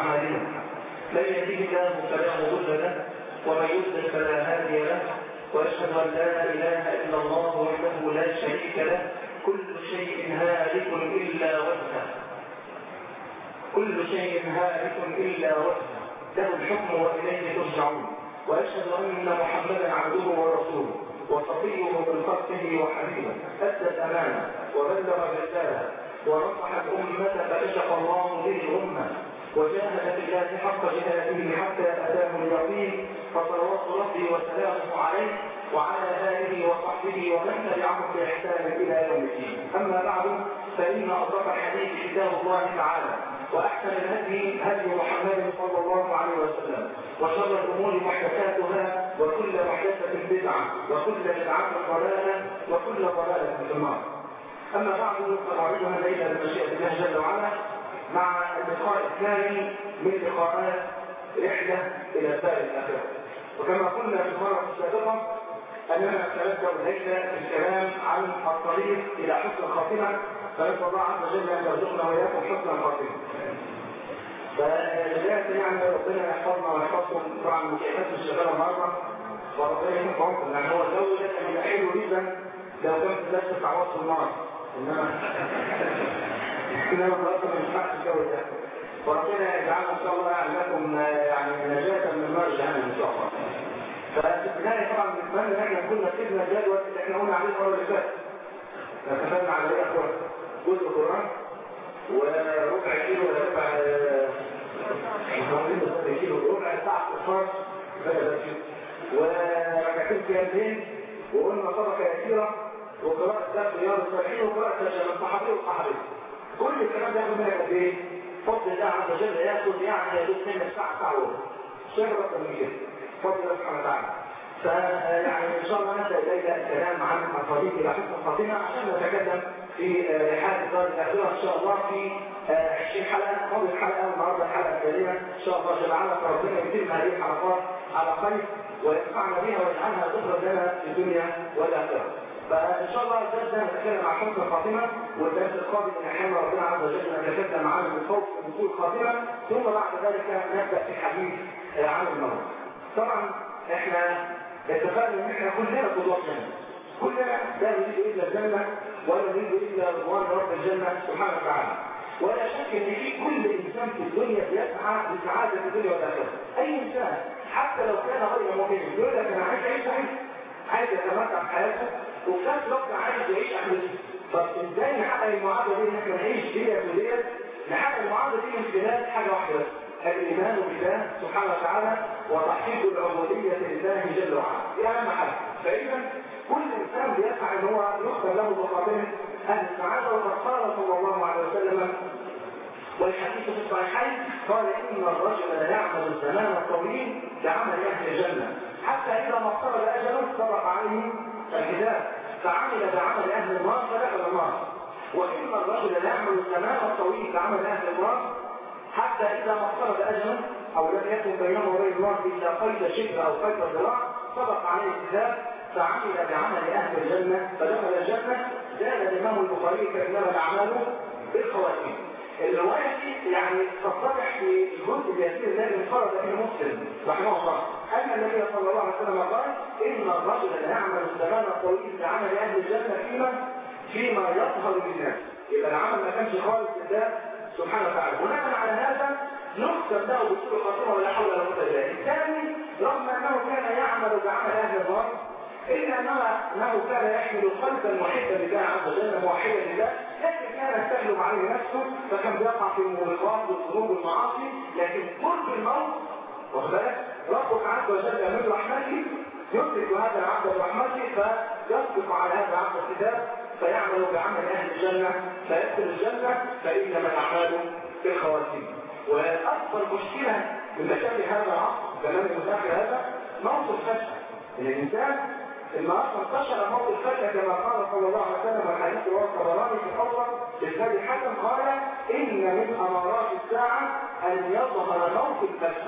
أعمالنا، من يهده الله فلا مضل له ومن يضلل فلا هادي له، وأشهد أن لا إله إلا الله وحده لا شريك له، كل شيء هالك إلا وجهه، كل شيء هالك إلا وجهه، له الحكم وإليه ترجعون. وأشهد أن محمدا عبده ورسوله وصفيه من خلقه وحبيبه، أدى الأمانة وبلغ الرسالة ونصح الأمة فكشف الله به الأمة، وجاهد في الله حق جهاده حتى أتاه اليقين، فصلوات ربي وسلامه عليه وعلى آله وصحبه ومن تبعهم بإحسان إلى يوم الدين. أما بعد، فإن أصدق الحديث كتاب الله تعالى، وأحسن الهدي هدي محمد صلى الله عليه وسلم، وشر الأمور محدثاتها، وكل محدثة بدعة، وكل بدعة ضلالة، وكل ضلالة في النار. أما بعد، فنعرضها الليلة بمشيئة الله جل وعلا مع اللقاء الثاني من لقاءات رحلة إلى دار الآخرة. وكما قلنا في المرة السابقة أننا سنبدأ الليلة بالكلام عن الطريق إلى حسن الخاتمة، فنسأل الله عز وجل أن يرزقنا وإياكم حسن الخاتمة. فبداية يعني ربنا يحفظنا ويحفظكم طبعا مكيفات الشغالة مرة، وربنا يحفظكم، لأن هو الجو ده كان يبقى حلو جدا لو كان في درس التعوض في النار، إنما خلاص ما ينفعش الجو ده. وربنا يجعلنا إن شاء الله لكم يعني نجاة من نار جهنم إن شاء الله. ففي البداية طبعا نتمنى ان احنا نكون نفذنا الجدول اللي احنا قلنا عليه المره اللي فاتت. اتفقنا على ايه اخوان؟ جزء قران وربع كيلو ولا ربع ساعه استغفار بدل وركعتين قيامين، وقلنا صدقه يسيره وقراءه كتاب رياض الصالحين وقراءه الصحابي والصحابي. كل الكلام ده ياخد منك قد ايه؟ فضل الله عز وجل ياخد يعني يدوب منك ساعه ونص. شهر اكتر من كده. فضل الله سبحانه وتعالى. فيعني ان شاء الله نبدا الليله الكلام عن الطريق الى حسن الخاتمه، عشان نتكلم في رحله دار الاخره ان شاء الله في 20 حلقه، فاضل حلقه والنهارده الحلقه الثانيه ان شاء الله جل وعلا. فربنا يتم هذه الحلقات على خير وينفعنا بها ويجعلها ذكرى لنا في الدنيا والاخره. فان شاء الله الدرس ده نتكلم عن حسن الخاتمه، والدرس القادم ان احنا ربنا عز وجل نتكلم عن الخوف من سوء الخاتمه، ثم بعد ذلك نبدا في الحديث عن الموت. طبعا احنا اتفقنا ان احنا كلنا قدوات جنه، كلنا لا نريد الا الجنه ولا نريد الا رضوان رب الجنه سبحانه وتعالى. ولا شك ان في كل انسان في الدنيا بيسعى لسعاده الدنيا والاخره. اي انسان حتى لو كان غير مؤمن يقول لك انا عايز اعيش سعيد، عايز يتمتع بحياته، وفي نفس الوقت عايز يعيش احلامه. طب ازاي نحقق المعادله دي ان احنا نعيش ديت وديت؟ نحقق المعادله دي من خلال حاجه واحده بس، الإيمان بالله سبحانه وتعالى وتحقيق العبودية لله جل وعلا. دي أهم حاجة. فإذا كل إنسان بيسعى أن هو يختم له بخاطره أهل السعادة، وقد قال صلى الله عليه وسلم والحديث في الصحيحين قال إن الرجل لا يعمل الزمان الطويل لعمل أهل الجنة حتى إذا ما اقترب أجله سبق عليه الكتاب فعمل بعمل أهل النار فدخل النار. وإن الرجل لا يعمل الزمان الطويل لعمل أهل النار حتى إذا ما اقترب أجله أو لم يكن بينه وبين الله إلا قيد شبر أو قيد ذراع سبق عليه الكتاب فعمل بعمل أهل الجنة فدخل الجنة. زاد الإمام البخاري كإنما الأعمال بالخواتيم. الرواية دي يعني تتضح في الجزء اليسير الذي انفرد به مسلم رحمه الله أن النبي صلى الله عليه وسلم قال إن الرجل لا يعمل الزمان الطويل بعمل أهل الجنة فيما يظهر للناس. إذا العمل ما كانش خالص لله سبحانه وتعالى. بناء على هذا نختم له بسوء الخاتمه ولا حول ولا قوه الا بالله. الثاني رغم انه كان يعمل بعمل اهل النار الا انه كان يحمل قلبا محبا لله عز وجل موحدا لله، لكن كانت تغلب عليه نفسه فكان بيقع في الموبقات والذنوب والمعاصي. لكن قرب الموت واخد بالك ربك عز وجل من رحمته يدرك هذا العبد برحمته فيصدق على هذا العبد الكتاب فيعمل بعمل اهل الجنه فيدخل الجنه. فانما الاعمال بالخواتيم. واكبر مشكله من مشاكل هذا العصر زمان المتاخر هذا موت الفجأة. ان الانسان النهارده انتشر موت الفجأة كما قال صلى الله عليه وسلم الحديث رواه الطبراني في الاول بالسند الحسن قال ان من امارات الساعه ان يظهر موت الفجأة.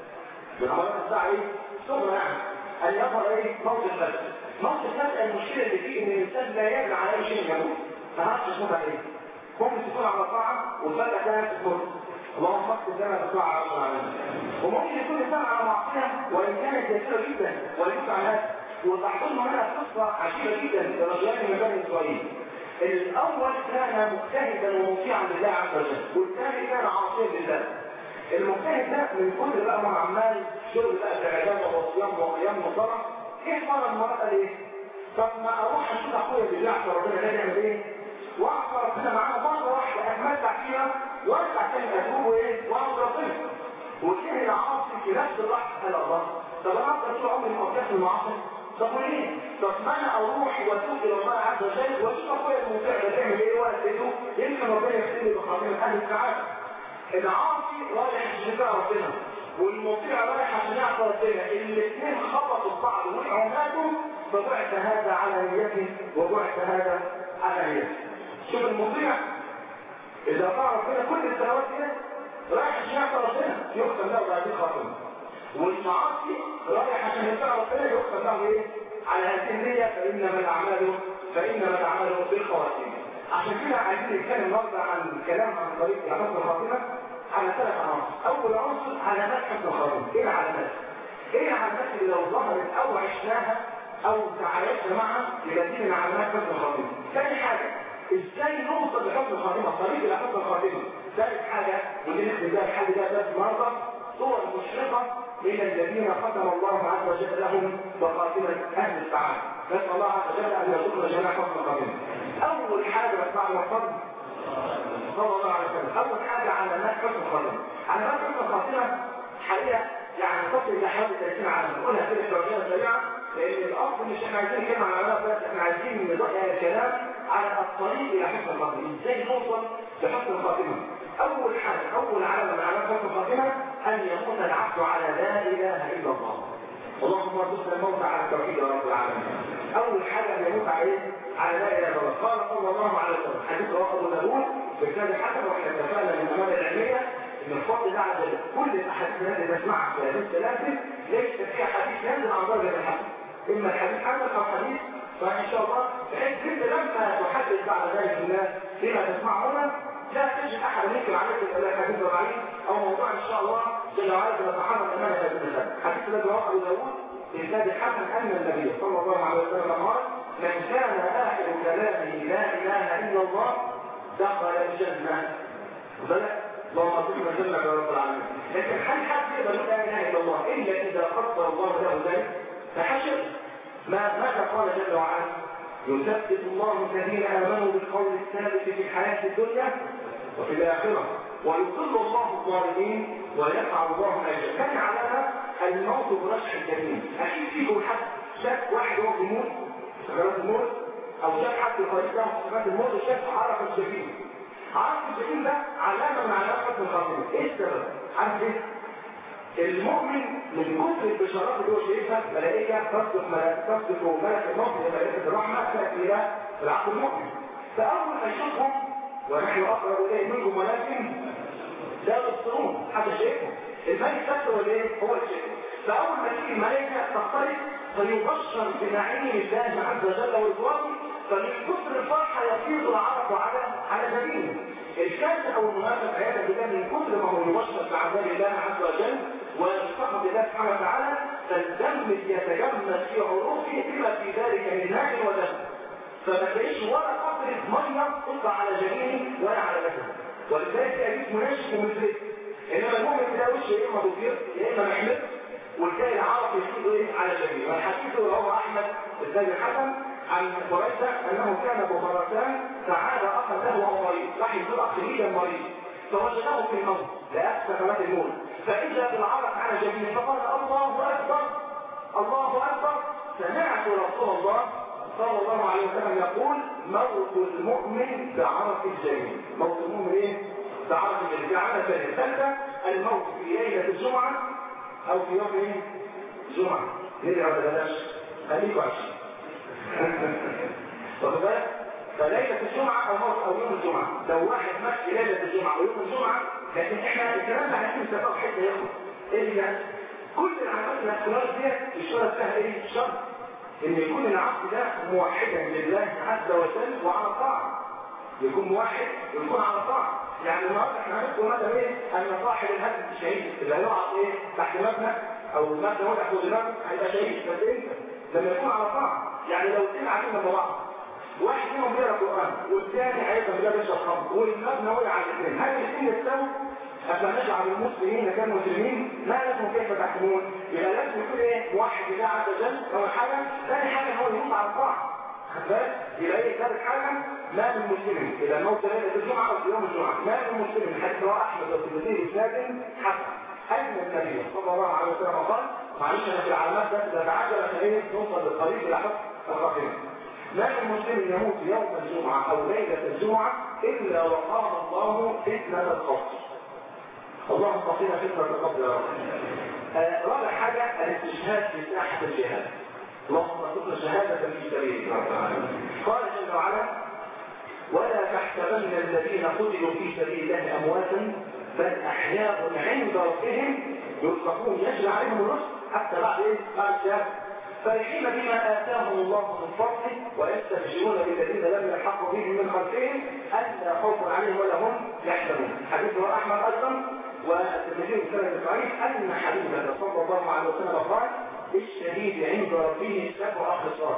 من امارات الساعه ايه؟ صغرى يعني ان يظهر ايه؟ موت الفجأة. موت الفجأة المشكله اللي فيه ان الانسان لا يدري على اي شيء يموت. ما عرفش يموت عليه. ممكن تكون على طاعه وفجاه كانت تكون اللهم اكتب لنا بالطاعه يا رب العالمين. وممكن يكون الانسان على معصيه وان كانت يسيره جدا ويموت عن هذا. وتحضرنا هنا قصه عجيبه جدا لرجلان من بني اسرائيل. الاول كان مجتهدا ومطيعا لله عز وجل، والثاني كان عاصيا لله. المجتهد ده من كل بقى ما عمال شغل بقى في عباده وصيام وقيام وصلاه، ايه صار المرأة قال ايه؟ طب ما اروح اشوف اخويا بالله عشان ربنا ده يعمل ايه؟ واعصى ربنا معاه مره واحده اتمتع فيها وارجع تاني اتوب وايه؟ واعصى ربنا. وتلاقي العاصي في نفس اللحظه قال الله طب انا افضل طول عمري مقضيها في المعاصي؟ طب وليه؟ طب ما انا اروح واتوب الى الله عز وجل واشوف اخويا المطيع ده بيعمل ايه واسجده يمكن ربنا يغفر لي بخاطر اهل السعاده. العاصي رايح عشان يطيع ربنا والمطيع رايح عشان يعصى ربنا، الاثنين خبطوا في بعض وقعوا ماتوا، فبعث هذا على نيته وبعث هذا على نيته. شوف المطيع اذا طاع ربنا كل السنوات كده رايح عشان يعصى ربنا يختم له بهذه الخاتمه، والمعاصي رايح عشان يطيع ربنا يختم له ايه؟ على هذه النيه فانما الاعمال بالخواتيم. عشان كده عايزين نتكلم النهارده عن كلام عن طريق حسن الخاتمه على 3 عناصر. اول عنصر علامات حسن الخاتمه. ايه العلامات؟ ايه العلامات اللي لو ظهرت او عشناها او تعايشنا معها يبقى دي من علامات حسن الخاتمه. ثاني حاجه ازاي نوصل لحسن الخاتمه؟ طريق الى حسن الخاتمه. ثالث حاجه ودي نختم بها الحل ده بس النهارده صور مشرقه من الذين ختم الله عز وجل لهم بخاتمه اهل السعاده. نسال الله عز وجل ان يرزقنا جميعا حسن الخاتمه. اول حاجه بعد الفضل صلى الله عليه وسلم، اول حاجه علامات حسن الخاتمه. علامات حسن الخاتمه حقيقه يعني تصل الى حوالي 30 علامه. نقولها كده شويه سريعه لان الاصل مش احنا عايزين نتكلم عن علامات بس، احنا عايزين نضيع الكلام على الطريق الى حسن الخاتمه، ازاي نوصل لحسن الخاتمه. اول حاجه اول علامه من علامات حسن الخاتمه ان يموت العبد على لا اله الا الله. اللهم ارزقنا الموت على التوحيد يا رب العالمين. اول حاجه ان يموت على ايه؟ على لا اله الا الله. قال صلى الله عليه وسلم حديث رواه ابو داوود بإسناد حسن، واحنا اتفقنا من الامانه العلميه ان الفضل ده على كل الاحاديث التي نسمعها في هذه الثلاثه ليس فيها حديث ينزل عن درجه الحسن، اما الحديث حسن او حديث فان شاء الله بحيث انت لما تحدث بعد ذلك الناس فيما تسمع هنا لا تجد احد ينكر عليك الحديث ضعيف او موضوع ان شاء الله جل وعلا نتحرك امام هذا الناس. حديث الذي رواه ابو داوود بإسناد الحسن ان النبي صلى الله عليه وسلم قال من كان اخر كلامه لا اله الا الله دخل الجنه. اللهم ارزقنا الجنه يا رب العالمين. لكن هل حد يقدر يقول لا اله الا الله الا اذا قدر الله له ذلك؟ فحشر ماذا قال جل وعلا؟ يثبت الله الذين امنوا بالقول الثابت في الحياه الدنيا وفي الاخره ويضل الله الظالمين ويفعل الله ما يشاء. كان علامه الموت برشح الجميل. اكيد فيكم حد شاف واحد وهو بيموت سكرات الموت او شاف حد الطريق ده سكرات الموت وشاف عرق الجبين. عرق الجبين ده علامه من علامات حسن الخاتمه. ايه السبب؟ عارف ايه؟ المؤمن من كثر البشارات اللي هو شايفها ملائكه تصدق ملك الموت وملائكه الرحمه تاتي الى العقل المؤمن. فاول ما يشوفهم ونحن اقرب اليه منكم ولكن لا يبصرون، حتى شايفهم الملك فاكر ولا ايه؟ هو اللي شايفه. فاول ما تيجي الملائكه تقترب فيبشر بنعيم الله عز وجل ورضوانه، فمن كثر الفرحه يفيض العرق على جبينه. الكافر او المنافق عياذا بالله من كثر ما هو يبشر بعذاب الله عز وجل ويفتقد الله سبحانه وتعالى فالدم يتجمد في عروقه بما في ذلك من ماء ودم، فما تلاقيش ولا قطره ميه تطلع على جبينه ولا على جسده، ولذلك تلاقيه منشف ومزرق. انما المؤمن تلاقي وشه يا اما بيطير يا اما محمر وتلاقي العرق يفيض ايه على جبينه. والحديث رواه احمد بن الحسن عن قريش انه كان بخراسان فعاد اخا له او مريض، راح يزور اخ ليه مريض فوجده في الموت لا سكرات الموت، فاذا بالعرق على جبينه فقال الله اكبر الله اكبر. سمعت رسول الله صلى الله عليه وسلم يقول موت المؤمن بعرق الجبين. موت المؤمن ايه؟ بعرق الجبين. على ثالثه الموت في ليله الجمعه او في يوم ايه؟ الجمعه. ندعي ولا بلاش؟ خليكوا عشان واخد بالك؟ فليله الجمعه او يوم الجمعه، لو واحد مات في ليله الجمعه او يوم الجمعه، لكن احنا الكلام ده عايزين نتفق حته ياخد ايه اللي يعني؟ كل العمليات الاختلاف ديت الشرط فيها ايه؟ شرط ان يكون العبد ده موحدا لله عز وجل وعلى الطاعه. يكون موحد ويكون على طاعه. يعني النهارده احنا هنذكر مثلا ايه؟ ان صاحب الهدم الشهيد اللي هيقع ايه؟ تحت مبنى او مبنى وضع فوق دماغه هيبقى شهيد. بس انت لما يكون على طاعه، يعني لو اثنين قاعدين جنب بعض، واحد منهم بيقرا قران والثاني هيبقى بيشرب خمر والمبنى وقع على الاثنين، هل الاثنين يستووا؟ أفنجعل المسلمين كالمجرمين؟ ما لكم كيف تحكمون؟ يبقى لازم يكون ايه؟ موحد لله عز وجل اول حاجه، ثاني حاجه هو يموت على الطاعه. خد بالك؟ يبقى ايه ثالث حاجه؟ ما من مسلم اذا الموت ليله الجمعه او في يوم الجمعه، ما من مسلم حتى رواه احمد والترمذي باسناد حسن ان النبي صلى الله عليه وسلم قال، معلش انا في العلامات بس اذا تعجل فايه نوصل للطريق الى حق الرحيم. ما من مسلم يموت يوم الجمعه او ليله الجمعه الا وقاه الله فتنه القبر. اللهم قنا فتنه القبر يا رب. رابع حاجه الاستشهاد في ساحه الجهاد. اللهم ارزقنا شهاده في سبيلك يا رب العالمين. قال جل وعلا: ولا تحسبن الذين قتلوا في سبيل الله امواتا بل احياء عند ربهم يرزقون. يجري عليهم الرزق حتى بعد ايه؟ بعد الشهاده. فرحين بما آتاهم الله من فضله ويستبشرون بالذين لم يلحقوا بهم من خلفهم ألا خوف عليهم ولا هم يحزنون. حديث رواه أحمد أيضا والترمذي بسند ضعيف أن حبيبنا صلى الله عليه وسلم قال: الشهيد عند ربه 7 خصال.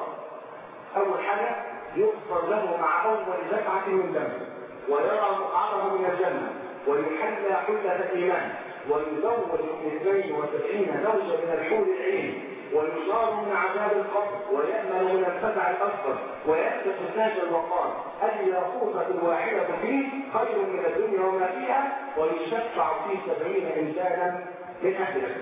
أول حاجة يغفر له مع أول دفعة من دم، ويرى مقعده من الجنة، ويحلى حلة الإيمان، ويزوج من 72 زوجة من الحور العين، ويشار من عذاب القبر، ويأمن من الفزع الأكبر، ويكتب تاج الوقار. الياقوتة الواحدة فيه خير من الدنيا وما فيها، ويشفع في 70 إنسانا من أهلها.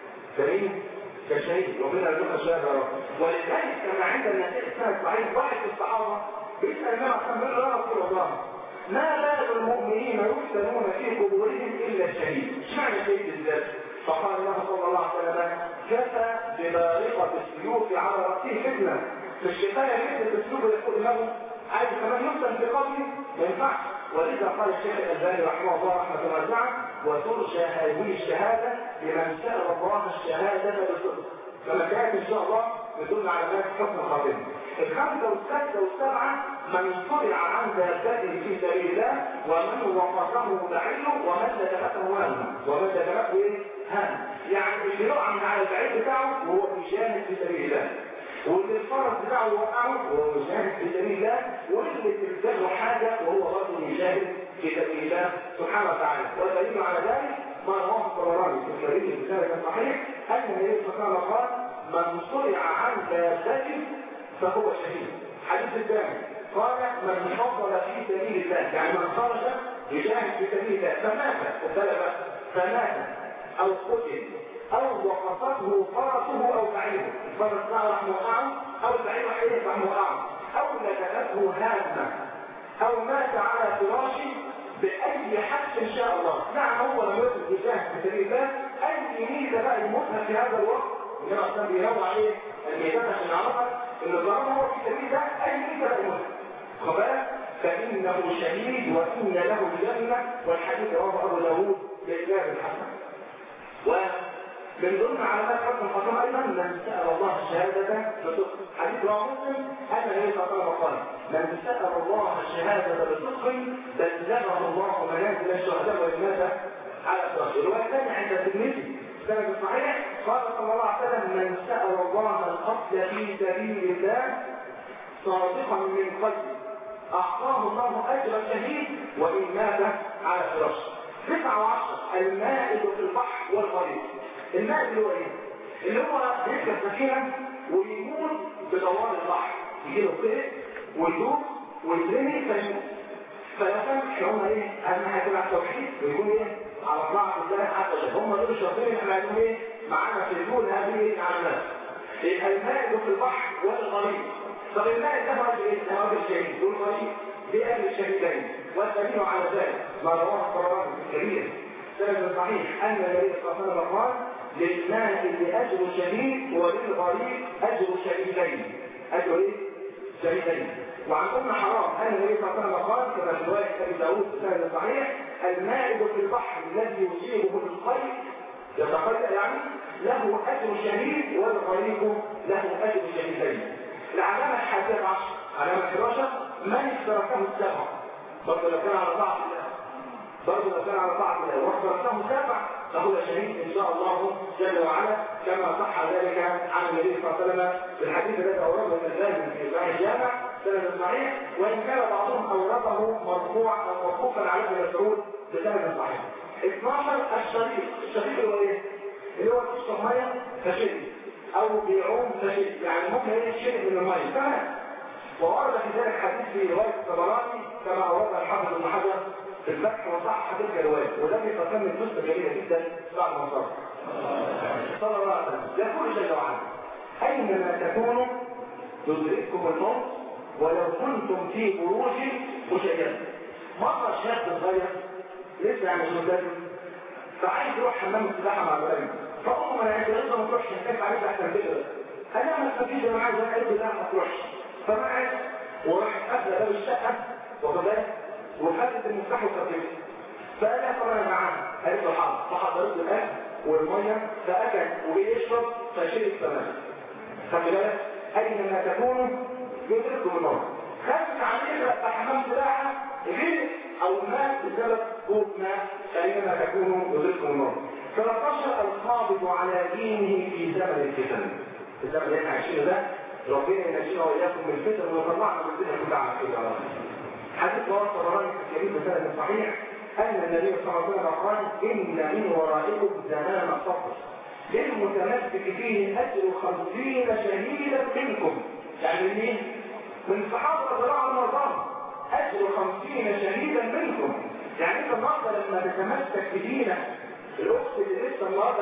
70 كشيء ربنا يرزقنا الشهاده يا رب. ولذلك كما عند النبي السنه صحيح واحد في الصحابه بيسال النبي صلى الله عليه وسلم: يا رسول الله ما بال المؤمنين يفتنون في قبورهم الا الشهيد؟ اشمعنى الشهيد بالذات؟ فقال له صلى الله عليه وسلم: كفى ببارقه السيوف على راسه فتنه. في الشفايه فتنه السيوف يقول له عايز كمان يفتن في قبره ما ينفعش. ولذا قال الشيخ الألباني رحمه الله رحمه واسعه: وترجى هذه الشهاده لمن سال الله الشهاده بصدق. لما كانت ان شاء الله يدل على ذلك حسن الخاتمه. الخامسه والسادسه والسابعه: من صرع عن دابته في سبيل الله، ومن وقفه بعيره، ومن لدغته وهمه. ومن لدغته ايه؟ هم. يعني اللي يقع من على البعير بتاعه وهو بيجاهد في سبيل الله، واللي الفرس بتاعه وقعه وهو مجاهد في سبيل الله، واللي تلزمه حاجه وهو برضه يجاهد في سبيل الله سبحانه وتعالى. والدليل على ذلك ما رواه الطبراني في الصحيح بسند صحيح ان النبي صلى الله عليه وسلم قال: من صرع عن دابته فهو شهيد. الحديث الثاني قال: من فضل في سبيل الله، يعني من خرج يجاهد في سبيل الله فمات او قتل او وقفته فرسه او بعيره، الفرس بتاعه راح موقعه او بعيره حيث راح موقعه، او لدغته هامه، او مات على فراشه باي حق ان شاء الله. نعم هو لم يكن يجاهد في سبيل الله، اي ميزه بقى يموتها في هذا الوقت انما اصلا بينوع عليه الميزان عشان نعرفها ان طالما هو في سبيل الله اي ميزه بقى يموتها. خد بالك؟ فانه شهيد وان له الجنه. والحديث رواه ابو داوود باسناد الحسن. ومن ضمن علامات حسن الخاتمه ايضا من سال الله الشهاده بصدق. حديث رواه مسلم ان النبي صلى الله عليه وسلم قال: من سال الله الشهاده بصدق بلغه الله منازل الشهداء والناس على الصراط. الروايه الثانيه عند الترمذي سند صحيح قال صلى الله عليه وسلم: من سال الله القتل في سبيل الله صادقا من قلبه اعطاه الله اجر الشهيد وان مات على فراشه. 9 و10 المائد في البحر والغريق. المائد اللي هو ايه؟ اللي هو يركب سفينه ويموت بدوار البحر، يجي له قيء ويدوب ويترمي فيموت. فلو كان احنا قلنا ايه؟ اهم حاجه تبع التوحيد ويكون ايه؟ على طاعه الله عز وجل. هم دول الشرطين احنا عايزين ايه؟ معانا في دول هذه العلامات. يبقى المائد في البحر والغريق. طب المائد ده هو ايه؟ هو الشهيد والغريق دي اهل الشهيدين. والدليل على ذلك ما رواه الطبراني في الكبير سند صحيح ان النبي صلى الله عليه وسلم قال: للمائد اجر شهيد وللغريق اجر شهيدين. اجر ايه؟ شهيدين. وعن ام حرام ان النبي صلى الله عليه وسلم قال كما في روايه ابي داوود سند صحيح: المائد في البحر الذي يصيبه القيء يتقيأ يعني له اجر شهيد والغريق له اجر شهيدين. العلامه 11 علامه 11: من تركه السبع برضه لو كان على طاعة الله، برضه لو كان على طاعة الله واخترته سبع فهو شهيد ان شاء الله جل وعلا، كما صح ذلك عن النبي صلى الله عليه وسلم في الحديث الذي اورده الألباني في صحيح الجامع سند صحيح، وان كان بعضهم اورده مرفوع او موقوفا على ابن مسعود بسند صحيح. 12 الشريك هو ايه؟ اللي هو تشرب ميه فشرب او بيعوم فشرب، يعني ممكن يشرب من الميه تمام. وورد في ذلك حديث في روايه الطبراني كما اوردها الحافظ ابن حجر في الفتح وصح تلك الروايه، وده بيقدم من قصه جميله جدا بعد ما صار صلى الله عليه وسلم. يقول جل وعلا: اينما تكونوا يدرككم الموت ولو كنتم في بروج مشيده. مره شاب صغير لسه يعني مش ملتزم، فعايز يروح حمام السباحه مع الولد، فامه ما عايزه لسه ما تروحش، خايف عليك احسن كده. انا ما استفيدش انا عايز اقول له لا ما تروحش، فمعت وراحت قافله باب الشقه واخد بالك وخدت المفتاح وخطفته. فقال لها طب انا معاها، قالت له حاضر، فحضرت له الاكل والميه فاكل ويشرب فشرب تماما. خد بالك اينما تكونوا يدرككم الموت. خدت عليه حمام سباحه غير او مات بسبب قوه ماء، اينما تكونوا يدرككم الموت. 13 القابض على دينه في زمن الفتن. الزمن اللي احنا عايشينه ده ربنا ينجينا واياكم من الفتن ويطلعنا من الدنيا كلها على كده. حديث رواه الطبراني في الكريم بسند صحيح ان النبي صلى الله عليه وسلم قال: ان من ورائكم زمان الصبر للمتمسك فيه اجر 50 شهيدا منكم. يعني مين؟ من الصحابه رضي الله عنهم وارضاهم، اجر 50 شهيدا منكم. يعني انت النهارده لما تتمسك بدينك، الاخت اللي لسه النهارده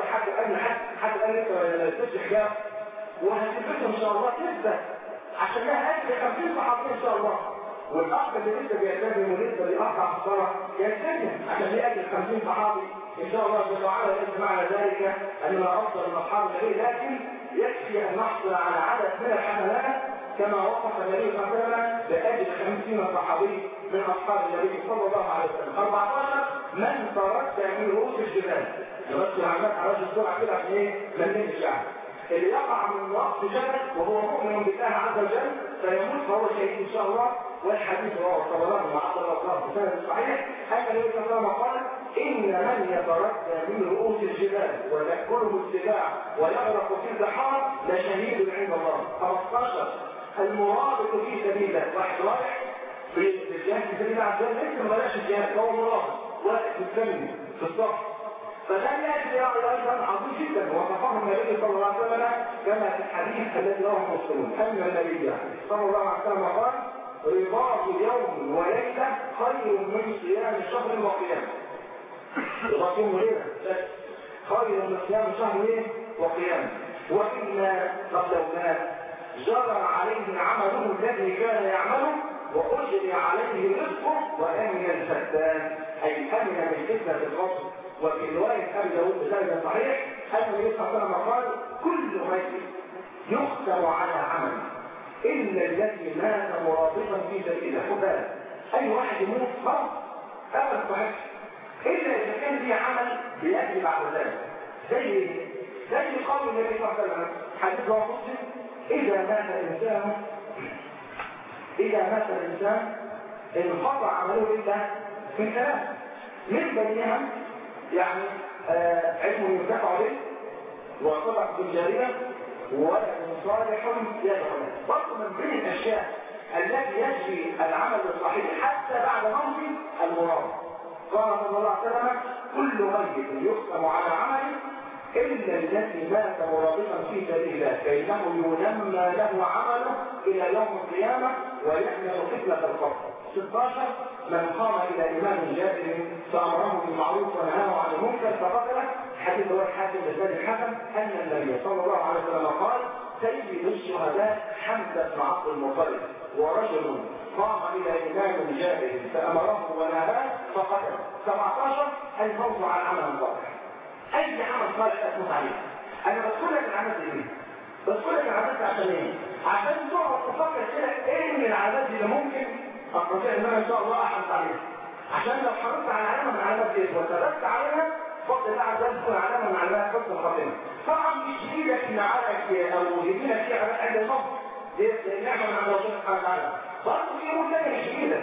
حد قال لسه ما لبستش حجاب وهتلبسه ان شاء الله تثبت عشان لها اجر 50 صحابي ان شاء الله، والاخ اللي لسه بيلتزم ولسه بيقطع في الصلاه يلتزم عشان ليه اجر 50 صحابي ان شاء الله جل وعلا. ليس معنى ذلك اننا افضل من اصحاب النبي، لكن يكفي ان نحصل على عدد من الحملات كما وصف النبي صلى الله عليه وسلم باجر 50 صحابي من اصحاب النبي صلى الله عليه وسلم. 14 من تردى من رؤوس الجبال. بس العمال على وجه السرعه كده عشان ايه؟ ما نلمش يعني. اللي يقع من رأس جبل وهو مؤمن بالله عز وجل فيموت فهو شهيد ان شاء الله. والحديث رواه الطبراني وعبد الله بسند صحيح ان النبي صلى الله عليه وسلم قال: ان من يتردى من رؤوس الجبال وتاكله السباع ويغرق في البحار لشهيد عند الله. 15 المرابط في سبيل الله. واحد رايح في الجهاد في سبيل الله عز وجل لسه ما بلاش الجهاد، هو مرابط واقف مستني في الصف، فده يأتي أيضا عظيم جدا وصفه النبي صلى الله عليه وسلم كما في الحديث الذي رواه مسلم أن النبي صلى الله عليه وسلم قال: رباط يوم وليلة خير من صيام شهر وقيام. رباط يوم وليلة خير من صيام شهر وقيام. وإن قبل جرى عليه عمله الذي كان يعمله وأجري عليه رزقه وأمن الفتان، أي أمن من فتنة الرزق. وفي رواية أبي داود بسند صحيح أن النبي صلى الله عليه وسلم قال: كل ميت يختم على عمله إلا الذي مات مرابطا في سبيل الله. أي واحد يموت خلاص أبدا صحيح إلا إذا كان ليه عمل بيأتي بعد ذلك. زي قول النبي صلى الله عليه وسلم حديث رواه مسلم: إذا مات الإنسان انقطع عمله إلا من ثلاث، من بينها يعني علم ينتفع به وصدقة جارية وولد صالح يدعو له. برضه من بين الأشياء التي يجري العمل الصحيح حتى بعد موت المراد. قال صلى الله عليه وسلم: كل ميت يختم على عمله إلا الذي مات مرابطا في سبيل الله فإنه ينمى له عمله إلى يوم القيامة ويحمل فتنة القبر. 16 من قام إلى إمام جائر فأمره بالمعروف ونهاه عن المنكر فقتله. حديث رواه الحاكم بسند الحسن أن النبي صلى الله عليه وسلم قال: سيد الشهداء حمزة بن عبد المطلب ورجل قام إلى إمام جائر فأمره ونهاه فقتله. 17 الموت عن عمل صالح. أي عمل صالح تموت عليه. أنا بقول لك العمل دي ليه؟ بقول لك العمل عشان إيه؟ عشان تقعد تفكر كده إيه من العادات اللي ممكن أستطيع إن أنا إن شاء الله أحرص عليها. عشان لو حرصت على علامة من علامات إيه وثبت عليها فضل الله عز وجل تكون علامة من علامات حسن الخاتمة. طبعا مش بإيدك إن عقلك أو يمينك فيها على أجل الصبر. دي نعمة من عند الله سبحانه وتعالى. برضه في أمور ثانية مش بإيدك.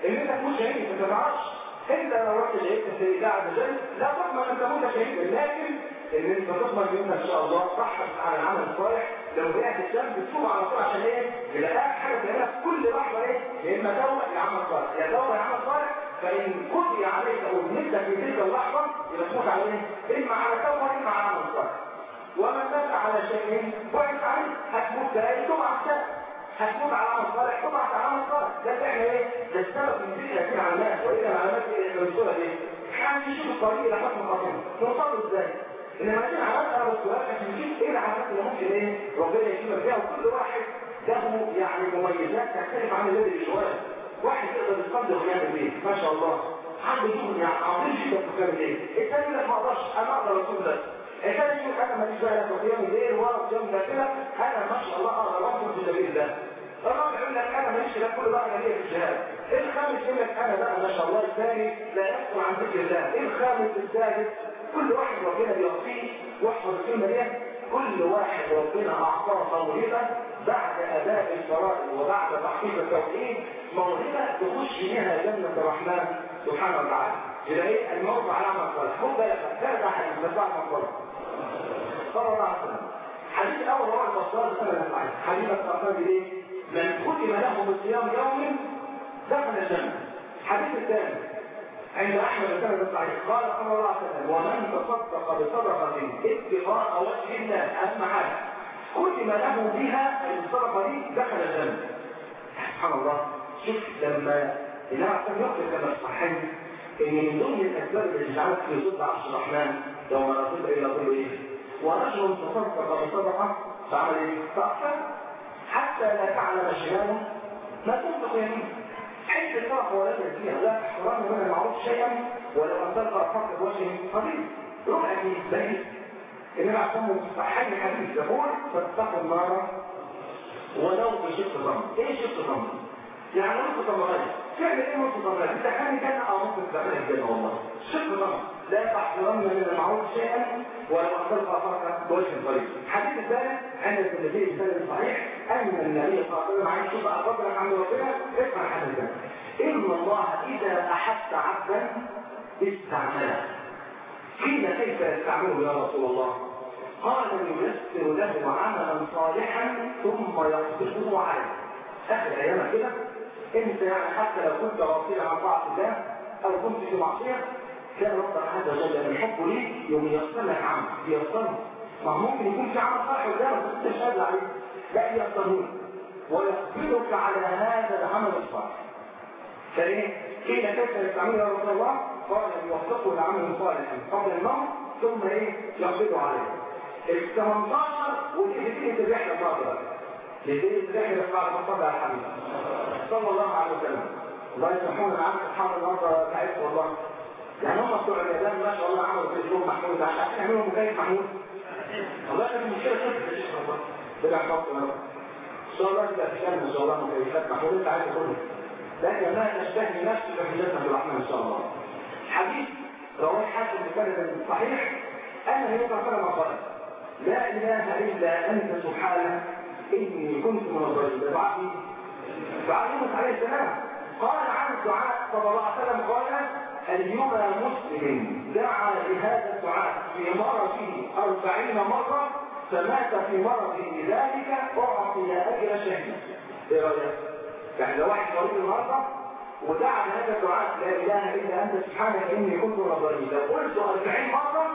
ان انت تكون شهيد، انت ما تعرفش. انت لو رحت شهيد في الله عز وجل لا تضمن ان تموت شهيدا، لكن ان انت تضمن منك ان شاء الله تحرص على العمل الصالح. لو رجعت الدم بتشوف على طول، عشان ايه؟ يبقى اخر حاجه تعملها في كل لحظه ايه؟ يا اما توبه يا عمل صالح، يا توبه يا عمل صالح. فان قضي عليك او نمت في تلك اللحظه يبقى تموت على ايه؟ اما على توبه اما على عمل صالح. ومن مات على شيء وعد عليه هتموت ازاي؟ تبعث سنه. هتموت على عمل صالح تبعث على عمل صالح. ده احنا ايه؟ ده السبب من ذكر هذه العلامات، والا العلامات ايه احنا بنقولها دي؟ احنا نشوف الطريق الى حكم الخطيئه نوصل ازاي؟ انما هذه العلامات انا بقولها عشان نشوف ايه العلامات اللي ممكن ايه ربنا يكرمك فيها، وكل واحد له يعني مميزات تختلف عن الذي شويه. واحد يقدر يصدق ويعمل ايه؟ ما شاء الله عنده شغل يعني عظيم جدا في كلام ايه؟ الثاني يقول لك ما اقدرش، انا اقدر اصوم ده. الثاني يقول انا ماليش بقى لا في يوم الليل ولا في يوم ده كده، انا ما شاء الله اقدر اصوم في سبيل الله. الرابع يقول لك انا ماليش لا كل بقى ليا في الجهاد. الخامس يقول لك انا بقى ما شاء الله الثاني لا يسكن عن ذكر الله. الخامس السادس كل واحد ربنا بيعطيه. واحفظ الكلمه دي، كل واحد ربنا اعطاه موهبه بعد اداء الفرائض وبعد تحقيق التوحيد، موهبه تخش بها جنه الرحمن سبحانه وتعالى. يبقى ايه؟ الموت على عمل صالح. خد بالك ثلاث حديث بس بعد ما نخلص. صلى الله عليه وسلم. الحديث الاول هو الوصال سنه الحديث. حديث الصحابي ايه؟ من ختم له بصيام يوم دخل الجنه. الحديث الثاني عند احمد بن الصحيح قال صلى الله عليه وسلم: ومن تصدق بصدقه ابتغاء وجه الله، اهم حاجه ختم له بها الصدقه دي دخل الجنه. سبحان الله. شوف لما النبي عليه يخبر كما الصحيح ان من ضمن الاسباب اللي جعلت في ظل عرش الرحمن يوم لا ظل الا ظل ايه؟ ورجل تصدق بصدقه فعمل ايه؟ فاخفى حتى لا تعلم شماله ما تنفق يمينه. حيث الفرق ولا تزكيه لا احترام من المعروف شيئا ولو ان تلقى الحق بوجه قليل ربع جنيه بعيد. النبي عليه الصلاه والسلام صحيح الحديث يقول: فاتقوا النار ولو بشق تمر. ايه شق تمر؟ يعني نص تمرين. فعل ايه نص تمرين؟ انت كان جنه او نص تمرين الجنه والله. شق تمر لا تحترم من المعروف شيئا ولو ان تلقى الحق بوجه قليل. الحديث الثالث عند النبي السند الصحيح ان النبي صلى الله عليه وسلم عايز يشوف اقدر عند ربنا. اسمع الحديث ده: ان الله اذا احب عبدا استعمله. قيل: كيف يستعمله يا رسول الله؟ قال: ييسر له عملا صالحا ثم يقبضه عليه. اخر ايامك كده انت يعني حتى لو كنت غافلا عن طاعه الله او كنت في معصيه، كان ربنا عز وجل من حبه ليك يوم ييسر لك عمل ييسره. ما ممكن يكون في عمل صالح قدامك بس انت مش قادر عليه، لا ييسره ويقبضك على هذا العمل الصالح. فايه؟ قيل: كيف يستعمله يا رسول الله؟ قال: يوفقه لعمل صالح قبل الموت ثم ايه؟ يقبضه عليه. ال 18 ودي الرحله الفاضله. لذلك الرحله بعد ما صلى على الحبيب صلى الله عليه وسلم. الله يسامحونا عن اصحاب النهارده تعبت والله. يعني هم بتوع اليابان ما شاء الله عملوا تليفون محمود عشان يعملوا مكيف محمود. والله كانت المشكله كده يا شيخ والله. بلا حفظ ان شاء الله تبقى في كلمه ان شاء الله مكيفات محمود انت عايز تقول لكن ما تشتهي نفسك في جنة الرحمن ان شاء الله. حديث رواه حاتم بسند صحيح ان النبي صلى الله عليه وسلم قال: لا اله الا انت سبحانك اني كنت من الظالمين. دعاء يونس عليه السلام. قال عن الدعاء صلى الله عليه وسلم قال: ايما مسلم دعا لهذا الدعاء في مرضه 40 مره فمات في مرضه ذلك اعطي اجر شهيد. ايه رايك؟ يعني لو واحد مريض النهارده ودعا بهذا الدعاء: لا اله الا انت سبحانك اني كنت من الظالمين، لو قلت 40 مره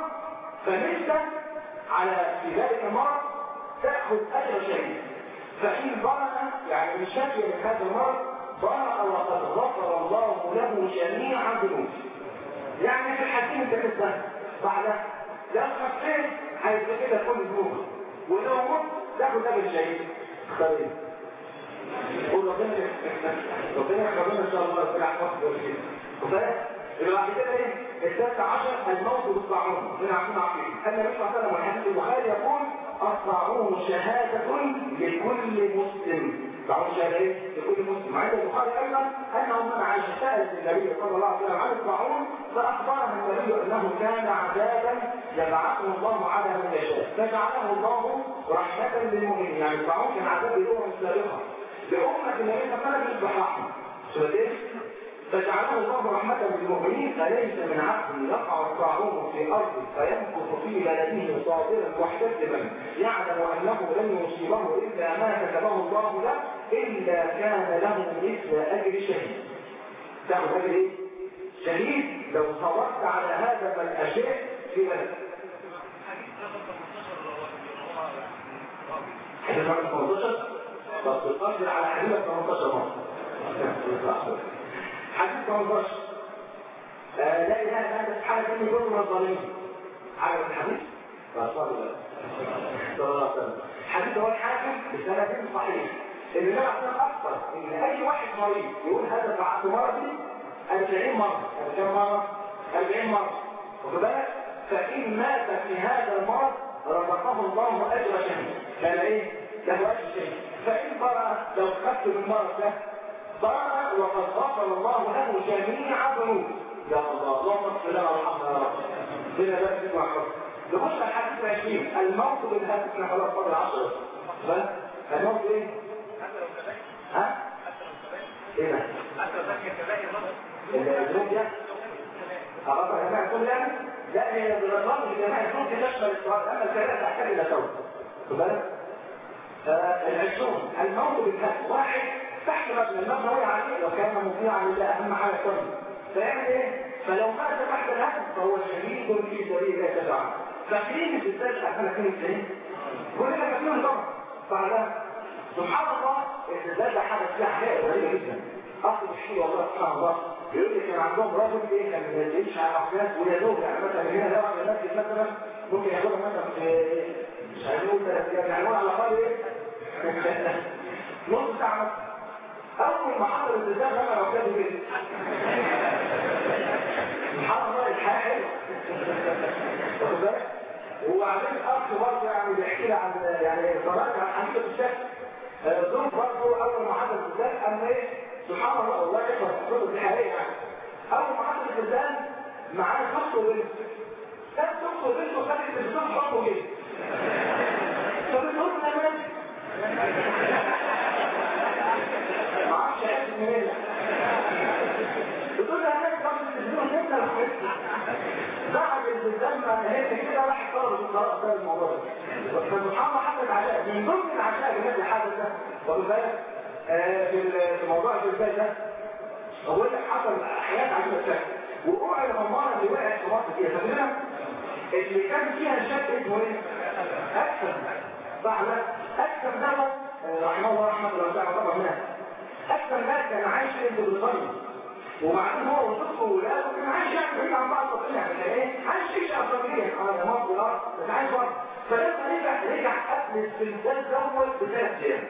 فمت على في ذلك المرض تاخذ اجر شهيد. فان برأ يعني من شكل من هذا المرض برأ وقد غفر الله له جميع ذنوبه. يعني في الحكيم انت لسه بعد لو خفيت هيبقى كده كل ذنوبك، ولو مت تاخذ اجر شهيد. خير قول ربنا يحفظنا ان شاء الله ربنا يحفظك وكده. يبقى بعد كده ايه؟ الثالث عشر الموت بالطاعون. من عارفين ان النبي صلى الله عليه وسلم والحديث البخاري يقول: الطاعون شهاده لكل مسلم. طاعون شهاده ايه؟ لكل مسلم. عند البخاري ايضا انه من عاش سالت النبي صلى الله عليه وسلم عن الطاعون فاخبره النبي انه كان عذابا يبعثه الله على من يشاء فجعله الله رحمه للمؤمنين. يعني الطاعون كان عذاب الامم السابقه لأمة النبي صلى الله عليه وسلم بالرحمة. فجعله الله رحمة بالمؤمنين. أليس من عبد يقع الطاعون في أرضه فيمكث في بلده صابرا محتسبا يعلم أنه لن يصيبه إلا ما كتبه الله له إلا كان له مثل أجر شهيد. تاخذ أجر إيه؟ شهيد لو صبرت على هذا فالأشياء في بلد. حديث 18 بس القصر على حديث 18 مرة. حديث 18 لا إله إلا أنت سبحانك إني كنت من الظالمين. عجب الحديث؟ صلى الله عليه وسلم. حديث هو الحاكم بسند صحيح. اللي نبع فيها أكثر إن أي واحد مريض يقول هذا فعلت مرضي 40 مرة. كم مرة؟ 40 مرة. وخد بالك؟ فإن مات في هذا المرض رزقه الله أجر شهيد. كان إيه؟ له أجر شهيد. فإن برأ لو خدت بالمرض ده برأ وقد غفر الله له جميع ذنوبه. يا الله اللهم اغفر لنا وارحمنا يا رب. بنا ذلك اسمع حكم. نخش على الحديث 20 الموت بالهدف. احنا خلاص فاضل 10 بس الموت ايه؟ ها؟ ايه ده؟ الذنوب ده؟ خلاص يا جماعه كل يعني؟ لا هي بالرغم من جماعه الذنوب تشمل الصلاه اما الكلام تحتاج الى توبه. خد بالك؟ 20 الموت بالهدف. واحد تحت مبنى المبنى وقع عليه لو كان مطيعا لله اهم حاجه كله. فيعمل ايه؟ فلو مات تحت الهدف فهو شهيد في سبيل الله تعالى. فاكرين الستات عشان كانت ايه؟ كلنا فاكرين طبعا. بعدها سبحان الله الستات ده حدث فيها حاجه غريبه جدا. اصل الشيء والله سبحان الله بيقول لي كان عندهم رجل ايه كان ما بيعيش على احداث ويا دوب يعني مثلا هنا لو على المسجد مثلا ممكن ياخدها مثلا في مش هنقول 3 ايام يعني على الاقل ايه؟ نص ساعه مثلا. اول ما حضر الزلزال لما لو كانوا كده سبحان الله الحياه حلوه. واخد بالك؟ وبعدين الاخ برضه يعني بيحكي لي عن يعني صراحه عن حديث الشك. دول برضه اول ما حدث الزلزال قام ايه؟ سبحان الله والله يحفظ الصوت دي حقيقه يعني. اول ما حدث الزلزال معاه اخت وبنت. كانت اخت وبنت وخدت التلفزيون حطه كده. فبتقول لنا مالك؟ ما اعرفش عرفت منين. بتقول لها هناك ضغط التلفزيون نبدا الحته. بعد الزلزال ما هيك كده راح طلب القرار ده الموضوع ده. فسبحان الله حدث عشاء من ضمن العشاء اللي كانت الحدث ده. واخد بالك؟ في موضوع الزلزال ده اقول لك حصل حاجات عجيبه شكل. وقوع الغماره اللي وقعت في مصر فيها فاكرها؟ اللي كان فيها شك اسمه ايه؟ اكثر. صح لا؟ اكثر دوت رحمه الله رحمه الله تعالى طبعا مات. اكثر ناس كان عايش في بريطانيا. وبعدين هو وصفه وولاده كان عايش يعني بعيد عن بعض الطبيعي يعني ايه؟ عايش عيشه افريقيه على مصر والارض بس عايش بره. فلما رجع قبل الزلزال دوت ب3 ايام.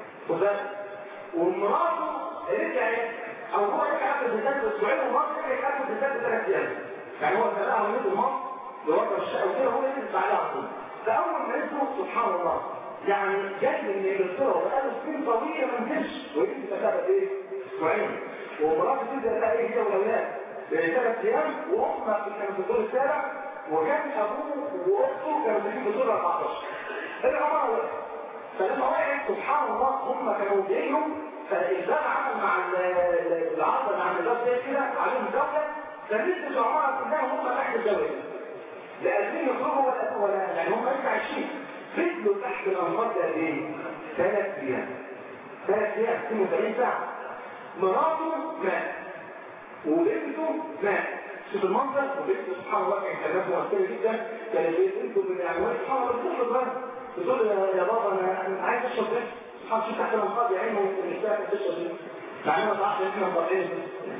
ومراته رجعت او هو رجع قبل الزلزال باسبوعين ومراته رجعت قبل الزلزال ب3 ايام. يعني هو سبقها ونزل مصر لوضع الشقه وكده هو نزل بعدها على طول. فاول ما نزلوا سبحان الله يعني جاي من انجلترا وبقاله سنين طويله ما نزلش ويجي تسابق ايه؟ اسبوعين. ومراته تبدا بقى ايه هي والاولاد ب3 ايام وامها كانت في الدور السابع وكان ابوه واخته كانوا في الدور 14. العماره وقعت. فلما وقعت سبحان الله هم كانوا جايهم فالإجزاء عمل مع العرض مع النظام زي كده عليهم دولة فنزل العمارة كلها هم تحت الدولة. لأنهم يخرجوا ولا يعني هم لسه عايشين. فضلوا تحت الأنهار ده ايه؟ 3 أيام. 3 أيام 72 ساعة. مراته مات وبنته مات. شوف المنظر وبنته سبحان الله كانت مؤثرة جدا. كانت بنته من العنوان سبحان الله بتطلب بقى بتقول يا بابا انا عايز اشرب بس. سبحان الله شوف تحت الانقاض يا عينه والنساء كانت تشرب بس. مع انه ما تعرفش احنا مضايقين.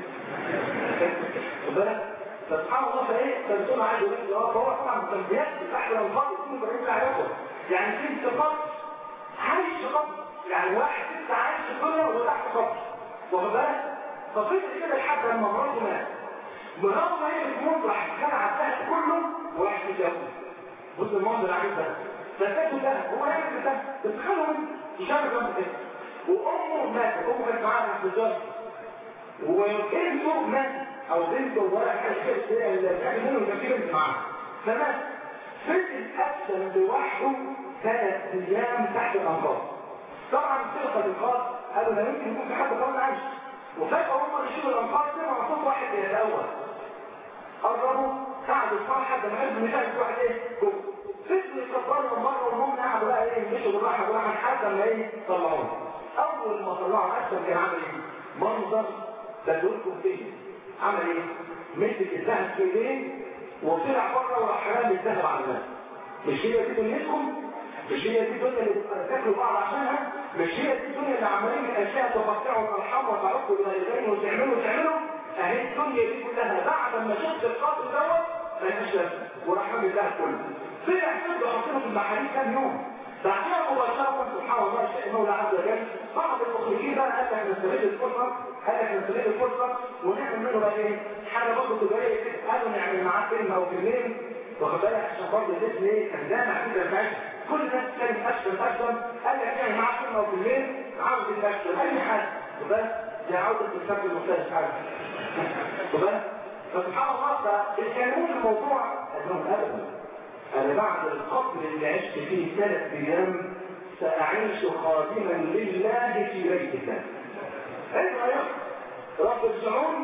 خد بالك؟ فسبحان الله فايه؟ فبتقول عايز يقول اه فهو طبعا كان بيكتب تحت الانقاض 42 ساعة ياكل. يعني في قبر عايش في قبر. يعني واحد لسه عايش في الدنيا وهو تحت قبر. واخد بالك؟ ففضل كده لحد لما مراته مات. مراته هي بتموت راح تتخلع على التحت كله وراح تتجوز. بص المنظر العجيب ده. فساته ده هو يعمل ده بتخلوا يشارك جنب كده. وامه ماتت. امه كانت معاها في الزوج. وبنته ماتت او بنته ولا حاجه كده اللي كان منه كان في بنت معاها. فمات. فضل اسلم لوحده 3 ايام تحت الانقاض. طبعا فرقه الانقاض قالوا لا يمكن يكون في حد قبل عايش. وفجأة هم يشيلوا الأنفار سمعوا صوت واحد بيتأول. قربوا قعدوا الفار حتى ما حد مشاهد واحد ايه جوه. فضلوا يكبروا من بره وهم قعدوا بقى ايه يمشوا بالراحة بالراحة لحد ما ايه طلعوه. أول ما طلعوا أسلم كان عامل ايه؟ منظر بدولكم فيه. عمل ايه؟ مسك الذهب في ايديه وطلع بره وراح رامي الذهب على الناس. مش هي دي دنيتكم؟ مش هي دي الدنيا اللي تاكلوا بعض عشانها؟ مش هي دي الدنيا اللي عمالين الاشياء تقطعوا وترحموا وتعرفوا الوالدين وتعملوا؟ اهي الدنيا دي كلها بعد ما شفت القتل دوت ما ينشف وراح رامي الذهب كله. طلع سد حاطينه في المحاريب كام يوم. بعدها مباشرة سبحان الله شيء مولى عز وجل بعض المخرجين بقى قال لك نستغل الفرصة ونعمل منه بقى ايه؟ حاجة برضه تجارية كده قالوا نعمل معاه كلمة او كلمتين واخد بالك عشان برضه الاسم ايه؟ كان جامع كده بتاعتها كل الناس كانت اشتم قال لك يعني معاه كلمة او كلمتين عاوز الاشتم اي حاجة وبس دي عاوزة تستقبل المختلف حاجة وبس فسبحان الله فالكلمون في الموضوع انهم ابدا أنا بعد القبر اللي عشت فيه 3 أيام سأعيش خادما لله في بيت الله. أيضا يا رب ارجعوني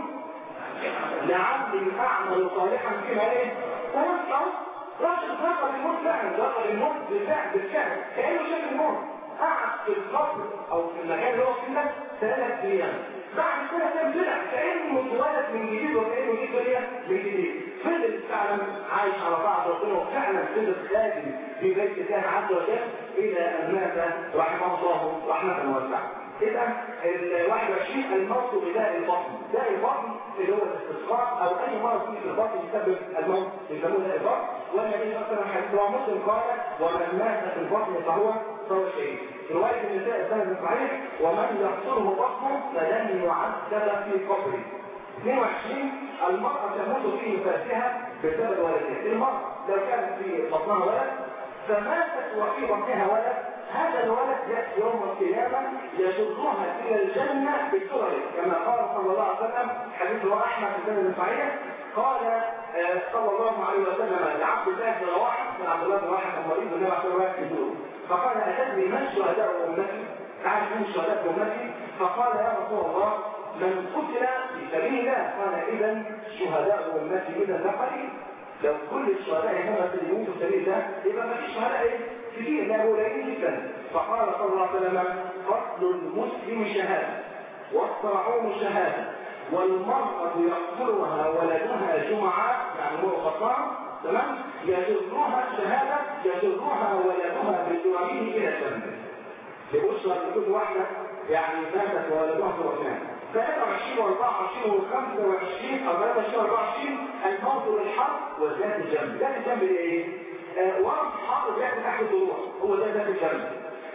لعبد أعمل صالحا فيما إيه؟ ونسعه رجل ذكر الموت فعلا ذكر الموت بالفعل كأنه شاف الموت قعد في القبر أو في المكان اللي هو فيه 3 أيام. بعد 3 أيام طلع كأنه اتولد من جديد وكأنه جه دنيا من جديد. فضل فعلا عايش على طاعة ربنا وفعلا فضل خادم في بيت الله عز وجل إلى أن مات رحمه الله رحمة واسعة. إذا ال 21 الموت بداء البطن، داء البطن اللي هو الاستسقاء أو أي مرض في البطن يسبب الموت يسمونه داء البطن. والنبي صلى الله عليه وسلم حديث رواه مسلم قال ومن مات في البطن فهو شهيد. رواية النساء السند صحيح ومن يقتله بطنه فلن يعذب في قبره. 22 المرأة تموت في نفاسها بسبب ولدها. المرأة لو كانت في بطنها ولد فماتت وفي بطنها ولد هذا الولد يأتي يوم القيامة يجرها إلى الجنة بالسرعة كما قال صلى الله عليه وسلم حديث رواه أحمد في السند الصحيح قال صلى الله عليه وسلم لعبد الله بن رواحة من عبد الله بن رواحة المريض النبي عليه الصلاة والسلام فقال أتدري من شهداء أمتي؟ تعرف من شهداء أمتي؟ فقال يا رسول الله من قتل في سبيل الله قال إذا شهداء أمتي إذا لا قليل لو كل الشهداء هم في يموتوا في سبيل الله يبقى ما فيش شهداء ايه؟ كثير لا قليلين جدا. فقال صلى الله عليه وسلم قتل المسلم شهاده والطاعون شهاده والمرأة يقتلها ولدها جمعة يعني هو قطاع تمام يجرها شهادة يجرها ولدها بالجرعين إلى الجنة. لبشرى لكل واحدة يعني ماتت وولدها في وفاة 23 و24 و25 أو 23 و24 الموت بالحرب وذات الجنب. ذات الجنب ايه؟ ورم الحرب بيأتي تحت الضلوع هو ده ذات الجنب.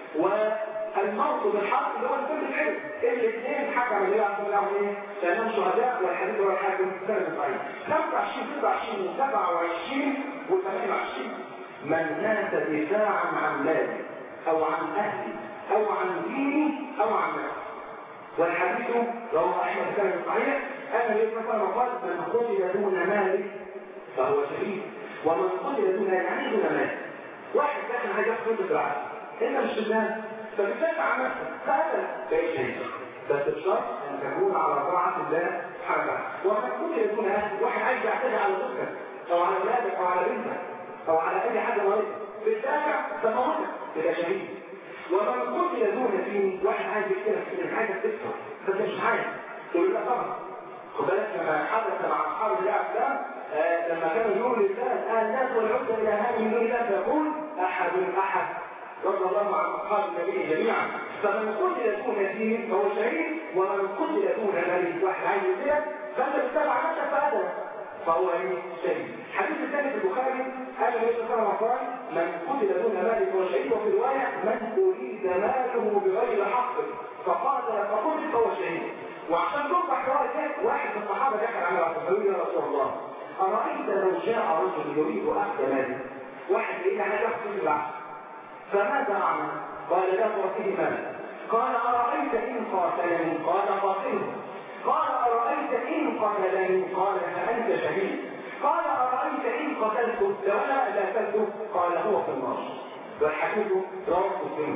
والموت بالحرب اللي هو الفرد العلم الاثنين حكم اللي يعرفون لهم ايه؟ لأنهم شهداء والحديث هو الحاكم سنة صحيح. 25 26 و27 و28 من مات دفاعا عن ماله أو عن أهله أو عن دينه أو عن نفسه. والحديث رواه أحمد كان صحيح أن النبي صلى الله عليه وسلم قال من قتل دون ماله فهو شهيد ومن قتل دون يعني دون مال. واحد داخل حاجة في الرعاية انت مش في الناس فبتدافع عن نفسك فهذا ليس شهيد بس بشرط ان تكون على طاعة الله سبحانه وتعالى. ومن قتل دون اهل واحد عايز يعتدي على زوجتك او على اولادك او على بنتك او على اي حاجة مريضة بتدافع فموتك تبقى شهيد. ومن قتل دون دين واحد عايز يكتلك في حاجة تكتر بس مش عايز تقول لا طبعا. خد بالك كما حدث مع اصحاب اللاعب ده لما كانوا يقولوا للناس الناس والعبد الى هذه من الله فيقول احد رضي الله عن اصحاب النبي جميعا. فمن قتل دون دين فهو شهيد ومن قتل دون مال واحد عايز يكتلك فانت بتتابع نفسك فهذا فهو شهيد. الحديث الثاني في البخاري قال النبي صلى الله عليه وسلم من قتل دون مال فهو شهيد. وفي روايه من اريد ماله بغير حق فقاتل فهو شهيد. وعشان توضح روايه واحد من الصحابه دخل على رسول الله يا رسول الله ارايت لو جاء رجل يريد اخذ مالي واحد يريد ان ياخذ العقل فماذا اعمل؟ قال لا تعطيه مال. قال ارايت ان قاتلني؟ قال قاتله. قال ارايت ان قتلني؟ قال فانت شهيد. قال ارايت ان قتلته لو انا قتلته؟ قال هو في النار. والحديث رواه مسلم.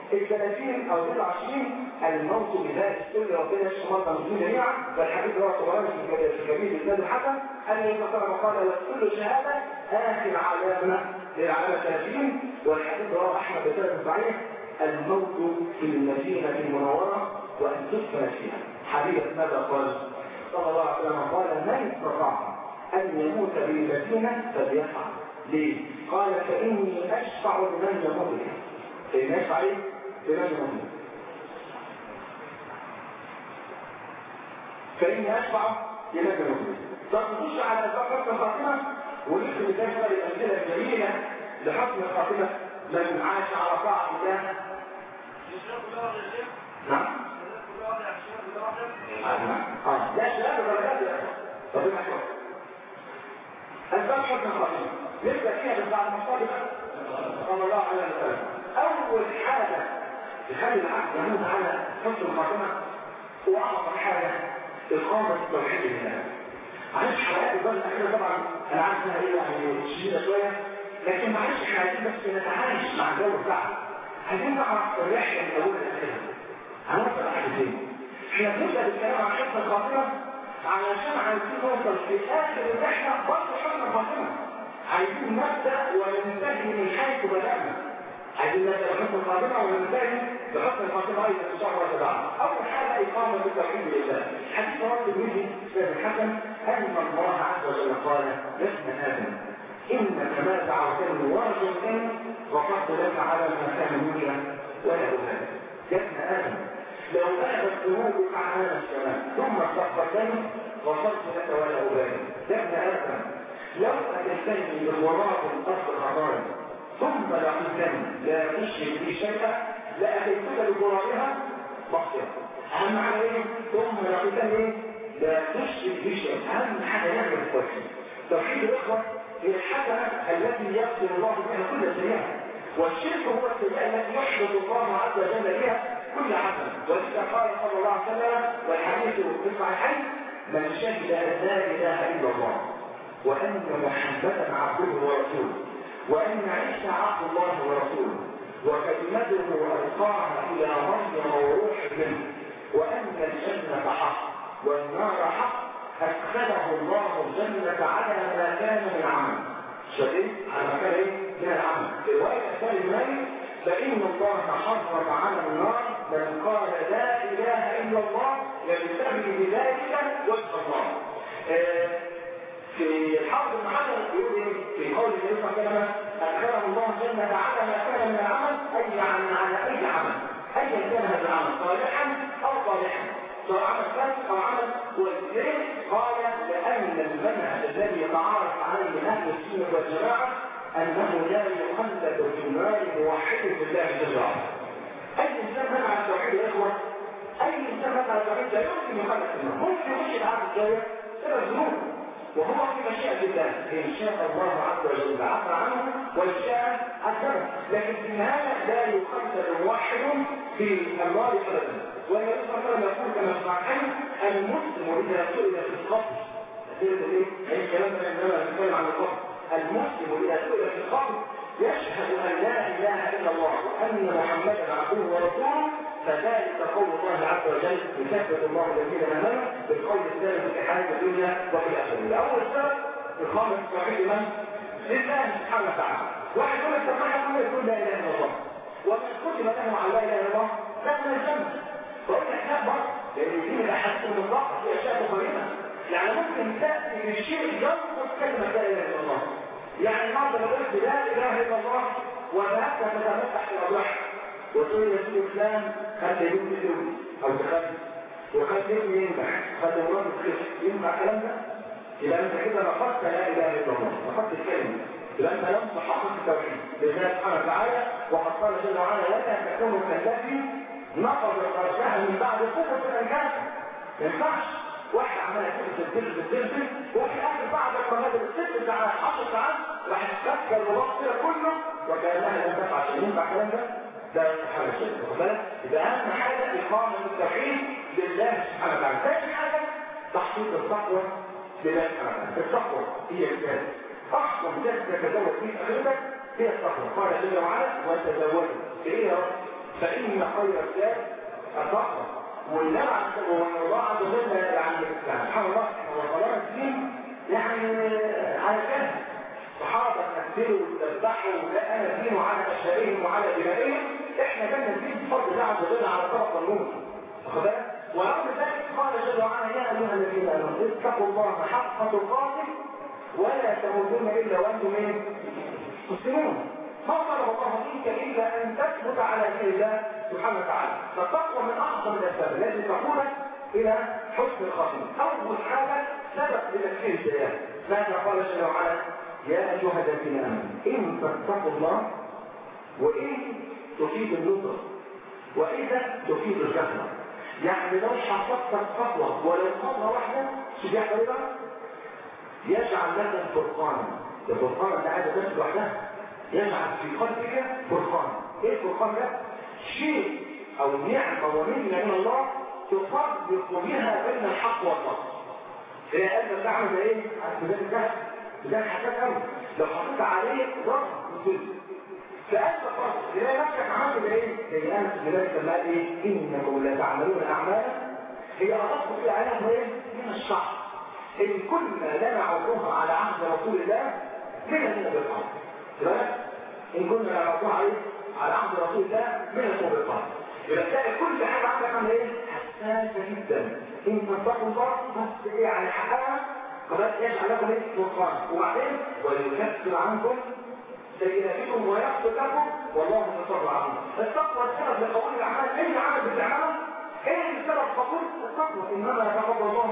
ال30 أو 29 الموت بذلك. كل ربنا يشفي مرضى المسلمين جميعا. والحديث رواه الطبراني في كبير الإسناد الحسن أن النبي صلى الله عليه وسلم قال وكل شهادة آخر علامة للعلامة 30. والحديث رواه أحمد بن صحيح الموت في المدينة المنورة وأن تدفن فيها. حديث ماذا قال؟ صلى الله عليه وسلم قال من استطاع أن يموت بالمدينة فليفعل. ليه؟ قال فإني أشفع لمن يموت بها. فإني أشفع لمن يموت بها. فإني أشفع لمن يموت بها. فنخش على أسباب حسن الخاتمة ونحن بكثرة الأمثلة الجميلة لحسن الخاتمة من عاش على طاعة الله. نعم؟ لا شباب درجات يا أخوة. طب إيه حكوة؟ أسباب حسن الخاتمة نبدأ فيها بعد المصطلح صلى الله عليه وسلم. أول حاجة تخلي العبد يموت على حسن الخاتمة وأعظم حاجة إقامة التوحيد لله. معلش حلقات الظن الأخيرة طبعا أنا عارف إنها إيه يعني شديدة شوية، لكن معلش إحنا عايزين بس نتعايش مع الجو بتاعنا. عايزين نعرف الرحلة من أولها لآخرها. هنوصل لحد فين؟ إحنا بنبدأ بالكلام عن حسن الخاتمة علشان عايزين نوصل في آخر الرحلة برضه حسن الخاتمة. عايزين نبدأ وننتهي من حيث بدأنا. عايزين نبدأ بحسن الخاتمة وننتهي بحسن الخاتمة أيضا إن شاء الله تعالى. أول حاجة إقامة التوحيد لله. حديث رواه الترمذي سيد الحسن أن الله عز وجل قال يا ابن آدم إنك ما دعوتني ورجوتني غفرت لك على ما كان منك ولا أبالي. يا ابن آدم لو ذهبت ذنوبك عنان السماء ثم استغفرتني غفرت لك ولا أبالي. يا ابن آدم لو أتيتني بغراب الأرض خطايا ثم لقيتني لا تشرك بي شيئا لأتيتك بغرابها مغفرة. أهم حاجة إيه؟ ثم لقيتني لا تشرك بي شيئا. أهم حاجة نعمل التوحيد. توحيد الإخوة هي الحسنة التي يغفر الله بها كل سيئة، والشرك هو السيئة التي يحبط الله عز وجل بها كل حسنة. ولذا قال صلى الله عليه وسلم والحديث في الصحيحين من شهد أن لا إله إلا الله وأن محمدا عبده ورسوله وأن عيسى عبد الله ورسوله وكلمته ألقاها إلى مريم وروح منه وأن الجنة حق والنار حق أدخله الله الجنة على ما كان من عمل. شديد على ما كان من العمل. في رواية الثاني المالي فإن الله حرم على النار من قال لا إله إلا الله يبتغي بذلك وجه الله. في الحافظ بن حجر يقول في قول النبي صلى الله عليه وسلم أدخله الله الجنة على ما كان من العمل أي على أي عمل أيا كان هذا العمل صالحا أو صالحا سواء عمل فاسد أو عمل كويس. قال لأن المنهج الذي يتعارف عليه أهل السنة والجماعة أنه لا يخلد في النار موحد بالله جل وعلا. أي إنسان منع على التوحيد يا إخوة، أي إنسان منع على التوحيد لا يمكن يخلد في النار. ممكن يخش العالم الجاية سبب ذنوب وهو في مشيئة الله. إن شاء الله عز وجل عفى عنه وإن شاء عذبه، لكن في النهاية لا يخلد موحد في النار أبدا. والنبي صلى الله عليه وسلم يقول كما سمعتم المسلم إذا سئل في القبر أي كلام إنما نتكلم عن القبر. المسلم إذا سئل في القبر يشهد أن لا إله إلا الله وأن محمدا عبده ورسوله فذلك قول الله عز وجل يثبت الله الذين آمنوا بالقول الثالث في حياة الدنيا وفي الآخرة. أول سبب إقامة التوحيد من؟ لله سبحانه وتعالى. واحد يقول لك طب ما يقول لا إله إلا الله ومن كتب له على لا إله إلا الله دخل الجنة. فقلت احنا برضه لأن دي من الأحاديث المطلقة في أشياء مقيمة. يعني ممكن تأتي بالشيء ينقص كلمة لا إله إلا الله. يعني النهارده لو قلت لا إله إلا الله وذهبت تتمسح في الأضلاع وتقول يا سيدي فلان خد يوم يوم أو تخلي وخد يوم ينبح خد مراد الخير ينبع الكلام ده؟ يبقى أنت كده رفضت لا إله إلا الله، رفضت الكلمة. يبقى أنت لم تحقق التوحيد لله سبحانه وتعالى. وقد قال جل وعلا ولا تكونوا كالذي نقض فرجها من بعد قوة الأنكاس. ما ينفعش واحد عمال تلبس وفي آخر بعد الرمضان 6 ساعات 10 ساعات راح تفكر الوقت كله وكأنها لم تفعل شيء. ينفع الكلام ده؟ لا يستحيل شيء. واخد بالك؟ يبقى أهم حاجة إقامة التوحيد لله سبحانه وتعالى. ثاني حاجة تحقيق التقوى لله سبحانه وتعالى. التقوى هي الكلام أحسن جد تتزوج فيه آخرتك هي التقوى. قال جل وعلا وتزوجوا. إيه يا رب؟ فإن خير الزاد التقوى. والله عز وجل يعني سبحان الله وصلاة الدين يعني على كده صحابة تنزلوا وتذبحوا ولا أنا دين على أشهرهم وعلى دمائهم، إحنا كنا الدين بفضل الله عز وجل على طرف النور. واخد بالك؟ ورغم ذلك قال جل وعلا يا أيها الذين آمنوا اتقوا الله حق تقاته ولا تموتن إلا وأنتم مسلمون. ما طلب الله منك إلا أن تثبت على دين الله سبحانه وتعالى. فالتقوى من أعظم الأسباب التي تقودك إلى حسن الخاتمة. أول حاجة سبب لتكفير الزيادة. ماذا قال جل وعلا؟ يا أيها الذين آمنوا إن تتقوا الله وإن تفيد النصر وإذا تفيد الكثرة. يعني لو حققت التقوى ولو خطوة واحدة شجاع أيضا يجعل لك فرقانا. الفرقان اللي عايزة تمشي لوحدها يجعل في قلبك فرقان. ايه الفرقان ده؟ شيء او نعمه ومنه من الله تفرق بها بين الحق والباطل. هي قلبك تعمل زي ايه؟ على سبيل الكهف ده حاجات قوي لو حطيت عليه ضغط وسلم فقلبك فرق تلاقي نفسك عملت زي ايه؟ زي انس بن مالك لما قال ايه؟ انكم لا تعملون اعمالا هي اغصب في عليها ايه؟ من الشعر. ان كنا لنعرضها على عهد رسول الله من الموبقات. إن كنا نعرضها على عهد رسول الله من الموبقات. يبقى تلاقي كل حاجة عندك عن ايه؟ حساسة جدا. إن تتقوا الله بس ايه على حقها فبس يجعل لكم ايه؟ فرقان. وبعدين ويكفر عنكم سيئاتكم ويغفر لكم والله يغفر عنكم. التقوى السبب لقبول الأعمال. ايه العمل بالأعمال؟ ايه السبب قبول التقوى؟ إنما يتقبل الله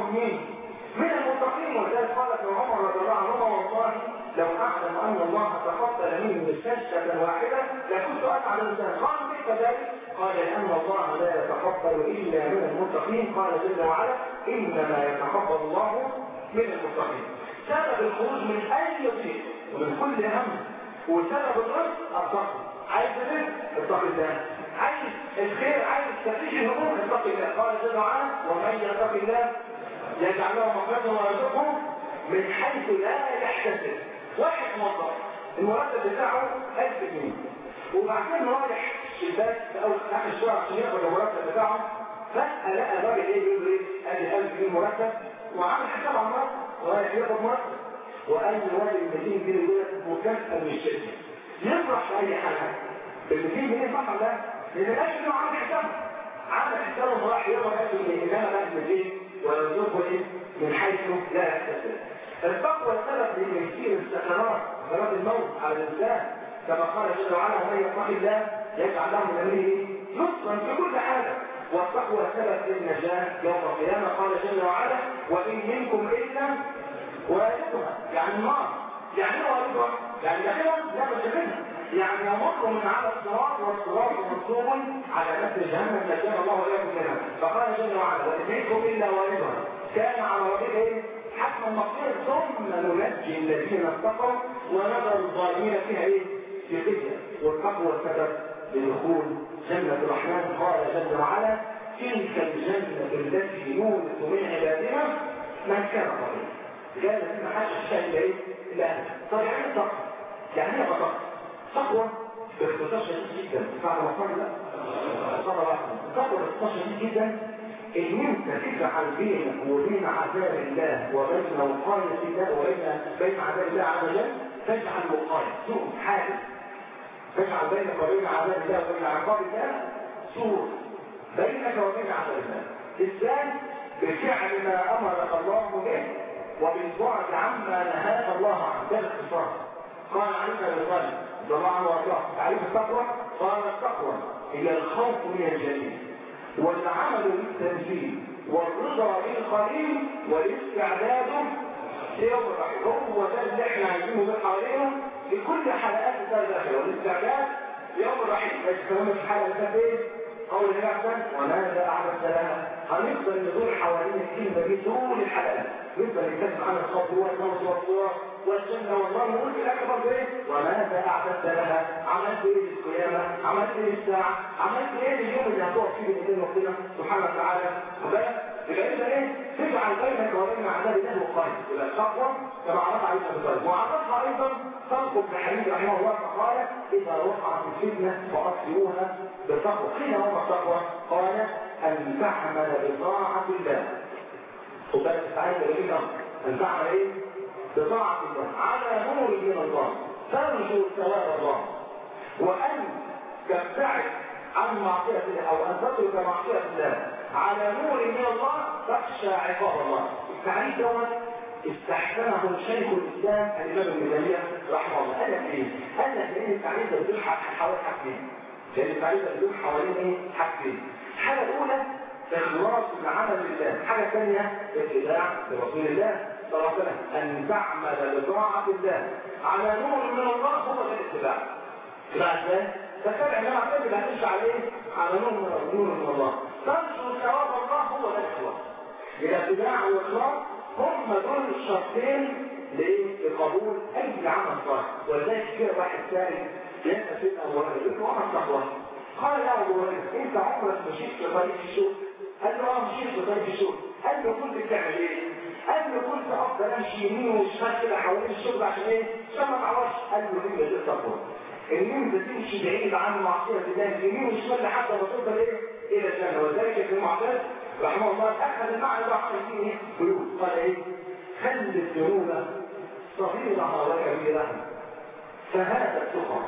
من المتقين. ولذلك قال ابن عمر رضي الله عنهما والله لو اعلم ان الله تقبل مني سجدة واحدة لكنت افعل الانسان. قال كيف ذلك؟ قال لان الله لا يتقبل الا من المتقين. قال جل وعلا انما يتقبل الله من المتقين. سبب الخروج من اي ضيق ومن كل هم وسبب الرزق التقوى. عايز الرزق اتق الله، عايز الخير، عايز تفريج الهموم اتق الله. قال جل وعلا ومن يتق الله يجعل له مخرجا ويرزقه من حيث لا يحتسب. واحد موظف المرتب بتاعه 1000 جنيه وبعدين رايح شباك في اول اخر الشهر عشان ياخد المرتب بتاعه فجأة لقى الراجل ايه بيقول له ايه؟ ادي 1000 جنيه مرتب وعامل حساب على المرتب ورايح ياخد مرتب وقال للراجل 200 جنيه دول مكافأة من الشركة. يفرح في اي حاجة ال 200 جنيه صح ولا لا؟ لان ال 1000 جنيه عامل حسابه عامل حسابه وراح ياخد 1000 جنيه انما بقى 200 ويرزقه ايه؟ من حيث لا يحتسب. التقوى سبب لتيسير السكرات سكرات الموت على الانسان كما قال جل وعلا ومن يتق الله يجعل له من امره يسرا في كل حاجه. والتقوى سبب للنجاه يوم القيامه. قال جل وعلا وان منكم الا واردها. يعني النار يعني ايه واردها؟ يعني داخلها لا مش منها يعني يمر من على الصراط والصراط منصوب على نفس جهنم نجانا الله واياكم منها. فقال جل وعلا وان منكم الا واردها كان على ربك ايه؟ حتما مصير ثم ننجي الذين اتقوا ونذر الظالمين فيها ايه؟ في خزي. والتقوى سبب لدخول جنة الرحمن. قال جل وعلا تلك الجنة التي نورث من عبادنا من كان قريب. جنة ما حدش الشاهد ايه؟ لا. طب يعني ايه تقوى؟ يعني ايه تقوى؟ تقوى باختصار شديد جدا. فعلا مصر لا؟ تقوى باختصار شديد جدا ان انت تجعل بينك وبين عذاب الله وبين وقاية الله وبين عذاب الله عز وجل تجعل وقاية سور حادث. تجعل بينك وبين عذاب الله وبين عقاب الله سور بينك وبين عذاب الله. ازاي؟ بفعل ما امرك الله به وبالبعد عما نهاك الله عنه. ده باختصار. قال عليك بالظالم رضي الله عنه وارضاه تعريف التقوى. قال التقوى هي الخوف من الجليل والعمل بالتنزيل والرضا بالقليل والاستعداد ليوم الرحيل. هو ده اللي احنا عايزينه بالحوالينا لكل حلقات الداخل والاستعداد ليوم الرحيل. بس كمان في حلقه التفاصيل قول الاحسن وماذا اعددت لها. هنفضل ندور حوالين الكلمه دي طول الحلقات نفضل نتكلم عن الخوف والموت والصور والجنه والنار ونقول في الاخر برضه ايه؟ وماذا اعددت لها؟ عملت ايه للقيامه؟ عملت ايه للساعه؟ عملت ايه لليوم اللي هتقف فيه بين ايدين ربنا سبحانه وتعالى؟ يبقى انت ايه؟ تجعل بينك وبين عذاب الله وقايه. يبقى التقوى كما عرفها عليه ابن طالب، وعرفها ايضا تنقل ابن حبيب رحمه الله فقال اذا وقعت الفتنه فاصلوها بالتقوى. قيل وما التقوى؟ قال ان تعمل بطاعه الله. خد بالك تعالى جميل قوي. ان تعمل ايه؟ بطاعه الله على نور من الله ترجو ثواب الله، وان تبتعد عن معصيه الله او ان تترك معصيه الله على نور من الله تخشى عقاب الله. التعريف دوت استحسنه شيخ الاسلام الامام ابن تيميه رحمه الله. قال لك ايه؟ قال لك لان التعريف ده بيدور حوالين حاجتين. لان التعريف ده بيدور حوالين ايه؟ حاجتين. الحاجه الاولى اخلاص العمل لله، الحاجه الثانيه اتباع لرسول الله صلى الله عليه وسلم. ان تعمل بطاعه الله على نور من الله هو ده الاتباع. اتباع ازاي؟ تتبع انما اعتمد هتمشي عليه على نور من الله. تنشر ثواب الله هو ده الاخلاص. الاتباع والاخلاص هم دول الشرطين لقبول اي عمل صالح. ولذلك كده واحد ثاني يسال سيدنا ابو هريره يقول له وما التقوى؟ قال يا ابو هريره انت عمرك مشيت في طريق الشغل؟ قال له مشيت في طريق الشغل. قال له كنت بتعمل ايه؟ قال له كنت افضل امشي يمين وشمال كده حوالين الشغل عشان ايه؟ عشان ما تعورش. قال له هي دي التقوى. ان انت تمشي بعيد عن معصيه الله يمين وشمال لحد ما توصل ايه؟ الى الجنه. وذلك ابن معتز رحمه الله اخذ المعنى ده وعمل فيه ايه؟ بيوت. قال ايه؟ خل الذنوب صغيرها وكبيرها فهذا التقى،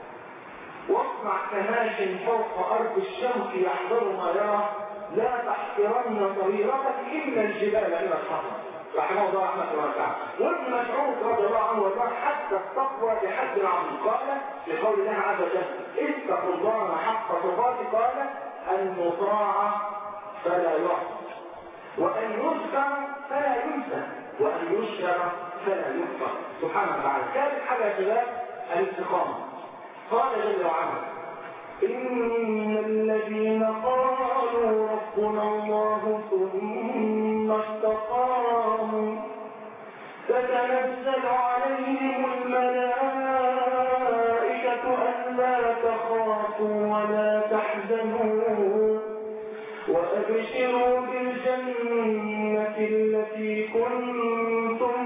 واصنع كماش فوق ارض الشمس يحضر ما يرى، لا تحقرن صغيرتك الا الجبال من الحطب. رحمه الله رحمه واسعه. وابن مسعود رضي الله عنه وارضاه حتى التقوى بحد عظيم قال في قول الله عز وجل اتقوا الله حق تقاته، قال ان يطاع فلا يعصى، وان يذكر فلا ينسى، وان يشكر فلا يكفر. سبحانه وتعالى. ثالث حاجه يا شباب الاستقامه. قال جل وعلا إن الذين قالوا ربنا الله ثم استقاموا تتنزل عليهم الملائكة ألا تخافوا ولا تحزنوا وأبشروا بالجنة التي كنتم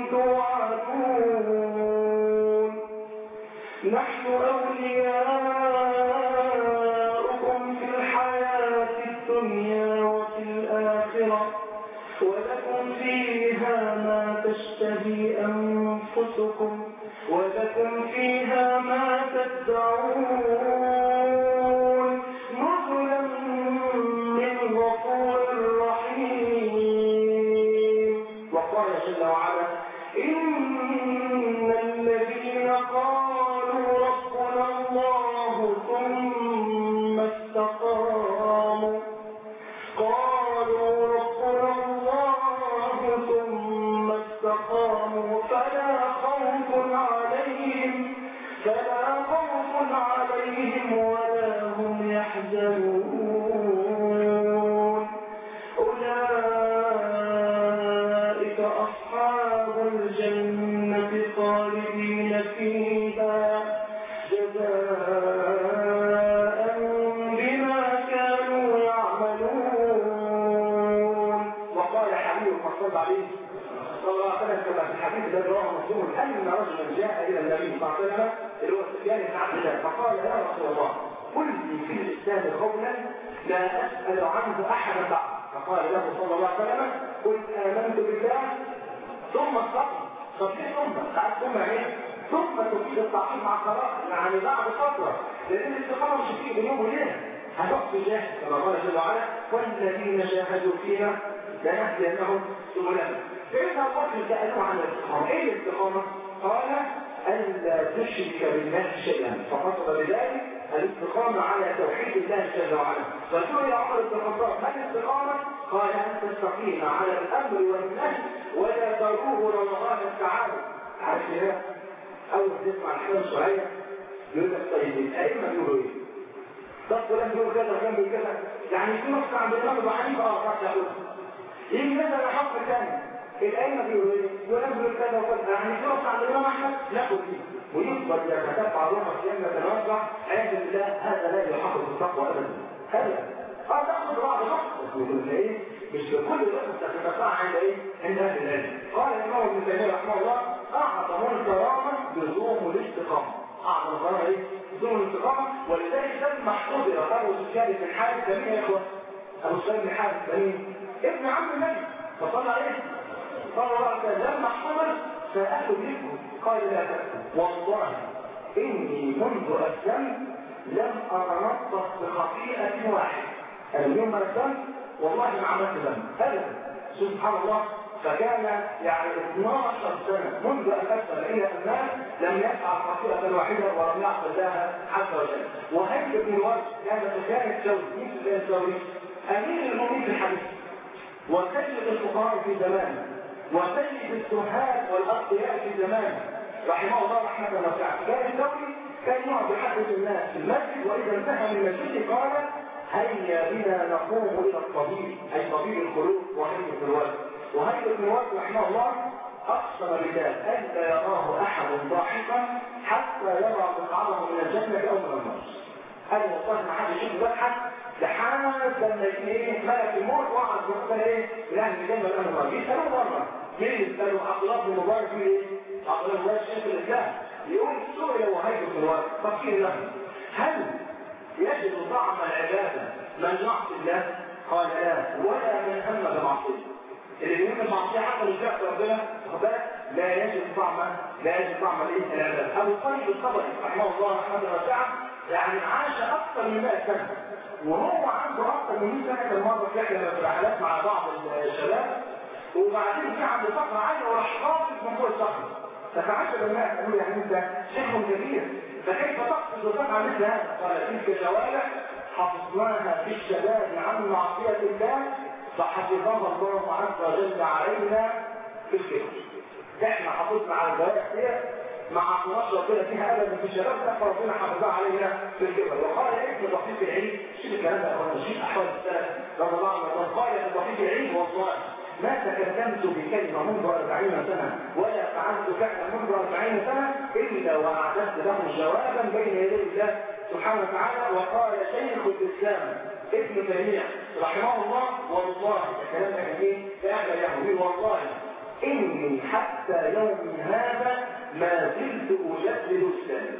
توعدون نحن أولياؤكم في الحياة الدنيا وفي الآخرة ولكم فيها ما تشتهي أنفسكم ولكم فيها ما تدعون نزلا من غفور رحيم. وقال جل وعلا إن الذين قالوا ربنا الله ثم استقاموا فلا خوف عليهم ولا هم يحزنون أولئك أصحاب الجنة خالدين فيها جزاء بما كانوا يعملون. وقال حبيب المصطفى عليه صلى الله عليه وسلم كما في الحديث الذي رواه مسلم ان رجلا جاء الى النبي صلى الله عليه وسلم اللي هو سفيان بن عبد الله فقال يا رسول الله قل لي في الاسلام قولا لا اسال عنه احدا بعد. فقال له صلى الله عليه وسلم قل امنت بالله ثم استقم. طب ليه ثم ايه؟ ثم تفيد التعقيد مع القرار يعني بعد فتره، لان الاستقامه مش هتيجي بيوم وليله، هتقف جاهز كما قال جل وعلا والذين جاهدوا فينا لنهدينهم سبلنا. فإذا الرجل سألوه عن الاستقامة، ايه الاستقامة؟ قال ألا تشرك بالله شيئا، فقصد بذلك الاستقامة على توحيد الله جل وعلا. فسئل عمر بن الخطاب ما الاستقامة؟ قال أن تستقيم على الأمر والنهي ولا تروه رمضان التعارض. عارف كده؟ أول ما تسمع الحكاية الشرعية يقول لك طيب الأئمة بيقولوا إيه؟ طب فلان بيقول كذا وفلان بيقول كذا، يعني في نقطة عند الإمام أبو حنيفة صح يقولها. يجي مثلا حق ثاني الأئمة بيقولوا إيه؟ ونبذل كذا وكذا، يعني في نقطة عند الإمام أحمد ناخد فيه ويفضل يتتبع روحه لما تنوزع عند الله. هذا لا يحقق التقوى أبدا. هذا تاخذ بعض الوقت ايه مش بكل الوقت تتقطع عند ايه عند اهل العلم. قال الامام ابن تيميه رحمه الله اعظم الكرامه لزوم الاستقامه. اعظم الكرامه ايه؟ لزوم الاستقامه. ولذلك لما احتضر ابو سفيان بن حارث مين يا اخوان؟ ابو سفيان بن حارث مين؟ ابن عم النبي فصلى عليه صلى الله عليه وسلم. لما احتضر ساله ابنه قال لا تأكل والله اني منذ اسلمت لم اتنطق بخطيئه واحده. انا اليوم ما اسلمت والله ما عملت ذنب ابدا. سبحان الله. فكان يعني 12 سنه منذ ان اسلم الى الناس لم يفعل خطيئه واحده ولم يعصي الله عز وجل. وهيثم بن الورد كان سفيان الثوري. مين سفيان الثوري؟ امير المؤمنين في الحديث وسيد الفقهاء في زمانه وسيد الزهاد والاغنياء في زمانه رحمه الله رحمه واسعه. كان الثوري كان يقعد يحدث الناس في المسجد واذا انتهى من المسجد قال هيا بنا نقوم الى الطبيب اي طبيب القلوب وهيثم بن الورد. وهيثم بن الورد رحمه الله اقسم بالله الا يراه احد ضاحكا حتى يرى مقعده من الجنه او من النار. قال والله ما حد يشوف يضحك لحد لما ايه ملك الموت وقعد يقول ايه لا الجنه ولا النار. يسالوه مره مين يسالوا؟ عبد الله بن مبارك في ايه؟ عبد الله بن مبارك شيخ الاسلام يقول سئل وهيثم بن الورد فقيل له هل يجد طعم العباده من يعصي الله؟ قال لا ولا من هم بمعصيه. اللي بيهم المعصيه حتى لو جاءت ربنا لا يجد طعم الايه العباده. ابو طيب الطبري رحمه الله رحمه واسعه يعني عاش اكثر من 100 سنه وهو عنده اكثر من 100 سنه. كان مره في احدى الرحلات مع بعض الشباب وبعدين في عند صخره عاليه وراح قاصد من فوق الصخره. فتعجب الناس قالوا يعني انت شيخ كبير فكيف تقصد وتفعل مثل هذا؟ قال تلك جوارح حفظناها في الشباب عن معصيه الله فحفظها الله عز وجل علينا في الكبر. احنا حافظنا على الجوارح دي ما عطناش ربنا فيها ابدا في الشباب فربنا حافظها علينا في الكبر. وقال ابن دقيق العلم شوف الكلام ده اخوانا شوف احوال السلف رضي الله عنهم. قال ابن دقيق العلم والله ما تكلمت بكلمه منذ 40 سنه ولا فعلت فعلا منذ 40 سنه الا واعددت له جوابا بين يدي الله سبحانه وتعالى. وقال شيخ الاسلام ابن تيميه رحمه الله والله الكلام ده كان ايه؟ فاعل يهودي والله اني حتى يوم هذا ما زلت اجدد السلام.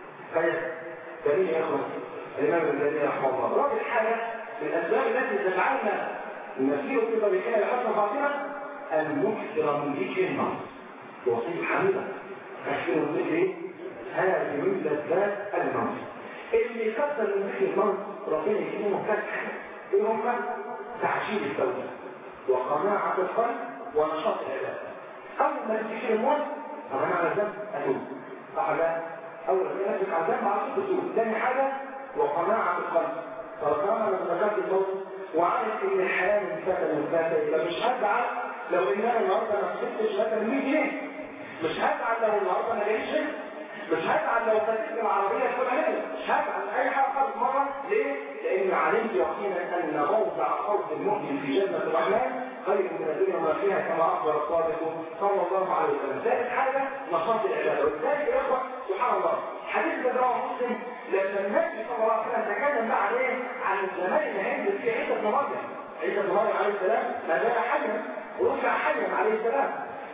فليه يا اخوان الامام ابن تيميه رحمه الله رابع حاجه من الاسباب التي تجعلنا نسير في طريقنا لحسن خاطره المكثر من ذكر الله. وصيب حميده تكثير من ذكر هذه من لذات الموت. اللي كثر من ذكر الموت ربنا يكرمه فتح ايه هم؟ تعجيل التوبه وقناعه القلب ونشاط العباده. اول ما ذكر الموت طب انا على ذنب اتوب صح لا؟ اول ما يمسك على ذنب على طول اتوب. ثاني حاجه وقناعه القلب. طالما انا ذكرت الموت وعارف ان الحياه من فتره لفتره يبقى مش هزعل لو ان انا النهارده ما كسبتش مثلا 100 جنيه. مش هزعل لو النهارده ما جاليش شيء. مش هزعل لو فاتتني العربيه الفلانيه. مش هزعل اي حاجه خالص مره. ليه؟ لان علمت يقينا ان موضع خوف المؤمن في جنه الرحمن خير من الدنيا وما فيها كما اخبر الصادق صلى الله عليه وسلم. ثالث حاجه نشاط العباده. ولذلك يا اخوه سبحان الله حديث ده رواه مسلم لما النبي صلى الله عليه وسلم تكلم بقى عليه عن الزمان اللي هينزل فيه عيسى بن مريم. عيسى بن مريم عليه السلام ما زال حيا ورجع حيا عليه السلام.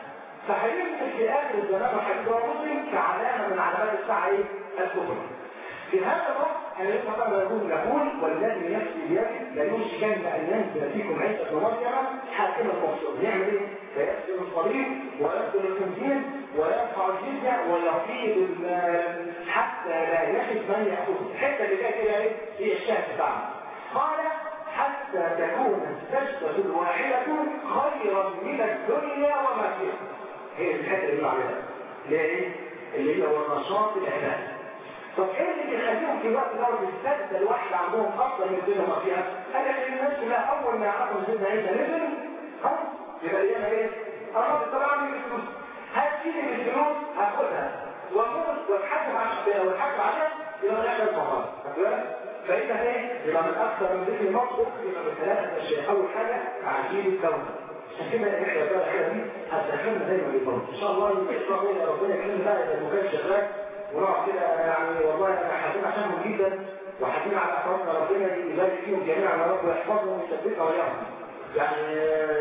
فهينزل في اخر الزمان وحديث رواه مسلم كعلامه من علامات الساعه الكبرى. في هذا الوقت النبي صلى الله عليه وسلم يقول والذي نفسي بيده لا يوشكن ان ينزل فيكم عيسى بن مريم حاكما مبصرا. يعمل ايه؟ فيسجد الصليب ويسجد الخنزير ويرفع الجزيه ويفيض المال حتى لا يجد من ياخذه. الحته اللي جايه كده ايه؟ هي الشاهد بتاعنا. قال حتى تكون السجده الواحده خيرا من الدنيا وما فيها. هي الحته اللي بنعملها اللي هي ايه؟ اللي هي والنشاط العبادي. طب ايه اللي بيخليهم في وقت دوت السجده الواحده عندهم افضل من الدنيا وما فيها؟ قال لك الناس كلها اول ما يعرفوا سيدنا عيسى نزل خلاص يبقى لينا ايه؟ خلاص طبعا عندي الفلوس هتجيلي بالفلوس هاخدها واموت واتحكم عليها يبقى ده احسن خالص. فاذا ايه؟ يبقى من اكثر من ذكر الموت يبقى من ثلاثه اشياء. اول حاجه تعجيل التوبه. عشان كده احنا بقى الحاجه دي هتدخلنا دايما بالموت ان شاء الله. ربنا يكرمنا بقى اذا ما كانش شغال ونقعد كده يعني والله انا حاسين عشانهم جدا وحكينا على اخواتنا ربنا يبارك فيهم جميعا يا رب ويحفظهم ويثبتنا وياهم. يعني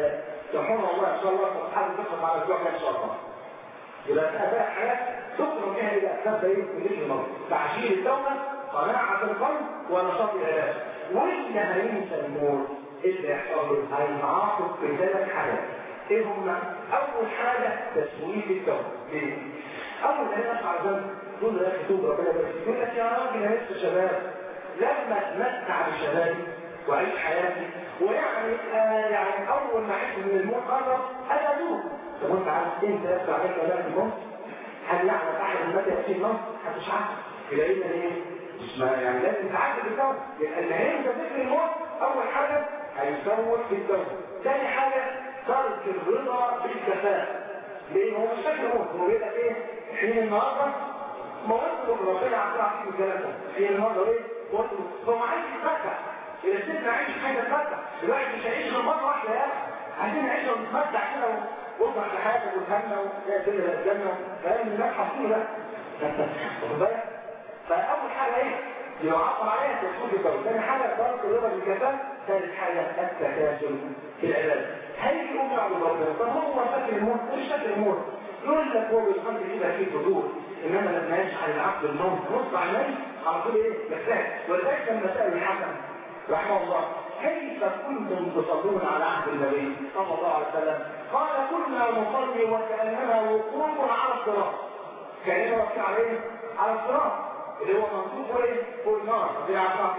سبحان الله ان شاء الله سبحانه تقف على الجوع ان شاء الله. يبقى اداء حياه تخرج بها الى اسباب بعيد من المرض، تعجيل التوبه، قناعه القلب، ونشاط العلاج. واللي هينسى الموت اللي يحصل له هيتعاقب بثلاث حاجات. ايه هم؟ اول حاجه تسويف التوبه. ليه؟ اول ما يقع ذنب تقول له يا اخي توب ربنا يبارك فيك، يقول لك يا راجل انا لسه شباب، لما اتمتع بشبابي واعيش حياتي ويعني يعني اول ما احس ان الموت قرب انا اتوب. طب وانت عارف انت يطلع عليك ملاك الموت؟ هل يعلم احد المتى ياتي الموت؟ محدش عارف. تلاقينا ايه؟ مش يعني لازم تعدي بالتوبه. يبقى اللي هينسى ذكر الموت اول حاجه هيسوف في التوبه. ثاني حاجه ترك الرضا بالكفاءه. لان هو مش فاكر موت، هو بيقول لك ايه؟ حين النهارده موته ربنا عطاه فيه الكلام ده. حين النهارده ايه؟ موته هو عايز يتمتع. إذا سيبنا عيش حاجة تمتع، الواحد مش هيعيش غير مرة واحدة يا أخي. عايزين نعيش ونتمتع كده ونفرح لحياتك والهمة ولا الدنيا الجنة، فاهم الناس حاطين ده. واخد بالك؟ فأول حاجة إيه؟ يعبر عليها تسويق الدولة. ثاني حاجة ترك الرضا بالكفاءة. ثالث حاجة التكاسل في العلاج. هيجي يقوم يعبد ربنا، طب هو فاكر الموت؟ مش فاكر الموت. يقول لك هو بيصلي كده في فضول، انما لما يشعر العبد الموت نص عينيه على طول ايه؟ يحتاج. ولذلك لما سأل الحسن رحمه الله كيف كنتم تصلون على عهد النبي صلى الله عليه وسلم؟ قال كنا نصلي وكأننا وقوف على الصراط. كأننا واقفين على ايه؟ على الصراط اللي هو منصوب فوق ايه؟ فوق النار زي عصاك.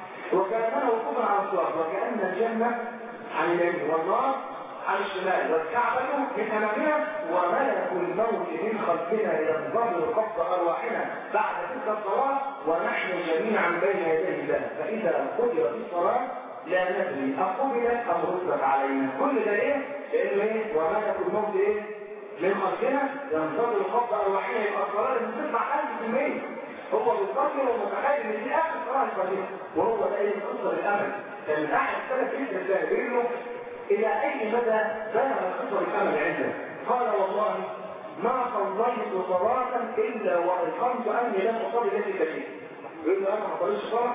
وكأننا وقوف على الصراط وكأن الجنة عن اليمين والنار عن الشمال والكعبة من أمامنا وملك الموت من خلفنا ينتظر قبض أرواحنا بعد تلك الصلاة ونحن جميعا بين يدي الله. فإذا قدرت الصلاة لا ندري أقبلت أم ردت علينا. كل ده إيه؟ لأنه إيه؟ وملك الموت إيه؟ من خلفنا ينتظر قبض أرواحنا. يبقى الصلاة اللي بتطلع 1000%. هو بيفكر ومتخيل ان دي اخر صلاه الفجر، وهو ده ايه؟ قصه الامل. كان احد السلف يسال بيقول له الى اي مدى بلغ قصر الامل عنده؟ قال والله ما صليت صلاه الا وايقنت اني لم اصلي التي تليها. يقول له انا ما صليتش صلاه؟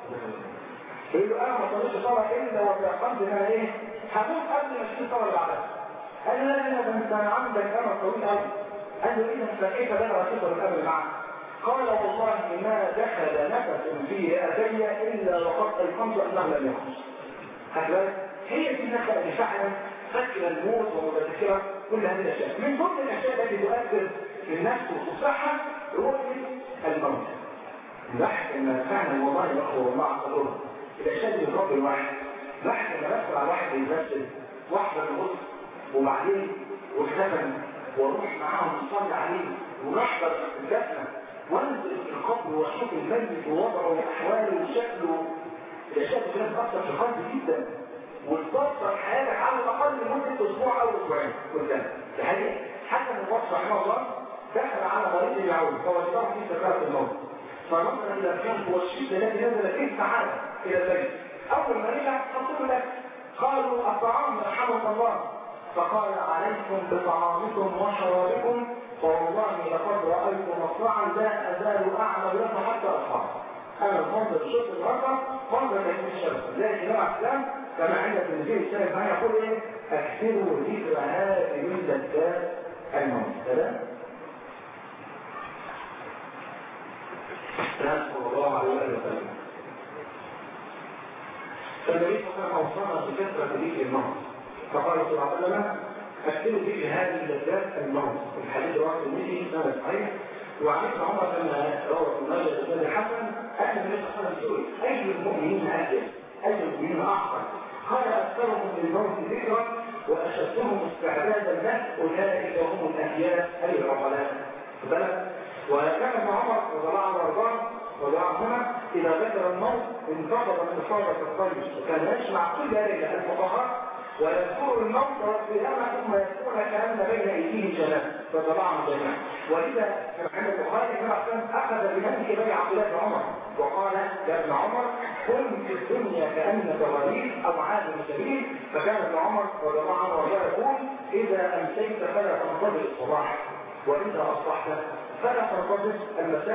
يقول له انا ما صليتش صلاه الا وايقنت ان انا ايه؟ هموت قبل ما اشوف الصلاه اللي بعدها. قال له لا ده انت عندك امل طويل قوي. قال له اذا فكيف بلغ قصر الامل معك؟ قال والله ما دخل نفس في رئتي الا وقد ايقنت انه لم يخرج. هكذا هي دي النخله اللي فعلا فكر الموت ومتذكره كل هذه الاشياء. من ضمن الاشياء التي تؤثر في النفس والصحه رؤيه الموت. بحث ان فعلا والله يخبر الله عز وجل الاشياء اللي بتربي الواحد. بحث ان ندخل على واحد يمثل واحده الغسل وبعدين والكفن واروح معاهم نصلي عليه ونحضر الدفنه وانزل في القبر واشوف الميت ووضعه واحواله وشكله. الاشياء دي بتاثر في القلب جدا وتبطل حياتك على الاقل لمده اسبوع او اسبوعين قدام. ده حقيقي. حتى من الوصف رحمه الله دخل على مريض يعود فوجده في سكرات الموت فنظر الى الجنب والشده التي نزل فيه تعالى الى البيت. اول ما رجع قالوا له قالوا الطعام رحمك الله فقال عليكم بطعامكم وشرابكم فوالله لقد رأيت مصرعا لا أزال أعمل له حتى أصحاب. أنا المنظر شفت النهارده منظر كريم الشمس لكن نوع أسلام كما عند التنزيل الشريف معي يقول إيه؟ أكثروا ذكر هذه اللذات الموت. تمام؟ صلى الله عليه وسلم. فالنبي صلى الله عليه وسلم أوصانا بكثرة ذكر الموت فقال صلى الله عليه وسلم أكثروا ذكر هذه اللذات الموت. الحديث رواه الترمذي سند صحيح. وعن ابن عمر لما روى ابن ماجه بن الحسن أن النبي صلى الله عليه وسلم أي المؤمنين أجل؟ أي المؤمنين أعظم؟ قال أكثرهم للموت ذكرا وأشدهم استعدادا له أولئك هم الأحياء أي العقلاء. بلد وكان ابن عمر رضي الله عنه وارضاه رضي الله عنهما إذا ذكر الموت انتقض من إصابة الطيب وكان يجمع كل هذه الفقهاء ويذكر الموت والقيامة ثم يكون كأن بين أيديه جنات فطلعهم جميعا. ولذا كان عند البخاري أخذ بنفسه بني عبد الله بن عمر وقال يا ابن عمر كن في الدنيا كأنك غريب أو عابر سبيل. فكان ابن عمر رضي الله عنه يقول إذا أمسيت فلا تنتظر الصباح وإذا أصبحت فلا تنتظر المساء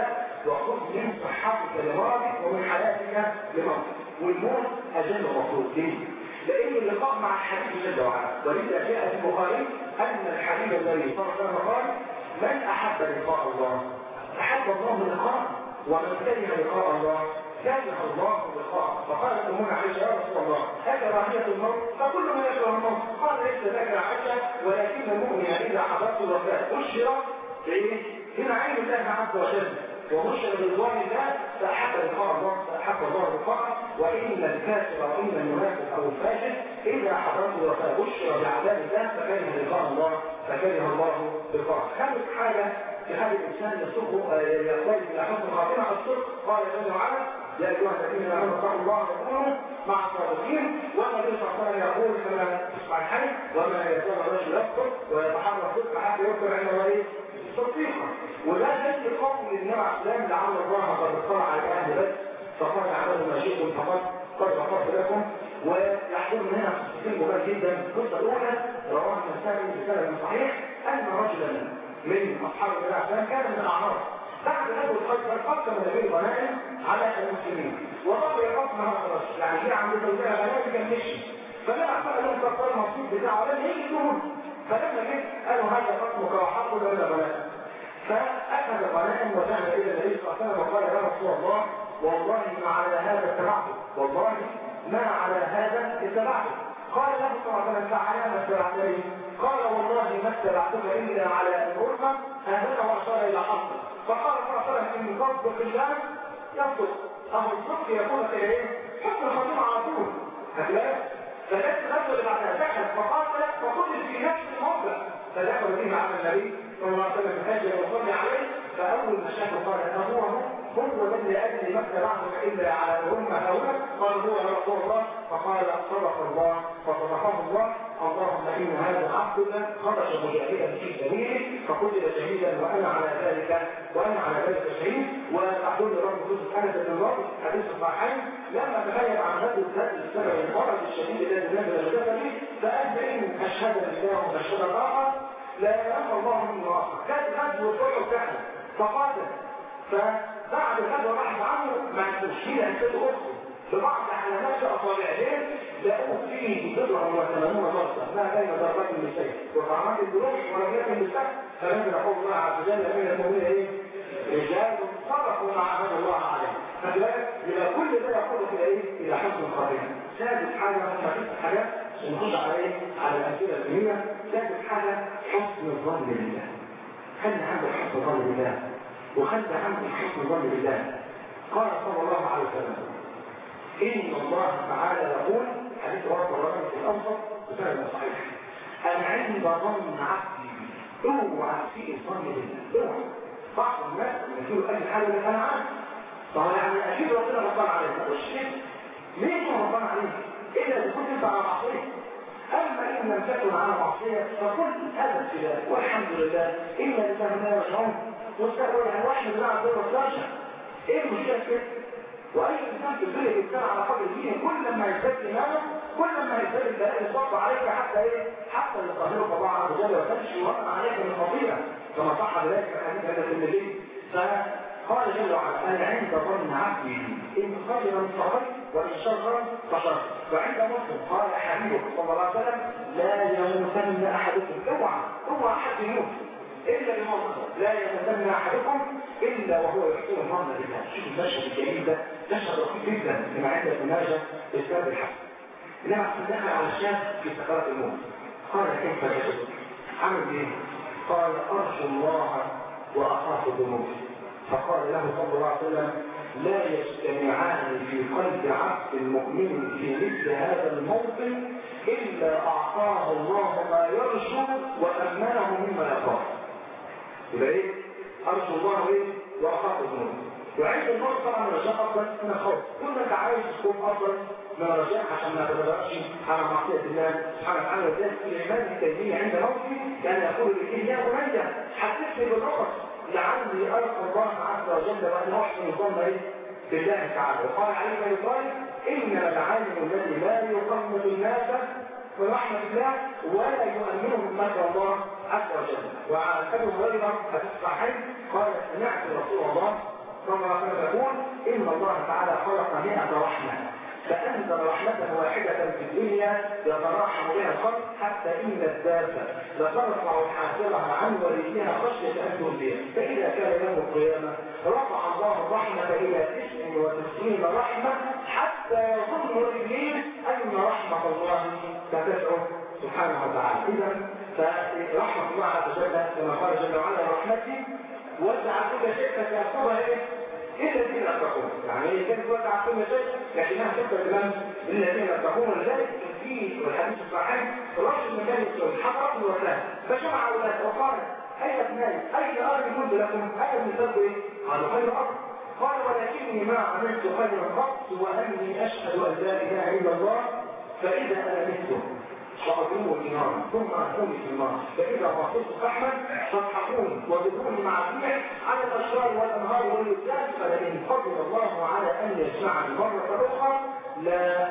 وخذ من صحتك لمرضك ومن حياتك لموتك. والموت أجل مطلوب ليه؟ لأن اللقاء مع الحبيب جل وعلا، ولذا جاء في البخاري أن الحبيب الذي صلى الله عليه وسلم قال: من أحب لقاء الله أحب الله لقاءه، ومن كره لقاء الله كره الله لقاءه. فقالت أمنا عائشة: يا رسول الله أكراهية الموت؟ فكل من يكره الموت. قال: ليس ذاك عائشة، ولكن المؤمن إذا حضرته الوفاة بشر بإيه؟ بنعيم الله عز وجل، وبشر برضوان الله، فأحب لقاء الله فأحب الله لقاءه. وإن الكافر وإن المنافق أو الفاجر إذا حضرته الوفاة بشر بعذاب الله فكره لقاء الله فكره الله لقاءه. خامس حاجة في هذا الإنسان يصدق يقتضي من حسن الخاتمة الصدق. قال جل وعلا: يا أيها الذين آمنوا اتقوا الله وكونوا مع الصادقين. والنبي صلى الله عليه وسلم يقول كما تسمع الحي: وما يزال الرجل يصدق ويتحرى الصدق حتى يذكر عند الله صديقا. وده جد قول للنبي عليه السلام: لعل الله قد اطلع على أهل بدر فقال: اعملوا ما شئتم فقد غفرت لكم. ويحضرنا هنا قصتين مبارك جدا. القصه الاولى رواه النسائي بسند صحيح ان رجلا من اصحاب النبي عليه السلام كان من الاعراب بعد غزوه خيبر قسم النبي غنائم على المسلمين وطلب يقسم هذا الرجل، يعني جه عند زوجها غنائم كان مشي، فلما اعتقد لهم كفار المقصود بتاعه لم يجي دون، فلما جه قالوا: هذا قسمك وحقه ولا غنائم. فاخذ الغنائم وذهب الى النبي صلى الله عليه وسلم وقال: يا رسول الله والله ما على هذا اتبعته، والله ما على هذا اتبعته. قال له صلى الله عليه وسلم: فعلى ما اتبعتني؟ قال: والله ما اتبعتك الا على ان ارفع هذا، واشار الى حقه. فقال صلى الله عليه وسلم: ان تصدق الله يصدق. اهو الصدق يكون في ايه؟ حكم الخطيب على طول. هتلاقي فجاءت الغزوه اللي بعدها دخل فقاتل فقتل في نفس الموضع، فدخل به على النبي صلى الله عليه وسلم فهجر وصلي عليه. فاول ما شافه قال: هو من لأجل ما اتبعتك إلا على أمة هؤلاء؟ قال: هو يا رسول الله. فقال: صدق الله فصدقه الله. اللهم إن هذا عبدك خرج مجاهدا في سبيلك فقتل شهيدا وأنا على ذلك شهيد. وتقول رب يوسف أنس بن الرب حديث الصحيحين لما تغيب عن غزوة بدر بسبب المرض الشديد الذي نزل بجسده فقال: إن أشهد بالله وأشهد الآخر لا ينفع الله من راسه. كانت غزوة أحد سهلة فقاتل. فبعد الغزوة راحت عنه مع التشكيل هيكتبه أخته ببعض علامات أصابعين لقوا فيه بضع وثمانون ضربة ما بين ضربات النساء وطعامات الجروح ورميات النساء. فنزل قول الله عز وجل: من المؤمنين ايه؟ رجال صدقوا ما عهد الله عليه. فبالك يبقى كل ده يقول الى ايه؟ الى حسن الخاتمة. سادس حاجة هم ست حاجات ونخش على الأمثلة الدينية. سادس حاجة حسن الظن بالله. خلي عندك حسن الظن بالله وخلي عندك حسن الظن بالله. قال صلى الله عليه وسلم: إن الله تعالى يقول حديث رواه الطبراني في الأوسط بسند صحيح: أنا عند ظن عبدي اوعى تسيء الظن بالله. اوعى. بعض الناس يقولوا أي حاجة لك أنا عارف. طبعا يعني أكيد ربنا غضبان عليك. مش كده. ليه هو غضبان عليك؟ إلا إذا كنت أنت على معصية. أما إن لم تكن على معصية فقل هذا ابتلاء والحمد لله إن لله ما يشعرون. واستقبل يعني واحد من على الدور الثالثة. إيه المشكلة كده؟ وأي إنسان في الدنيا الإنسان على قدر دينه كل ما يزداد إيمانه كل ما يزداد البلاء يصب عليك حتى إيه؟ حتى يطهرك الله عز وجل وتمشي وقع عليك من خطيئة كما صح بذلك الحديث هذا في النبي. فقال جل وعلا: أنا عند ظن عبدي إن خيرا فخير وإن شرا فشر. وعند مسلم قال حبيبه صلى الله عليه وسلم: لا يموتن أحدكم. اوعى حد يموت إلا بموت. لا يموتن أحدكم إلا وهو يحسن الظن بالله. شوف المشهد الجميل ده، مشهد رخيص جدا كما عند ابن ماجه بإسناد الحسن. إنما عشان دخل على الشاب في سكرات الموت قال: كيف تجد؟ عمل إيه؟ قال: أرجو الله وأخاف الذنوب. فقال له صلى الله عليه وسلم: لا يجتمعان في قلب عبد مؤمن في مثل هذا الموطن إلا أعطاه الله ما يرجو وأمنه مما يخاف. يبقى إيه؟ أرجو الله إيه؟ وأخاف الذنوب. وعند الموت طبعا الرجاء أفضل من الخوف. كل أنت عايز تكون أفضل من الرجاء عشان ما تتبرأش على معصية الله سبحانه وتعالى. وذلك الإيمان التنمية عند موته كان يقول لكي يا بني حسسني بالرقص لعلي ألقى الله عز وجل وأن أحسن الظن بالله تعالى. وقال عليه ما يقال: إنما العالم الذي لا يقمد الناس من رحمة الله ولا يؤمنهم مكر الله عز وجل. وعن أبي هريرة في الصحيحين قال: سمعت رسول الله صلى الله عليه وسلم يقول إن الله تعالى خلق 100 رحمة فأنزل رحمة واحدة في الدنيا يتراحم بها الخلق حتى إن الدابة لترفع حافرها عن والديها خشية أن تؤذيها، فإذا كان يوم القيامة رفع الله الرحمة إلى 99 رحمة حتى يظن إبليس أن رحمة الله ستدعو سبحانه وتعالى. إذا فرحمة الله عز وجل كما قال جل وعلا رحمتي وسع كل شيء فسيأخذها إيه الذين يتقون، يعني هي كانت وسع كل شيء لكنها تبقى الآن الذين يتقون. لذلك في الحديث الصحيح رجل مكان يسأل حضرت الوفاة فجمع أولاده وقال أي أبنائي أي أرض كنت لكم أي مثال إيه؟ قالوا خير أرض. قال ولكني ما عملت خيرا قط وأني أشهد أن لا إله إلا الله فإذا أنا مت فأضربوا النار ثم أهوني في النار فإذا وصلت أحمد فاضحكوني وضربوني مع الريح على الأشرار والأنهار والوساد فلئن قدر الله على أن يجمعني مرة أخرى لا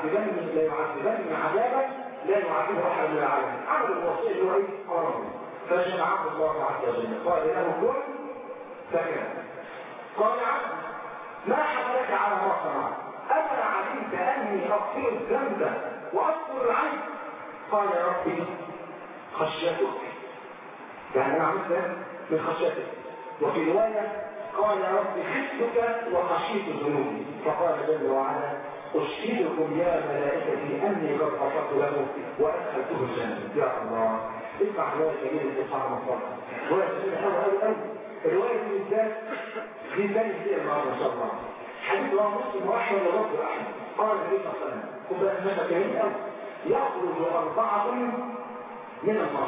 يعذبني عذابا لا يعذبه أحد من العالمين. عمل الوصية اللي هو إيه؟ فجمعه الله عز وجل قال له كن فكان. قال عبد ما حملك على ما صنعت أما علمت أني أغفر الذنب وأذكر العيب؟ قال يا ربي خشيتك، يعني أنا عملت من خشيتك. وفي رواية قال يا ربي خفتك وخشيت ذنوبي. فقال جل وعلا أشهدكم يا ملائكتي أني قد غفرت له وأدخلته الجنة. يا الله اسمع رواية جميلة سبحان الله، رواية جميلة أوي. الرواية دي بالذات في ثاني كتير النهارده إن شاء الله. حديث رواه مسلم وأحمد ورب أحمد قال النبي صلى الله عليه وسلم خد بالك ماشي كريم قوي يخرج 4 من النار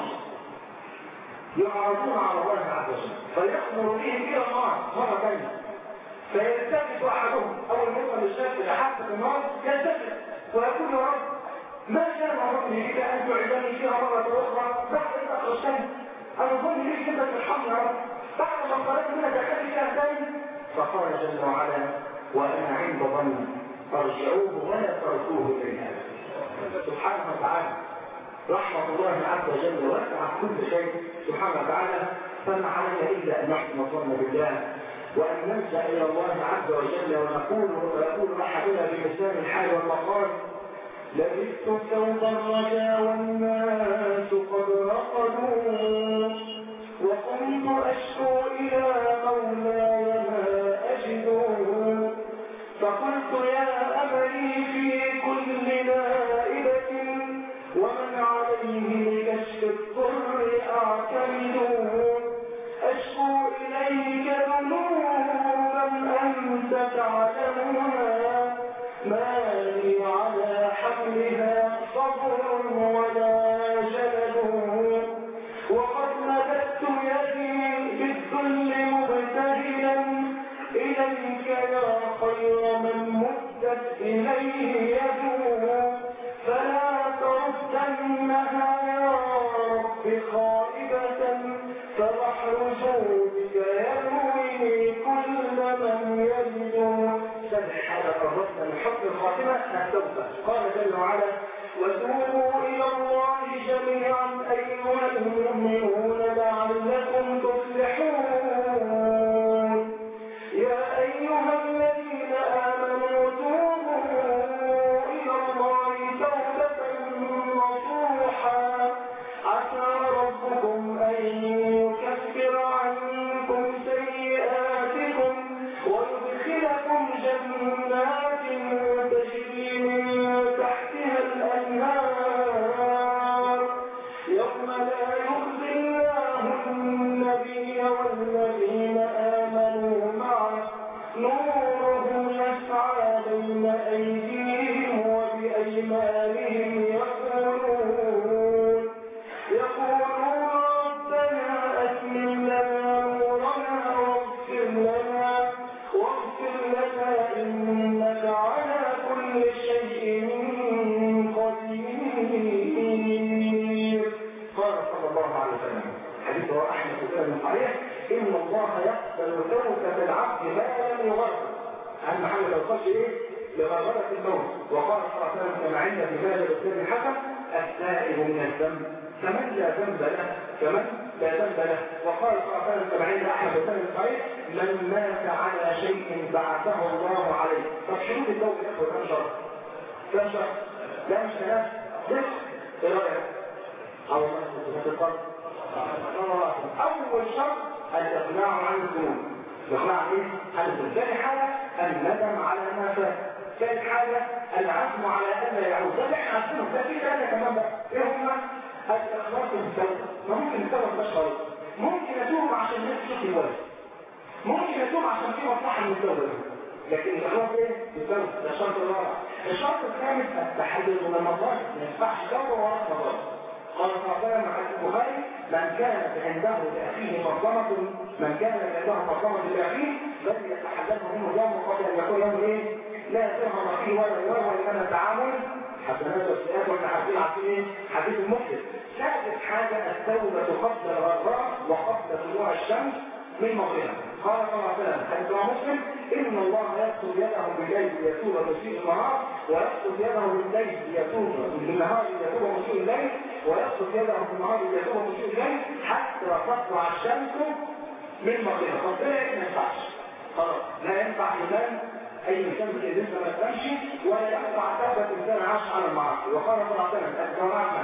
يعرضون على الله عز وجل فيأمر بهم إلى النار مرة ثانية فيلتفت أحدهم أول ما يوصل للشاب إلى حافة النار يلتفت ويقول يا رب ما كان ربي بك أن تعيدني فيها مرة أخرى بعد أن أخرجتني أنا ظن لي كلمة الحمد يا رب بعد ما قرأت منك أخذت فيها ثاني. فقال جل وعلا وأنا عند ظن فارجعوه ولا تركوه إليها. سبحانه وتعالى رحمة الله عز وجل وسعت كل شيء سبحانه وتعالى فما علينا إلا أن نحسن الظن بالله وأن نلجأ إلى الله عز وجل ونقول أحدنا بلسان الحال والمقال لبثت ثوب الرجا والناس قد رقدوا وكنت أشكو إلى مولاي ما أجدوا فقلت يا أملي في كل نائبة ومن عليه لكشف الضر أعتمد أشكو إليك ذنوبا أنت تعلمها ما لي على حملها صبر ولا جلد وقد مددت يدي بالذل مبتهلا إليك يا خير من مدت إليه يده فلا تردنها يا رب خائبة فبحر جودك يروي كل من يجد. سمح هذا قربنا من حسن الخاتمة التوبة. قال جل وعلا وتوبوا إلى الله جميعا أيها المؤمنون لعلكم تفلحون. يا أيها الذين آمنوا توبوا إلى الله توبة نصوحا عسى ربكم أن يكفر عنكم سيئاتكم ويدخلكم جنات تجري من تحتها الأنهار يوم لا يخزي الله النبي والذين آمنوا معه نورهم يسعى بين أيديهم وبأيمانهم يقولون ربنا أتمم لنا نورنا واغفر لنا إنك على كل شيء قدير. قال صلى الله عليه وسلم حديث رواه أحمد بن صحيح إن الله يقبل توبة العبد ما لم يغرر. أهم حاجة ما توصلش إيه؟ لغرغرة الموت. وقال صلى الله عليه وسلم كما عند في مال الأستاذ الحسن التائب من الذنب فمن لا ذنب له كمان لا ذنب له. وقال صلى الله عليه وسلم كما عند احمد بن صحيح: من مات على شيء بعثه الله عليه. طب شروط التوبه يا اخوه كم شرط؟ كم شرط؟ لا مش ثلاث، لسه ايه رايك؟ اول شرط الاقلاع عن الذنوب. الاقلاع عن الذنوب. ثاني حاجه الندم على ما فات. ثالث حاجه العزم على الا يعود. ده اللي احنا عارفينه. ده في ثلاثه كمان بقى. ايه هم؟ الاخلاص في التوبه. ما ممكن التوبه مش خالص. ممكن اتوب عشان الناس تشوفني كويس. ممكن اتوب عشان في مصلحه من التوبه دي. لكن الاخلاص ايه؟ التوبه. ده الشرط الرابع. الشرط الخامس التحلل من المظالم. ما ينفعش توبه وراء مظالم. قال صلى الله عليه وسلم عن البخاري: من كانت عنده لاخيه مظلمه لاخيه فليتحلله منه يوم قبل ان يكون يوم ايه؟ لا تهم فيه ولا يروى انما التعامل حسنات والسيئات. واحنا عارفين ايه؟ حديث المسلم. ثالث حاجه التوبه قبل الغراء وقبل طلوع الشمس من مغربها. قال صلى الله عليه وسلم حديث مسلم: ان الله يبسط يده بالليل ليتوب مسيء النهار، ويبسط يده بالليل ليتوب بالنهار ليتوب مسيء الليل، ويبسط يده بالنهار ليتوب مسيء الليل حتى تطلع الشمس من مغربها. ربنا ما ينفعش. خلاص لا ينفع ايمان اي انسان من الانسان ما تمشي، ولا ينفع توبه انسان عاش على المعاصي. وقال صلى الله عليه وسلم: الجماعه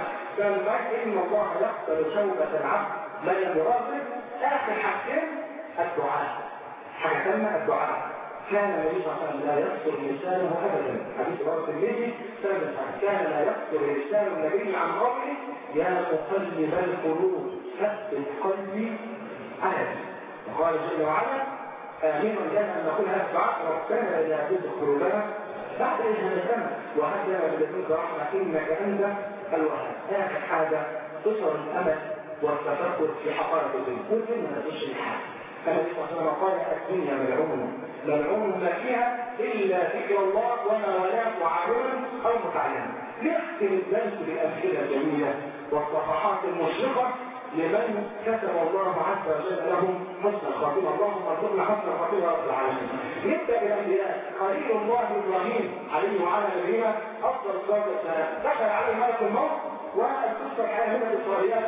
ان الله يقبل توبه العبد لا يراقب. اخر حاجتين الدعاء. حاجه ثانيه الدعاء. كان النبي صلى الله عليه وسلم لا يقصر لسانه ابدا. حديث رواه الترمذي ثابت: كان لا يقصر لسان النبي عن قوله: يا مقلب القلوب ثبت قلبي على دينك. وقال جل وعلا: آمين لنا أن نقول هذا الدعاء: ربنا إذا هديت قلوبنا بعد إذ هديتنا وهب لنا من لدنك رحمة إنك أنت الوهاب. آخر حاجة قصر الأمل والتفكر في حقائق الدنيا. والدنيا ما تقولش لحاجة. فالنبي صلى الله عليه وسلم قال: الدنيا ملعون ما فيها إلا ذكر الله وما ولاه وعالما أو متعلما. نختم الدرس بالأمثلة الجميلة والصفحات المشرقة لمن كتب الله عز وجل لهم حسن الخاتمة. اللهم ارزقنا حسن الخاتمة رب العالمين. نبدأ بالأنبياء. خليل الله إبراهيم عليه وعلى نبينا أفضل الصلاة والسلام دخل عليه ملك الموت، والقصة الحقيقية من الإسرائيليات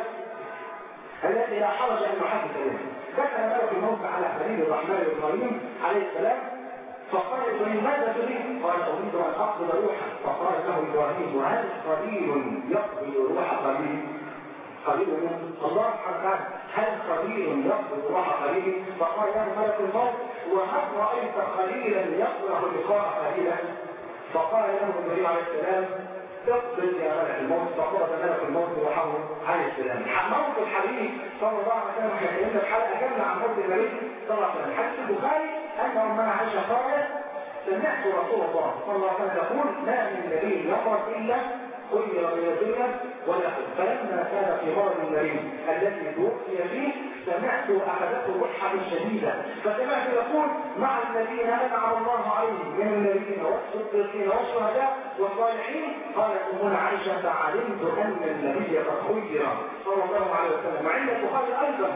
التي لا حرج أن نحدث بها. دخل ملك الموت على خليل الرحمن إبراهيم عليه السلام فقال: إبراهيم ماذا تريد؟ قال: أريد أن أقبض روحا. فقال له إبراهيم: وهل خليل يقبض روح خليل؟ خليل الله سبحانه وتعالى: هل خليل يقبض روح خليل؟ فقال له ملك الموت: وهل رأيت خليلا يكره لقاء خليلا؟ فقال له النبي عليه السلام: اقبض يا ملك الموت. فقبض ملك الموت روحه عليه السلام. موت الحبيب صلى الله عليه وسلم. احنا اتكلمنا في حلقه كامله عن موت النبي صلى الله عليه وسلم. حديث البخاري ان امنا عائشه قالت: سمعت رسول الله صلى الله عليه وسلم يقول: ما من نبي يمرض الا خير من الدنيا والاخره. فلما كان في مرض النبي الذي توفي فيه سمعت اخذته رحه شديده، فسمعت يقول: مع الذين انعم الله عليهم من النبيين والصديقين والشهداء والصالحين. قالت امنا عائشه: فعلمت ان النبي قد خير صلى الله عليه وسلم. وعند البخاري ايضا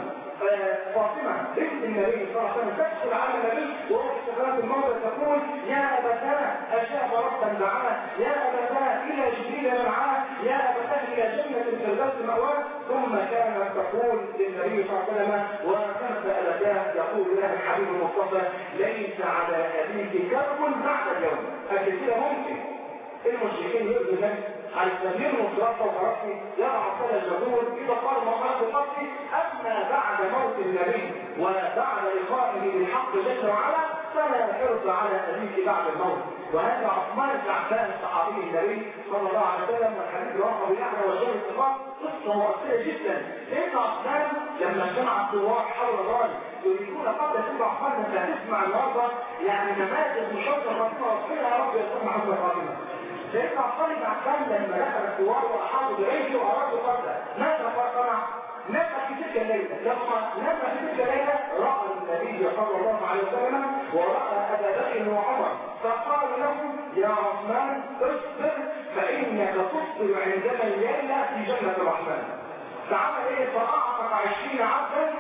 فاطمه بنت النبي صلى الله عليه وسلم تدخل على النبي وهو في سكرات الموت تقول: يا ابتاه اشاف ربا دعاه، يا ابتاه الى جبريل معاه، يا ابتاه الى جنه الفردوس مأواه. ثم كانت تقول للنبي صلى الله عليه وسلم وكانت ابتاه يقول له الحبيب المصطفى: ليس على ابيك كرب بعد اليوم. كده ممكن المشركين يؤذوا النبي على السبيل مصرفه وفرقه يرى عصر الجبور اذا قال مقالة القتل. اما بعد موت النبي وبعد لقائه بالحق جل وعلا فلا حرص على ابيك بعد الموت. وهذا عثمان بن عفان صحابي النبي صلى الله عليه وسلم، والحديث رواه ابو يحيى وشيخ الثقات. قصه مؤثره جدا. لان عثمان لما جمع الثوار حول الراي يريدون قبل سيدنا عثمان انت هتسمع النهارده يعني نماذج مشرفه خطيره ربنا يا رب يرحمنا حسن الخاتمه. سيدنا عثمان بن عفان لما دخل الثوار واحاطوا برجله وارادوا قتله ماذا صنع؟ نام في تلك الليله. لما نام في تلك الليله راى النبي صلى الله عليه وسلم وراى ابا بكر وعمر فقال له: يا عثمان اصبر فانك تصبر عندما الليله في جنه الرحمن. فعمل ايه؟ فاعتق 20 عبدا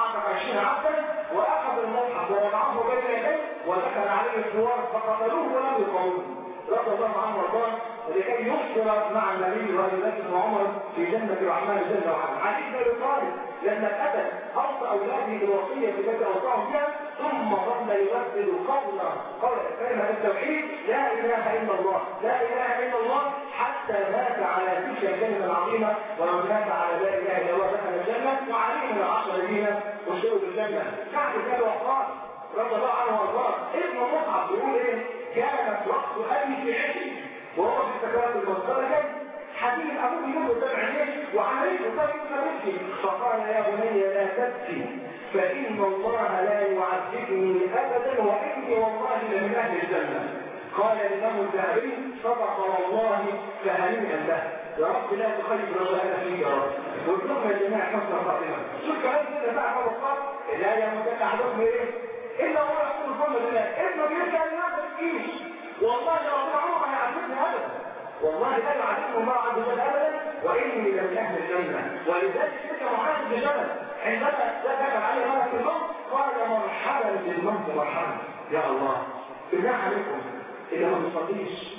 واخذ المصحف ووضعه بين يديه ودخل عليه الثوار فقتلوه ولم يقاوموه رضي الله عنه وارضاه لكي يحضر مع النبي وابي بكر وعمر في جنه الرحمن جل وعلا. علي بن ابي طالب لما الأبد أوصى أولاده بالوصية التي أوصاهم بها ثم ظل يردد قول كلمة التوحيد لا إله إلا الله لا إله إلا الله حتى مات على تلك الكلمة العظيمة. ومن مات على لا إله إلا الله دخل الجنة وعليه من 10 الذين وشروا بالجنة. كعب بن وقاص رضي الله عنه وارضاه ابن مصعب بيقول ايه؟ كانت رأس أبي في عشق وهو في السكرات المنزلة حبيب أبوه يموت قدام عينيه وعليه طيب فبكي فقال يا بني لا تبكي فإن الله لا يعذبني أبدا وإني والله لمن أهل الجنة. قال الإمام الذهبي صدق والله فهنيئا له يا رب لا تخلف رجاءنا فيك يا رب وارزقنا الجميع حسن خاتمة. شوف كلام كده بقى في الوقت لا يمتلك أحدكم إيه إلا هو يقول الظلم بالله ابنه بيرجع لنفسه تقيش والله ربنا عمره ما يعذبني أبدا والله لا يعلمه الله عز وجل ابدا واني لمن اهل الجنه. ولذلك تلك معاذ بن جبل عندما دخل عليه ملك الموت قال مرحبا بالموت مرحبا. يا الله بالله عليكم اللي ما بيصليش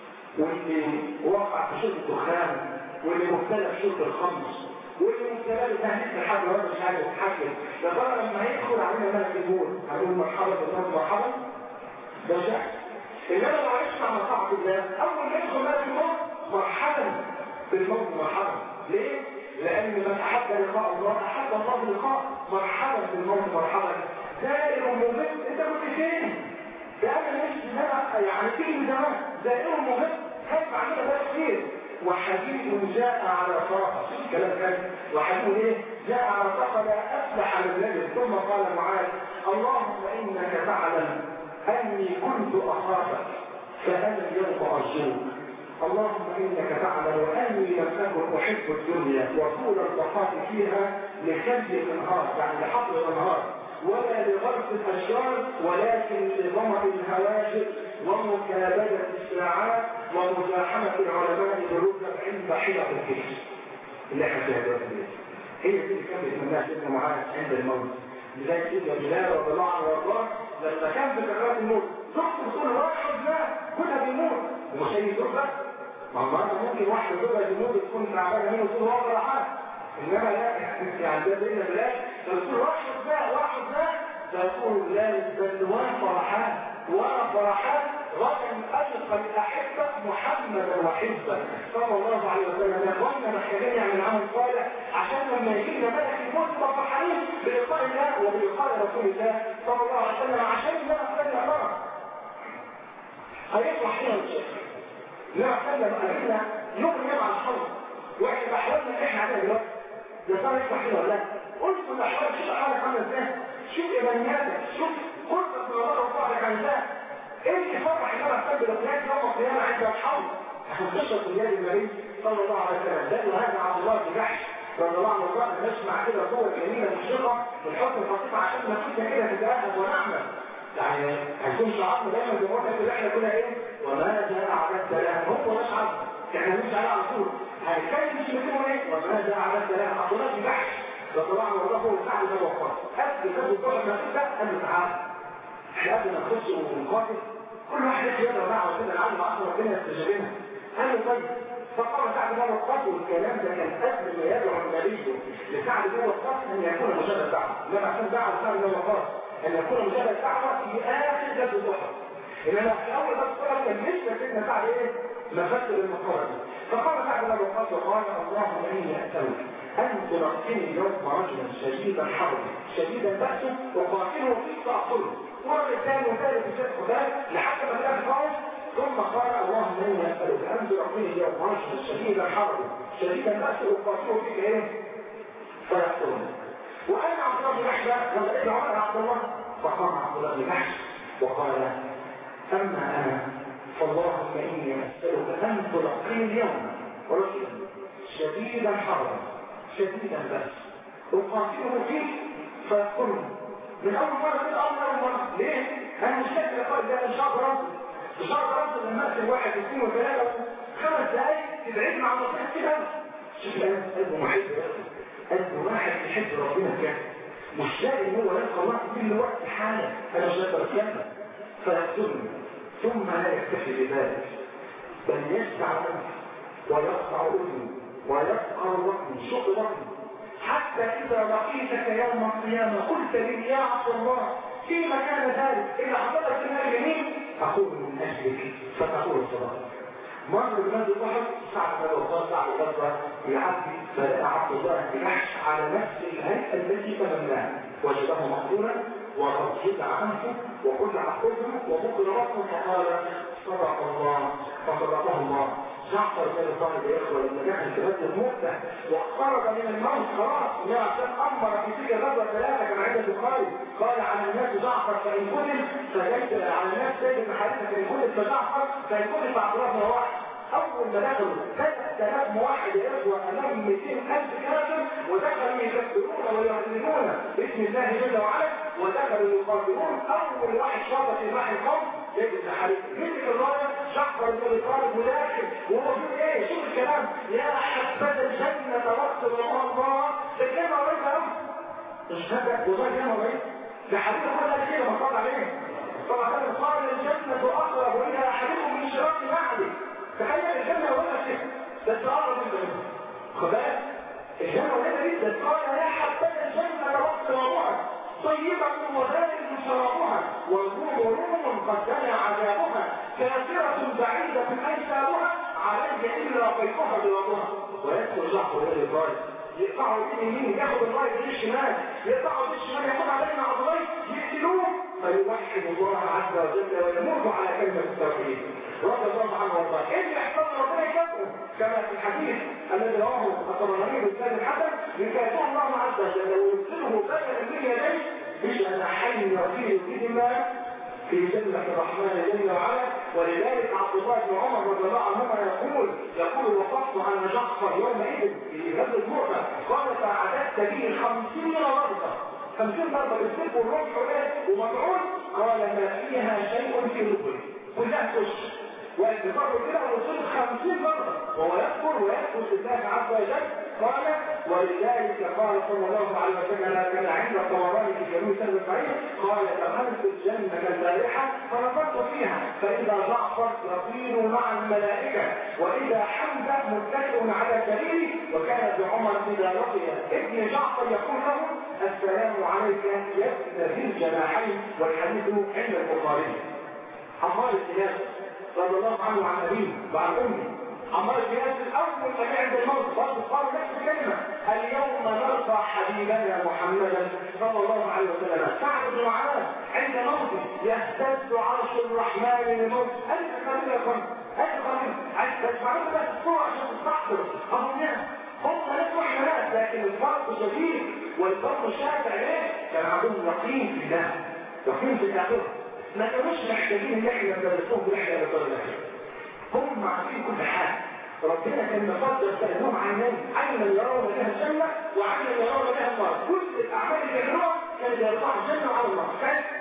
واللي وقع في شرب الدخان واللي مبتلى في شرب الخمر واللي مبتلى بتهديد الحاجه ولا مش عارف يتحكم يا ترى لما هيدخل علينا ملك الموت هنقول مرحبا بالموت مرحبا؟ ده شأن. إنما لو عشت على طاعة الله أول ما يدخل ملك الموت مرحبا بالموت مرحبا. ليه؟ لأن من أحب لقاء الله أحب الله لقاء مرحبا بالموت مرحبا. زائر ممت أنت كنت فين؟ ده أنا مش يعني فين زمان زائر ممت خايف عننا ده كتير. وحبيب جاء على طاقة كلام كان وحبيب ايه؟ جاء على طاقة لا أفلح من ذلك. ثم قال معاذ اللهم إنك تعلم أني كنت أخافك فأنا اليوم أرجوك. اللهم إنك تعلم أني لم أكن أحب الدنيا وطول البقاء فيها لخلق النهار يعني لحفظ النهار ولا لغرس الأشجار ولكن لضمع الهواجر ومكابدة الساعات ومزاحمة العلماء بالرتب عند حلق الكيس. اللي احنا فيها دلوقتي هي دي اللي كانت بيسميها سيدنا معاذ عند الموت. لذلك سيدنا بلال رضي الله عنه وارضاه لما كان في سكرات الموت ضغط بتقول واحد لا كلها بيموت ومش هي ضغط ما ممكن واحد ضغط بيموت تكون تعبانه منه طول وقت ولا حاجه انما لا يعني ده سيدنا بلال بتقول واحد لا فيقول لا البلوان فرحان وانا فرحان رغم ألقى الأحبة محمدا وحبا صلى الله عليه وسلم. يا اخوانا محتاجين نعمل عمل صالح عشان لما يجينا ملك الموت نبقى فرحانين بلقاء الله وبلقاء رسول الله صلى الله عليه وسلم عشان ما نستنى امره. هيفرح هنا الشيخ لا نستنى قالنا يوم يوم على الحرب واحنا بحاولنا ان احنا علينا دلوقتي يا ترى يفرح هنا ولا لا؟ قلت الاحوال شوف حالك عامل ازاي شوف ايمانياتك شوف قدرة الله وفعلك عن ذلك ايه فرح ان انا احتاج لقيام يوم القيامه عند الحوض عشان قصه النبي النبي صلى الله عليه وسلم. ده هذا عبد الله بن جحش رضي الله عنه وارضاه نسمع كده صور جميله مشرقه من حسن الخطيب عشان نفسنا كده نتاهب ونعمل يعني هيكون شعارنا دايما زي ما قلنا كده احنا كنا ايه وماذا اعددت لها هو مش عارف احنا مش على طول هنتكلم مش بنقول ايه وماذا اعددت لها عبد الله بن جحش رضي الله عنه وارضاه هو سعد بن وقاص قبل كده الظهر ما تبدا قال له تعالى احنا قبل ما نخش ونقاتل كل واحد يقدر معه كده العالم عشان ربنا يستجيبنا. قال له طيب فقال سعد بن وقاص والكلام ده كان قبل ما يدعو النبي لسعد بن وقاص ان يكون مجرد دعوه لما عشان دعوه سعد بن وقاص ان يكون مجرد دعوه في اخر جد الضحى انما في اول بس الصلاه كان لسه سيدنا سعد ايه مفسر المقارنه دي. فقال سعد بن وقاص وقال اللهم اني اسالك ان تلقني اليوم رجلا شديدا حربا شديدا بأسه وقاتله فيك فاقتله ورد الثاني وثالث وثالث وثالث لحتى ما تلاقي فوز. ثم قال اللهم اني اسالك ان تلقني اليوم رجلا شديدا حربا شديدا بأسه وقاتله فيك ايه فيقتله. وانا عبد الله بن جحش لما لقيت عمر عبد الله فقام عبد الله بن جحش وقال اما انا فاللهم اني اسالك ان تلقني اليوم رجلا شديدا حربا شديدا بس وقاتله فيه فيقتله. من اول مره كده اول مره ليه؟ انا مش فاكر قال ده ان شاء الله رب لما اقتل واحد واثنين وثلاثه 5 دقايق تبعدنا عن نصيحه كده. شوف قلبه محب قلبه واحد يحب ربنا كده مش لاقي ان هو يلقى الله كل وقت حاله انا مش قادر اتكلم فيقتلني. ثم لا يكتفي بذلك بل يسعى منه ويقطع اذنه ويسقى بطني شق بطني حتى إذا لقيتك يوم القيامة قلت لي يا عبد الله فيما كان ذلك إذا حضرت النار اليمين أقول من أجلك فتقول الصلاة. مر بنادي أحد سعد بن وقاص سعد بن يعدي فلقى عبد الله يحش على نفس الهيئة التي تمناها وجده مقتولا وقد جدع عنه وقلع حزنه وبكر ربه فقال صدق الله فصدقه الله. جعفر بن طالب يا اخوه لما جاء الكباب المؤتة واقترب من الموت خلاص يا عشان امر في تلك الغزوه ثلاثه كما عند البخاري قال على الناس جعفر فان قتل فليس على الناس زيد بن حارثه فان قتل فجعفر فان قتل فعبد الله بن رواحه. اول ما دخلوا 3000 موحد يا اخوه امام 200,000 كافر ودخلوا يكفرون ويعلنون باسم الله جل وعلا ودخلوا يقاتلون. اول واحد شاط في راح القوم زيد بن حارثه مسك الرايه جعفر بن طالب وداخل وهو بيقول ايه شوف الكلام يا حبذا الجنه وقت الله ده كلمه قريبه قوي مش هذا والله كلمه قريبه ده حبيبي كلها كده ما صلى عليه طبعا قال الجنه اقرب الى احدكم من شراك نعله. تخيل الجنه ولا كده ده التعارض منه خبال الجنه ولا جدا قال يا حبذا الجنه وقت الله طيبة وذلك شرابها والروم قد جنى عذابها كافرة بعيدة أيسابها علي إلا قيقها بوضوها. ويدخل جعفر إلى الراية يقطعوا بين اليمين ياخد الراية بين الشمال يقطعوا بين الشمال ياخد علينا عضلين يقتلوه فيوحد الله عز وجل ويمر على كلمة التوحيد رضي الله عنه وارضاه. ايه اللي يحصل ربنا يكفره كما في الحديث الذي رواه الطبراني بالسند الحسن يكافئه الله عز وجل ويرسله بدلا من يديه بجناحين يطير بهما في جنة الرحمن جل وعلا. ولذلك عبد الله بن عمر رضي الله عنهما يقول وقفت على جعفر يومئذ في غزوة مؤتة قال فعددت به 50 ضربة 50 ضربة بالسيف والرمح ومطعون قال ما فيها شيء في لبه كلها كش والبطاقة كده وصل 50 ضربة وهو يذكر ويذكر الله عز وجل. قال ولذلك قال صلى الله عليه وسلم كان عند الطبراني في جنوب سنة الصحيح قال دخلت الجنة البارحة فنظرت فيها فإذا جعفر يطير مع الملائكة وإذا حمزة متكئ على سريره وكان بعمر إذا لقي ابن جعفر يقول له السلام عليك يا ابن ذي الجناحين والحديث عند البخاري. عمار بن ياسر رضي الله عنه عن أبيه وعن أمه. عمار بن ياسر أول ما عند الموت برضه قال نفس الكلمة اليوم نرفع حبيبنا محمدا صلى الله عليه وسلم. سعد بن معاذ عند موته يهتز عرش الرحمن للموت. ألف قليل يا أخوان ألف قليل عايز تسمعون بس الصورة عشان تستحضر أبو الناس هم ناس وحملات لكن الفرق شديد والفرق شاسع ليه؟ كان عندهم يقين في الله يقين في الآخرة ما كانوش محتاجين ان احنا ندرسوهم برحله للدار الاخره. هم عارفين كل حاجه. ربنا كان مفضل سالهم عن الناس عينا يرون بها الجنه وعينا يرون بها النار. كل الاعمال اللي بيعملوها كانوا بيرفعوا الجنه على الله.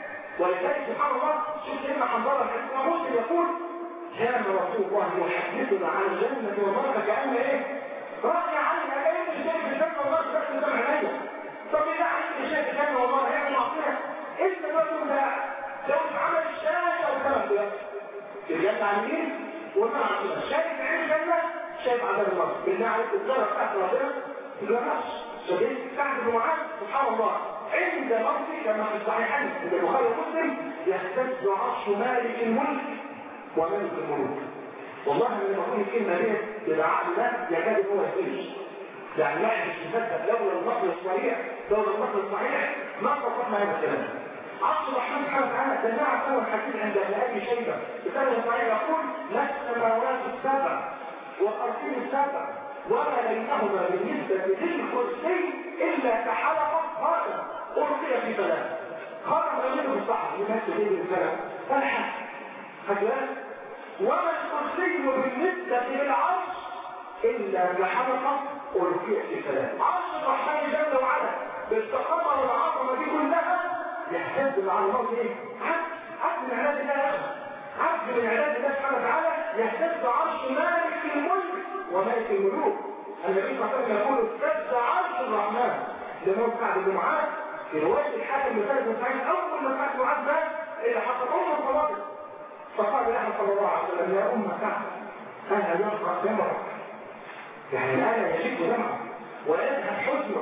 ولذلك سبحان الله شوف سيدنا حنظله الحديث مسلم يقول كان رسول الله يحدثنا عن الجنه والنار فكأن ايه؟ راي عني انا انت شايف الجنه والنار بس قدام عينيا. طب اذا انت شايف الجنه والنار هيعمل معصيه؟ انت برضه ده لو اتعمل الشاشه او كلام دلوقتي الجنه عن مين؟ والنار عن مين؟ شايف عين الجنه شايف عذاب النار. بالله عليك الضرر بتاعت ربنا ما نفس شديد سعد بن معاذ سبحان الله عند موته كما في الصحيحين من البخاري ومسلم يهتز عرش مالك الملك وملك الملوك. والله لما بقول الكلمه دي بالعقل ده يكاد هو يفلش. يعني واحد مش مصدق لولا النقل الصحيح ما استطعنا هذا الكلام. عرش الرحمن سبحانه وتعالى جماعة سوى الحديث عند أبي شيبة بسبب الصحيح يقول لا السماوات السبع والأرضين السبع وما بينهما بالنسبة للكرسي إلا كحلقة هذا ألقي في فلاح. قال رجل الصحر لماذا تجيب الفلاح فالحق خجلات وما الكرسي بالنسبة للعرش إلا كحلقة ألقي في فلاح. عرش الرحمن جل وعلا بالتقمر والعظمة دي كلها يحتاج على الله ايه؟ عبد من علاج الله عبد من علاج الله سبحانه وتعالى يحتاج عرش مالك الملك ومالك الملوك. النبي صلى الله عليه وسلم يقول اهتز عرش الرحمن لموت سعد بن معاذ في روايه الحاكم بن سعيد اول ما سعد بن معاذ مات اللي حصل الصلاه فقال له صلى الله عليه وسلم يا سعد انا يبقى دمرك يعني انا يشد دمعك ويذهب حزنك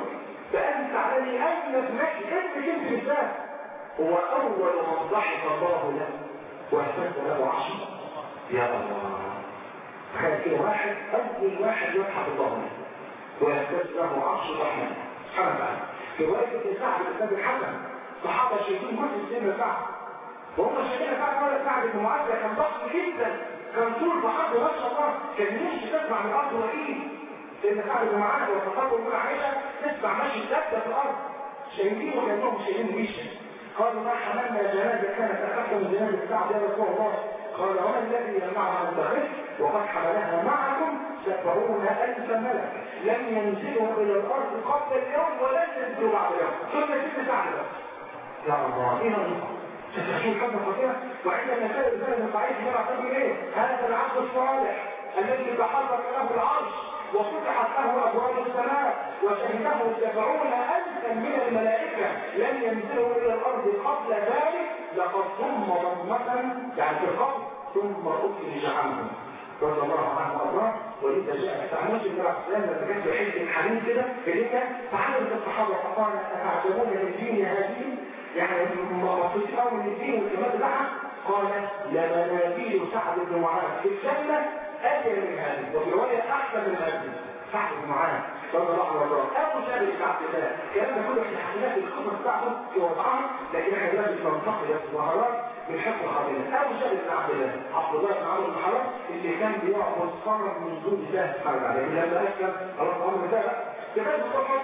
فأنت علي أين ابنك ابنك انت بالذات هو أول من ضحك الله له واهتز له عشرة. يا الله تخيل كده واحد أول واحد يضحك الله ويهتز له عرش الرحمن سبحانه وتعالى. في رواية سعد بن الحسن صحابة شايفين كل السن سعد وهم شايفين سعد ولا سعد بن معاذ كان ضخم جدا كان طول بحر ما شاء الله كان يمشي تسمع من الأرض وإيه لأن سعد بن معاذ وصحابه يقول عائشة تسمع ماشي دابة في الأرض شايفينه كأنهم شايفين ريشة. قالوا ما حملنا جنازة كانت أخف من جنازة سعد يا رسول الله. قال وما الذي يمنعها عن التخف وقد حملها معكم 70,000 ملك لم ينزلوا إلى الأرض قبل اليوم ولن ينزلوا بعد اليوم. ثم ست سعد يا الله ايه نظيفة تتحشون حبة خطيرة. وعندما كان الإنسان الضعيف يرى تقول ايه هذا العبد الصالح الذي تحرك له العرش وفتحت له أبواب السماء وشهده 70,000 من الملائكة لم ينزلوا إلى الأرض قبل ذلك لقد ضم ضمة يعني في القبر ثم أخرج عنهم رضي الله عنه وارضاه. ولذا جاء استعناش بن الاسلام لما كان في حزب الحديث كده في فحدث الصحابه فقال اتعجبون من دين هذه يعني مبسوطين قوي من الدين والكلمات بتاعها. قال لمنازل سعد بن معاذ في الجنه اجل من هذه وفي روايه احسن من هذه. سعد بن معاذ رضي الله عنه وارضاه ابو جابر بن عبد الله الكلام ده كله في الحكايات الخبر بتاعته في وضعها لكن احنا دلوقتي بننتقل الظاهرات من حفظ الخبير. ابو جابر بن عبد الله عبد الله بن عمرو بن حرام اللي كان بيعبد صنم من دون الله سبحانه وتعالى لما اسلم الله امر ذلك كمان بتحط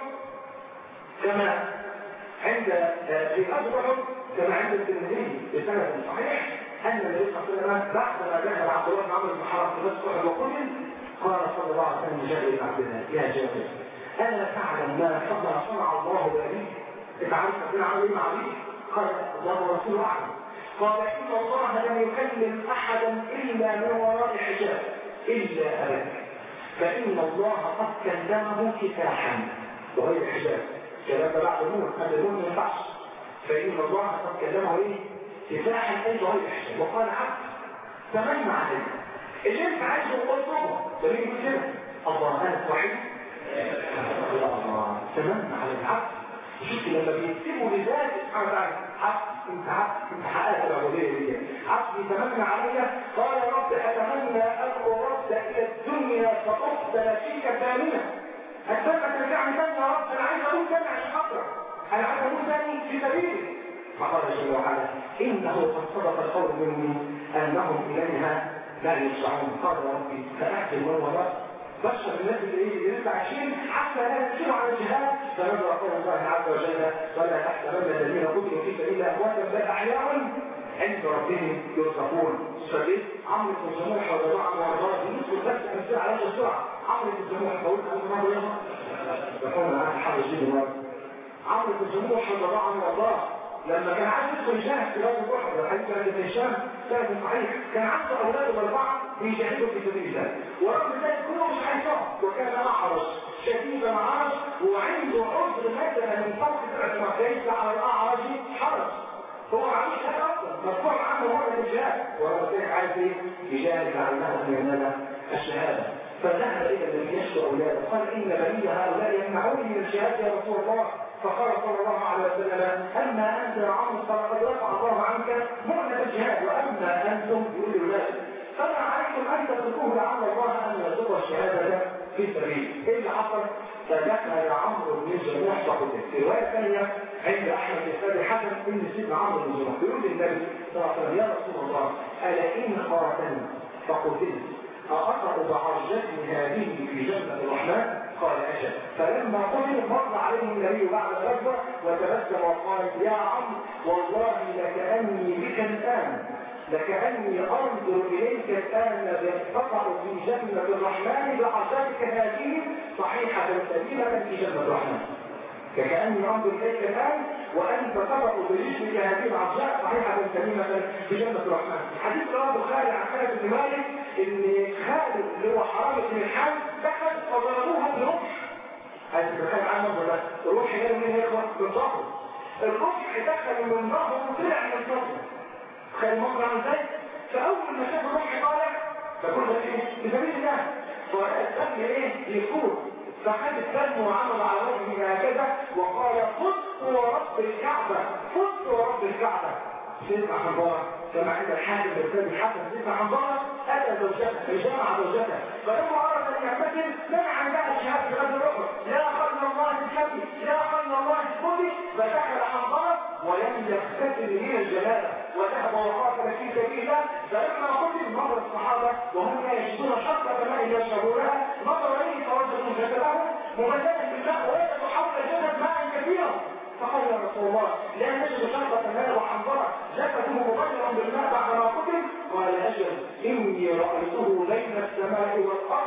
كما عند في أجرهم كما عند الترمذي بسند صحيح أن النبي صلى الله عليه وسلم بعد ما ذهب عبد الله بن عمرو بن حرام في مسجد أحد وقتل قال صلى الله عليه وسلم لجابر بن عبد الله يا جابر ألا تعلم ما صنع الله بأبيك؟ أنت عارف ربنا عمل إيه مع أبيك؟ قال الله ورسوله أعلم. قال إن الله لم يكلم أحدا إلا من وراء حجاب إلا أباك فإن الله قد كلمه كفاحا وغير حجاب. كلام بعد الموت قبل الموت ما ينفعش. فإن الله قد كلمه ايه؟ كفاحا اي غير حجاب. وقال عبد تمنى عليك اللي انت عايزه قلته ده بيجي كده الله انا وحيد الله تمنى على العبد. شوف لما بيكتبوا لذات سبحانه وتعالى عبد انت حققت العبوديه دي عبد يتمنى عليا قال يا رب اتمنى ان ارد الى الدنيا فاقتل فيك ثانيه أتبقى ترجعني تاني يا رب أنا عايز أقول تاني عشان أقرأ أنا عايز أقول تاني في سبيلي. فقال جل وعلا إنه قد صدق القول مني أنهم إليها لا يرجعون. قال يا ربي فأحسن من وراء بشر الناس اللي لسه عايشين حتى لا يسيروا على الجهاد فنزل قول الله عز وجل ولا تحسبن الذين قتلوا في سبيل الله أمواتا بل أحياء عند ربهم يرزقون. فليه عمرو بن جموح رضي الله عنه وارضاه يدخل بس امثله على السرعه. عمرو بن جموح بقول لكم مره يقول معاه حاجه جديده مره. عمرو بن جموح رضي الله عنه وارضاه لما كان عايز يدخل يجاهد في غزوه احد الحديث عن ابن هشام سند صحيح كان عنده اولاده الاربعه بيجاهدوا في سبيل الله ورغم ذلك كلهم مش عايزهم وكان اعرج شديد العرج وعنده عذر مثلا من فوق 9 ليس على الاعرج حرج. هو عايش هذا اصلا مرفوع عنه هو الجهاد ورغم ذلك عايز ايه؟ يجاهد لعله ان ينال الشهاده. فذهب الى الذي يشكو اولاده قال ان بني هؤلاء يمنعوني من الشهاده يا رسول الله. فقال صلى الله عليه وسلم اما انت يا عمرو فقد رفع الله عنك مؤنة الجهاد واما انتم يقول ذلك فما عليكم ان تتركوه لعل الله ان يرزق الشهاده في سبيل. ايه اللي حصل؟ فدخل عمرو بن جموح فقتل. في روايه ثانيه عند احمد بن حسن ان سيدنا عمرو بن جموح يقول للنبي صلى الله عليه وسلم يا رسول الله الا ان قاتلت فقتلت أقطع بعرجتي هذه في جنة الرحمن؟ قال أجل. فلما قتل مر عليه النبي بعد الغزوة وتبسم وقال يا عم والله لكأني بك الآن لكأني أنظر إليك الآن تقع في جنة الرحمن بعرجتك هذه صحيحة سليمة في جنة الرحمن. كأني أنظر إليك الآن وأنت تقع برجلك هذه العرجاء صحيحة سليمة في جنة الرحمن. حديث رواه البخاري عن خالد بن مالك ان خالد اللي هو حرام بن الحارث دخل فضربوها برمح. هذا تتخيل عنه ولا الرمح جاي منين يا اخوان؟ من ظهره. الرمح دخل من ظهره وطلع من ظهره. تخيل المنظر عامل ازاي؟ فاول ما شاف الرمح طالع فكل ده ايه؟ في سبيل الله. فالدم ايه؟ يفور. فخد الدم وعمل على وجهه هكذا وقال فزت ورب الكعبة، فزت ورب الكعبة. سيدنا حنظلة كما عند الحاكم بالسيد الحسن، سيدنا حنظلة أتى زوجته جامع زوجته، فلما أراد أن يعتزل منع لها الشهادة في غزوة أحد، يا خير الله اسكتي، يا خير الله اسكتي، فدخل حنظلة ولم يختزل من الجلالة وذهب وقاتل في سبيل الله. فلما قتل نظر الصحابة وهم يجدون شرطة ماء يشربونها، نظر إليه فوجدوا جسده مملئا بالماء ويجد حول جسد ماء كثيرا. فقال يا رسول الله لا نجد شرطة ماء وحنظلة جسده مغيرا بالماء بعدما قتل؟ قال أجل إني رأيته بين السماء والأرض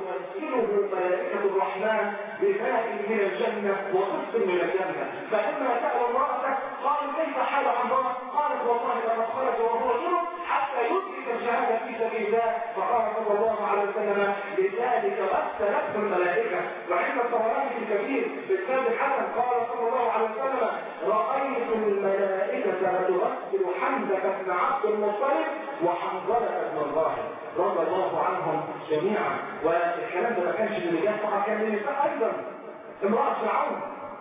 تمثله ملائكة الرحمن بماء من الجنة وقسط من الجنة. فلما سأل امرأته قالوا كيف حال حنظلة؟ قالت والله لقد خرج وهو جنب حتى يدرك الشهادة في سبيل الله. فقال صلى الله عليه وسلم لذلك غسلته الملائكة. وعند الطبراني في الكبير بالسند الحسن قال صلى الله عليه وسلم رأيت الملائكة لتغسل حمزة بن عبد المطلب وحنظلة بن الراهب رضي الله عنهم جميعا. والكلام ده ما كانش للرجال فقط، كان للنساء ايضا. امرأة فرعون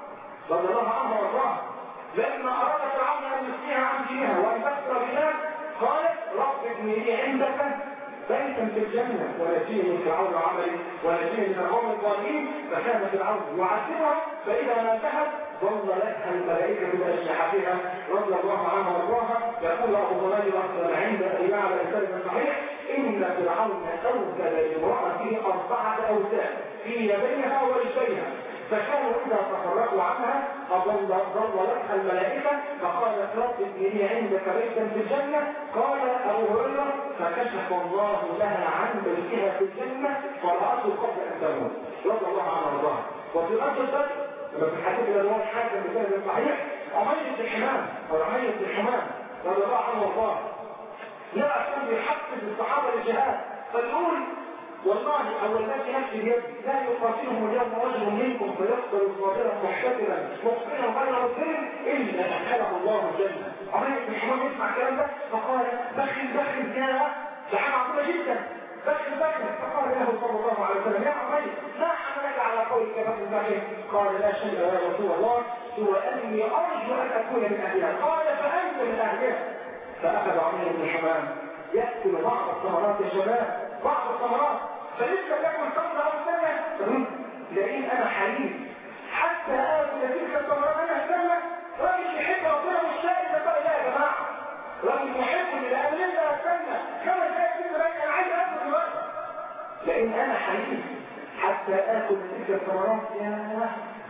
رضي الله عنها وارضاها لما اراد فرعون ان يسقيها عن دينها وان تكفر بالله قالت رب ابن لي عندك بيتا في الجنة ونجيني من فرعون وعملي ونجيني من القوم الظالمين. فكان فرعون يعذبها فإذا ما انتهت ظل لها الملائكة بأجنحتها رضي الله عنها وارضاها. يقول أبو هريرة عند أبي يعلى السند الصحيح إن فرعون أوكل لامرأته 4 أوتاد في يديها ورجليها، فكانوا إذا تفرقوا عنها ظل لها الملائكة. فقالت رب ابن لي عندك بيتا في الجنة. قال أبو هريرة فكشف الله لها عن بيتها في الجنة فرأته قبل أن تموت رضي الله عنها وارضاها. وفي غزوة بدر لما في الحديث الذي رواه الحاكم بسند صحيح عمير بن حمام أو عمير بن حمام رضي الله عنه وارضاه لا أكون يحفز الصحابة للجهاد فيقول والله أو الذي نفسي بيدي لا يقاتلهم اليوم رجل منكم فيقتل صابرا محتسبا مقبلا غير مسلم إلا أدخله الله الجنة. عمير بن حمام يسمع الكلام ده فقال بخل يا لحم عظيمة جدا بخل. فقال له صلى الله عليه وسلم يا عمير ما حملك على قولك بخل؟ قال لا شيء يا رسول الله سوى أني أرجو أن أكون من أهلها. قال فأنت من أهلها. فأخذ عمير بن حمام يأكل بعض الثمرات يا شباب، بعض الثمرات فلسه يأكل ثمرة أو ثانية لأن أنا حريص حتى آكل تلك الثمرات. أنا استنى راجل يحب ربنا مش شايف بقى لا يا جماعة، راجل محب لأن لسه استنى 5 دقايق 6 دقايق أنا عايز آكل دلوقتي لأن أنا حريص حتى آكل تلك الثمرات. يا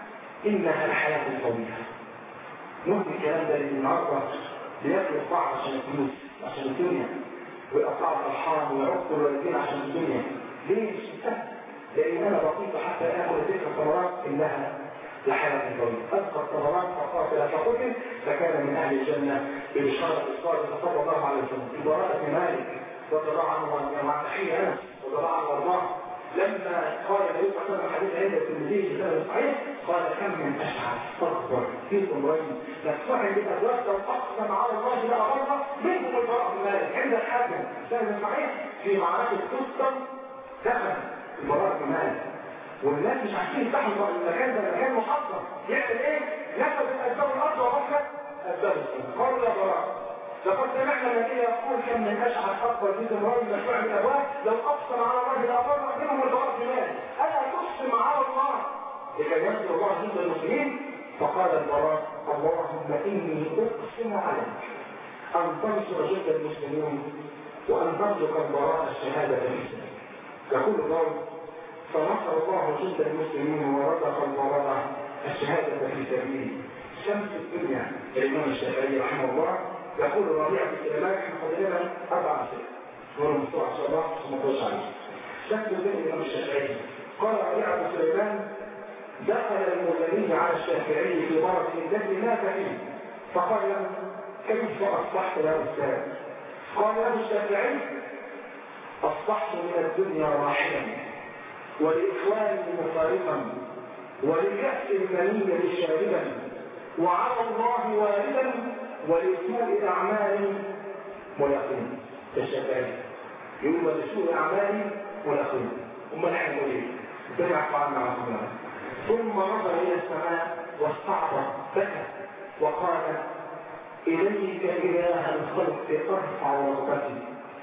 إنها الحياة الطويلة. نقول الكلام ده النهارده بياكل الطعم عشان الفلوس عشان الدنيا ويقطعوا الحرام ويعقوا الوالدين عشان الدنيا. ليه؟ لأن أنا بطيء حتى آكل تلك الثمرات إنها لحياة طويلة. أذكر الثمرات فقاتل فقتل فكان من أهل الجنة ببشارة الصادق صلى الله عليه وسلم. في براءة مالك رضي الله عنه مع أخيه أنس رضي الله عنه وارضاه لما قال النبي صلى الله عليه وسلم حديث عند الترمذي في سنة صحيح قال كم من أشعث أكبر في ثمرين مفتوحا بالأبواب لو أقسم على الله لأبره منهم البراء بن مالك عند الحاكم سنة صحيح في معركة تستر دخل البراء بن مالك والناس مش عارفين يفتحوا المكان ده مكان محصن يعمل ايه؟ نفذ الأسباب الأرض وبكت أسباب السنة. قالوا يا براء لقد سمعنا النبي يقول كم من أشعث أكبر في ثمرين مفتوحا بالأبواب لو أقسم على الله لأبره منهم البراء بن مالك. ألا تقسم على الله لكي ينصر الله جند المسلمين؟ فقال البراء اللهم إني أقسم عليك أن تنصر جند المسلمين وأن ترزق البراء الشهادة في الإسلام. يقول الله فنصر الله جند المسلمين ورزق البراء الشهادة في سبيله. شمس الدنيا الإمام الشافعي رحمه الله يقول ربيع بن سليمان احنا خلينا 4 أسئلة نور مفتوح إن شاء الله ثم نخش عليه. شمس الدنيا الإمام الشافعي قال ربيع بن سليمان دخل المزني على الشافعي في مرض الذي مات فيه فقال له كيف أصبحت يا أستاذ؟ قال له الشافعي أصبحت من الدنيا راحلا ولإخواني مفارقا ولكأس المنية شاربا وعلى الله والدا ولسوء أعمالي ملاقين. الشافعي يقول ولسوء أعمالي ملاقين. أما نحن نقول إيه؟ بيعفو عنا عظيما. ثم نظر إلى السماء واستعطى بكى وقال إليك إله الخلق أرفع رغبتي،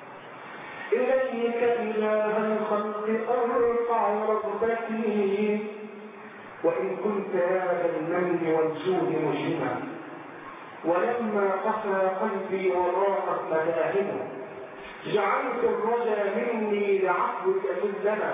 إليك إله الخلق أرفع رغبتي، وإن كنت يا ذا المن والجود مجرما، ولما قسى قلبي وضاقت مذاهبه جعلت الرجا مني لعفوك سلما،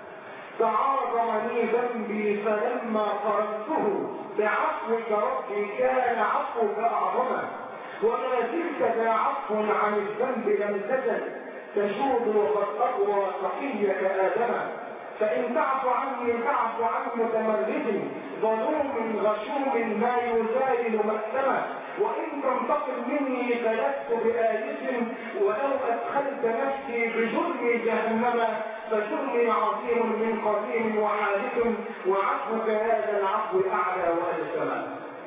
تعاظمني ذنبي فلما قرنته بعفوك ربي كان عفوك أعظما، وما زلت ذا عفو عن الذنب لم تزل تجود وقد أقوى تقيك آدما، فإن تعفو عني تعفو عن متمرد ظلوم غشوم ما يزايل مأثما، وإن تنتقم مني فلست بآيس ولو أدخلت نفسي بجرمي جهنما، فجرمي عظيم من قديم وحادث وعفوك هذا العفو أعلى وأجسما.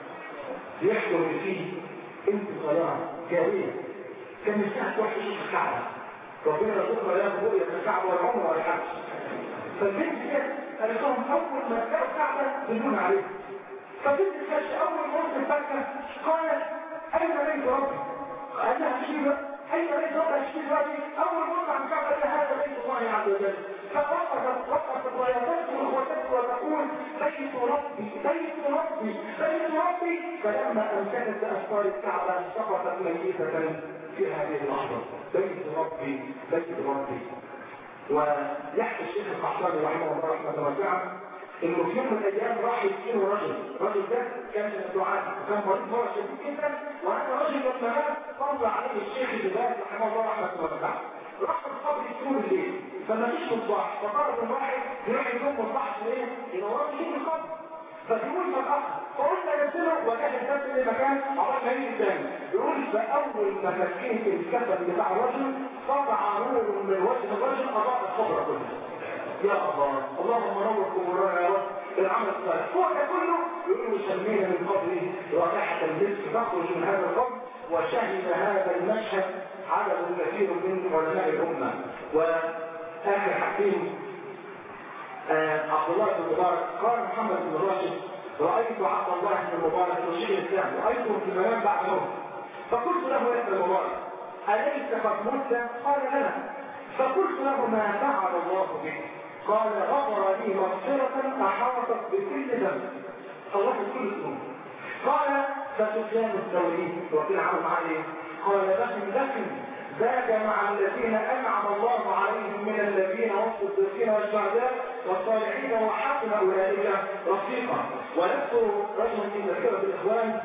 يحكم فيه انت صلاة جارية كان الساعة تروح تشوف الكعبة، ربنا رزقنا لا رؤية الكعبة والعمر والحج، فالبنت كده قالت لهم أول ما تلاقوا الكعبة بدون عليها، فبنت الكش أول ما وصلت مكة قالت أين بيت ربي؟ قال لها تشيل أين بيت ربي تشيل ربي؟ أول مرة عن الكعبة هذا بيت الله عز وجل، فوقفت ويتذكر وتذكر وتقول بيت ربي بيت ربي بيت ربي، فلما أمسكت بأسفار الكعبة سقطت ميتة في هذه اللحظة. بيت ربي بيت ربي. ويحكي الشيخ القحطاني رحمه الله رحمه واسعه انه في يوم من الايام راح يسكنه الرجل ده كان من الدعاة وكان مريض مرض شديد جدا، وهذا الرجل لما مات فرض عليه الشيخ الجبال رحمه الله رحمه واسعه، راح في القبر يسكنه بالليل فما فيش مصباح، فقرر الواحد يروح يجيب مصباح ليه؟ ينور يجيب القبر، فبيقول فالأخر فقلت أنزله وكان الكتاب في مكان عبال ما يجي الثاني، يقول فأول ما مسكين الكتاب بتاع الرجل طبع نور من وجه الرجل أضاء الصبر كله. يا الله اللهم نور قبورنا يا رب بالعمل الصالح. هو ده كله يقول سمينا من قبره رائحة المسك تخرج من هذا القبر، وشهد هذا المشهد عدد كثير من علماء الأمة. وآخر حكيم عبد الله بن مبارك قال محمد بن راشد رأيت عبد الله بن مبارك وشيخ الإسلام رأيته في المنام بعد موت، فقلت له يا ابن مبارك أليس قد مت؟ قال لا. فقلت له ما فعل الله بك؟ قال غفر لي مغفرة أحاطت بكل ذنب، الله كل ذنب. قال فسفيان الثوري وفي العالم عليه قال لكن ذاك مع الذين أنعم الله عليهم من الذين والصديقين والشهداء والصالحين وحسن أولئك رفيقا. ونذكر رجل في ذاكرة الإخوان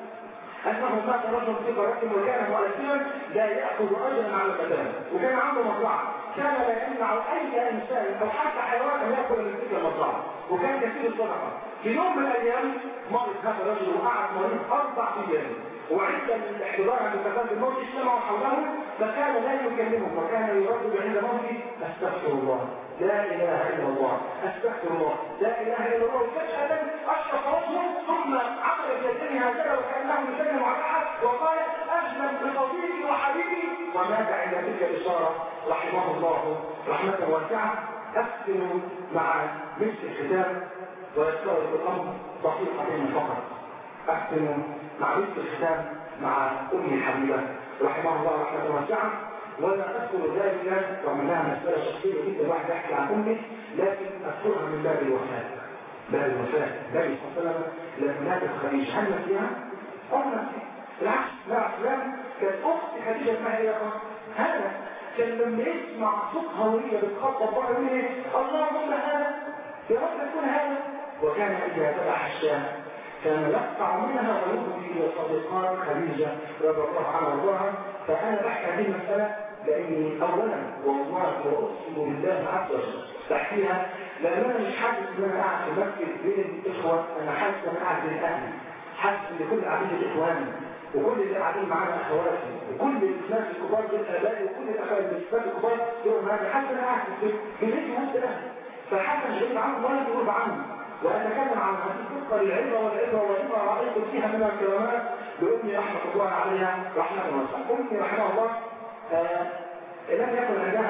أنه مات رجل في قرية وكان مؤثرا لا يأخذ أجرا على المدام، وكان عنده مزرعة، كان لا يمنع أي إنسان أو حتى حيوان أن يأكل من تلك المزرعة، وكان كثير الصدقة. في يوم من الأيام مرض هذا الرجل وقعد مريض 4 أيام، وعند الاحتضار عند سكرات الموت اجتمعوا حوله فكان لا يكلمهم، وكان يردد عند موته استغفر الله لا اله الا الله استغفر الله لا اله الا الله. فجأة اشرق وجهه ثم عمل بيده هكذا وكانه يسلم على احد وقال اجمل بصديقي وحبيبي، ومات عند تلك الاشاره رحمه الله رحمه واسعه. اختم مع مثل الختام ويستغرق الامر دقيقتين فقط. اختم مع مثل الختام مع أمي الحبيبة رحمه الله رحمة واسعة، ولا أذكر ذلك رغم أنها مسألة شخصية جدا الواحد يحكي عن أمي، لكن أذكرها من باب الوفاة. باب الوفاة النبي صلى الله عليه وسلم لما مات الخليج هل نسيها؟ أو نسيها؟ بالعكس لا فلان كانت أخت خديجة اسمها إيه؟ هذا كان لما يسمع صوتها وهي بتخطب بره يقول إيه؟ اللهم هذا يا رب يكون هذا. وكان إذا تبع الشام كان يقطع منها ويؤذي صديقات خديجة رضي الله عنها وارضاها. فأنا بحكي هذه المسألة لأني أولا والله وأقسم بالله عز وجل بحكيها لأن أنا مش حاسس إن أنا قاعد في مسجد بين الإخوة، أنا حاسس إن أنا قاعد بين أهلي، حاسس إن كل قاعدين إخواني وكل اللي قاعدين معانا أخواتي وكل الناس الكبار دول آبائي وكل الأخوات الكبار دول معانا، حاسس إن أنا قاعد في بيتي وسط أهلي، فحاسس مش بعيد عنهم ولا بيقرب عني. وأتكلم عن هذه القصة للعبرة والعبرة وما رأيت فيها من الكرامات بأمي رحمة الله عليها رحمة واسعة. أمي رحمه الله لم يكن عندها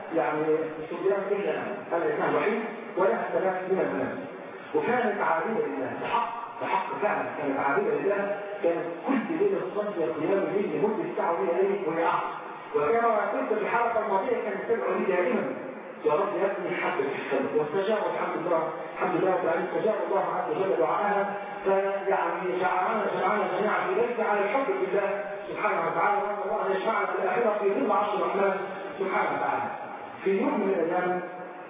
يعني صبيان إلا أنا الإنسان الوحيد ولها 3 من البنات، وكانت عابدة لله بحق فعلا، كانت عابدة لله، كانت كل ليلة تصلي قيام الليل لمدة ساعة وهي قاعدة. وكما كنت في الحلقة الماضية كانت تدعو لي دائما يا رب يا ابني حبك في السنة، واستجاب الحمد لله تعالى استجاب الله عز وجل دعاءها، فيعني جمعنا جميعا إليك على الحب بالله سبحانه وتعالى، وأن الله يجمعنا في الآخرة في ظل عرش الرحمن سبحانه وتعالى. في يوم من الأيام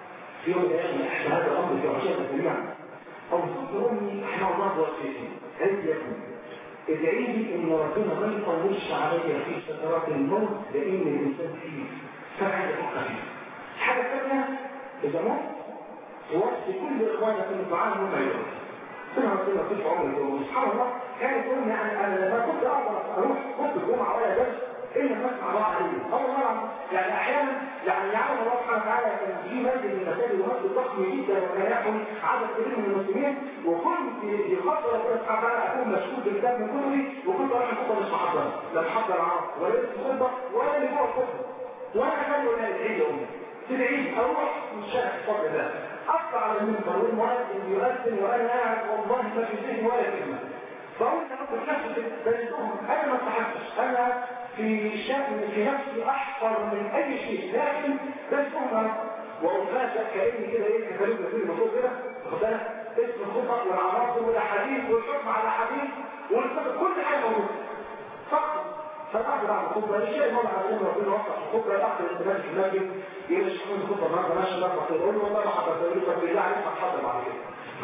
أحسن هذا الأمر في عشاء جميعا، أو صدق أمي أحنا الله وسيدي هل يكون ادعي لي إن ربنا ما يطولش علي في سكرات الموت لأن الإنسان فيه فعلا يفكر فيه. حاجة ثانية إذا موت وصي كل إخوانك من الدعاء هم يدعوا سنة في عمري. سبحان الله كانت أمي يعني أنا لما كنت أقدر أروح كنت الجمعة ولا درس إلا ما أسمع الله عليه. والله يعني أحيانا يعني يعلم الله سبحانه وتعالى كان في مسجد من المساجد ومسجد ضخم جدا وكان يحوي عدد كبير من المسلمين، وكنت يخاطر ربنا سبحانه وتعالى أكون مشغول بالكتاب من كتبي، وكنت أروح الخطبة مش محضر لا محضر العرب ولا لسه الخطبة ولا اللي جوه الخطبة، وأنا كان يقول لي ادعي لي أمي تدعي أروح من شارع الفضل ده أطلع على المنبر والمؤذن يؤذن وأنا قاعد والله ما في ذهني ولا كلمة، فقلت أقول نفسي بلدهم أنا ما استحقش، أنا في نفسي أحقر من أي شيء، لكن بلدهم وأفاجأ كأني كده إيه كتابين في الموضوع كده واخد بالك اسم الخطأ والعناصر والأحاديث والحكم على الأحاديث كل حاجة موجودة فقط. فالأخذ بعد الخطبة الشيء ما بعد يوم ربنا وقع الخطبة الأخذ الانتباه في المسجد يقول الشيخون الخطبة النهارده ماشي لك يقول له والله ما حضرت يقول له طب بالله عليك هتحضر بعد كده.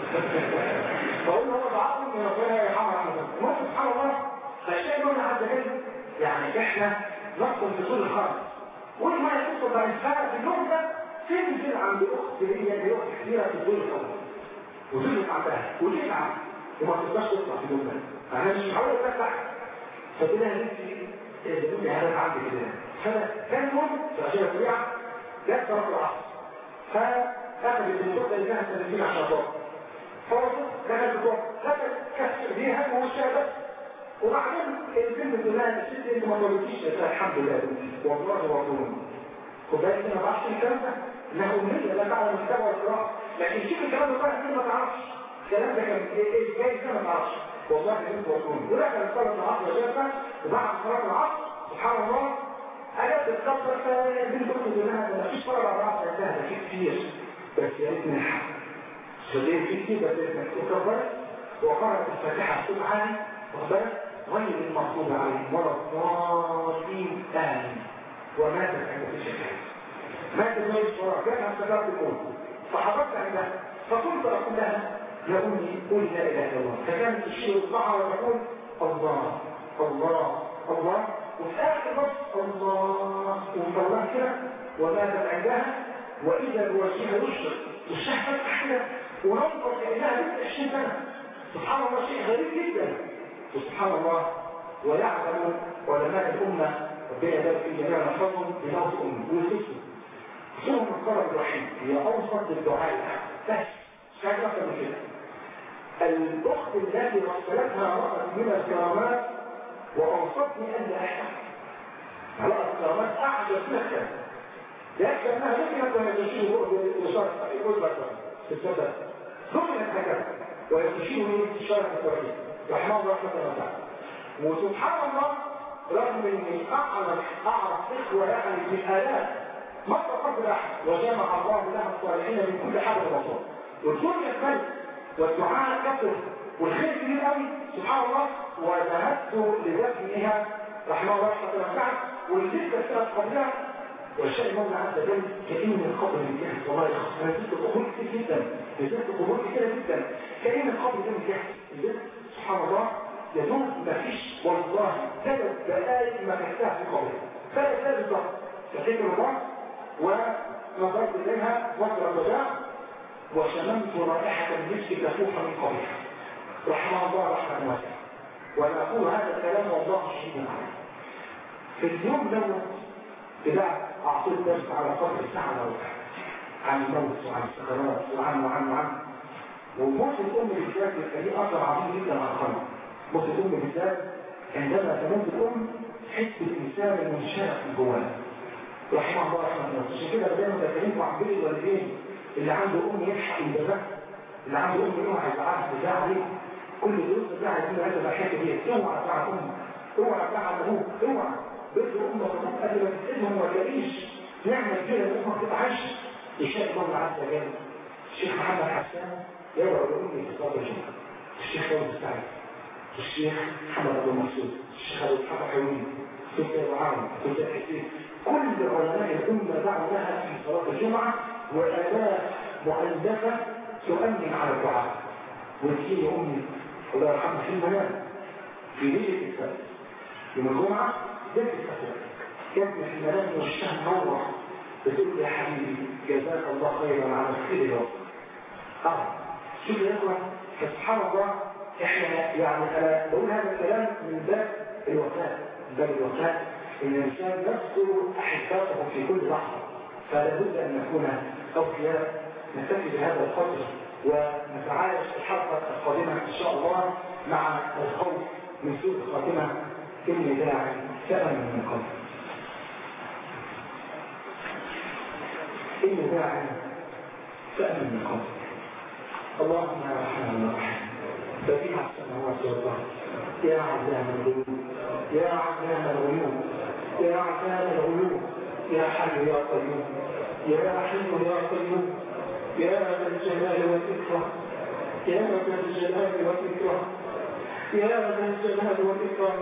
فقول له هو ضعفهم من ربنا يرحمه رحمة الله. سبحان الله فالشيء اللي قلنا عز وجل يعني احنا نقصد في طول الخرج وما يقصد عن الفرق في اليوم ده تنزل عند اخت ليا اللي اخت كثيره في طول الخرج وتنزل عندها وتتعب وما تقدرش تطلع في اليوم ده. انا مش هقول لك تفتح فقلت لها نفسي تقول لي هدف عندي كده. فانا كان يوم في عشان الطبيعه جت صلاه العصر فاخذت الدكتور اللي كانت 30 عشان طاقه فرصت كانت بتوع كسر بيها ووشها بس. وبعدين البنت بتقول لها الست انت ما طلبتيش الحمد لله والله ربنا خد بالك انا ما بعرفش الكلام ده انها امنيه لا تعلم الكتاب والقراءه، لكن شوف الكلام ده بقى ما تعرفش الكلام ده كان ايه جاي كده ما تعرفش والله انت ربنا. ودخل صلاه العصر جافه وبعد صلاه العصر سبحان الله اجت تتكبر فالبنت بتقول لها ما فيش صلاه على العصر ده في كتير بس يا ريت نلحق فدين في كتير بس انك تكبرت وقرأت الفاتحه بصوت عالي واخد غير المغضوب عليهم ولا الضالين آمين. وماتت عند في شكاية ماتت من الصراع جاءها سكرات الموت فحضرت عندها فكنت أقول لها يا أمي قل لا إله إلا الله، فكانت تشير إصبعها وتقول الله الله الله وفي آخر بس الله ومطلعها كده وماتت عندها وإذا الوجه يشرق والشهر فتح كده وننظر كأنها بنت 20 سنة. سبحان الله شيء غريب جدا وسبحان الله. ويعلم علماء الأمة ربنا يبارك في جميع نحفظهم بموت أمه ويسسوا سورة القرآن الوحيد هي أوسط الدعاء بس مش حاجة أكثر من كده. الأخت التي رسلتها رأت من الكرامات وأوصتني أن لا أحسن رأت الكرامات أعجب نفسها لأكثر أنها ذكرت وهي تشير وشارة يقول بكرة في السبب ذكرت هكذا وهي تشير من شارة التوحيد رحمه الله رحمة الله تعالى. وسبحان الله رغم اني اعرف اخوه يعني بالالاف ما تقبل احد وجمع الله لها الصالحين من كل حاجه وصول والدنيا كبيره والدعاء كثر والخير كبير قوي سبحان الله. وذهبت لدفنها رحمه الله رحمه الله تعالى ولسه سنه قبلها والشيء المولى عز وجل كريم من قبل الجهل والله يخص انا زدت قبول كتير جدا زدت قبول كتير جدا كريم من قبل الجهل سبحان الله يدوم مفيش والله 3 دقائق ما تحتاج في قبل 3 دقائق بالضبط فكيت الله ونظرت إليها وصل الرجاء وشممت رائحة المسك تفوح من قبلها رحمه الله رحمة واسعة. وأنا أقول هذا الكلام والله شهيد عليه. في اليوم ده إذا أعطيت درس على قدر الساعة وربع عن الموت وعن السكرات وعن وموت الأم بالذات ليه أثر عظيم جدا على الخلق. موت الأم بالذات عندما تموت الأم تحس بالإنسان المنشرح من جواها رحمه الله رحمه الله. عشان كده دايما بكلمكم عن بر الوالدين. اللي عنده ام يلحق البنات، اللي عنده ام اوعى يزعلها تزعل عليه. كل دروس تزعل يقول هذا الحته دي اوعى تزعل امك، اوعى تزعل ابوك، اوعى بر امك وابوك قبل ما تسيبهم وما تلاقيش نعمه كبيره امك تتعش. الشيخ الله عز وجل الشيخ محمد حسان يوعد امي في صلاه الجمعه، الشيخ ابو سعيد، الشيخ محمد ابو مسعود، الشيخ ابو اسحاق حلوين، الشيخ ابو عامر، الشيخ حسين، كل علماء الامه دعوا لها في صلاه الجمعه وآلاف مؤلفه تؤمن على الدعاء. وتجيني امي الله يرحمها في المنام في ليله السبت يوم الجمعه ليله السبت كانت في المنام وشها منور بتقول يا حبيبي جزاك الله خيرا على الخير اليوم. شوف يا اخوان سبحان الله، احنا يعني انا بقول هذا الكلام من باب الوفاء، من باب الوفاء ان الانسان يذكر احبابه في كل لحظه، فلا بد ان نكون اوفياء. نكتفي بهذا القدر ونتعايش في الحلقه القادمه ان شاء الله مع الخوف من سوء الخاتمه. اني داعي سأل من قبل، اني داعي سأل من قبل. اللهم يا رحمن الرحيم بديع السماوات والارض يا علام الغيوب يا علام الغيوب يا علام الغيوب يا حي يا قيوم يا حي يا قيوم يا ذا الجلال والإكرام يا ذا الجلال والإكرام يا ذا الجلال والإكرام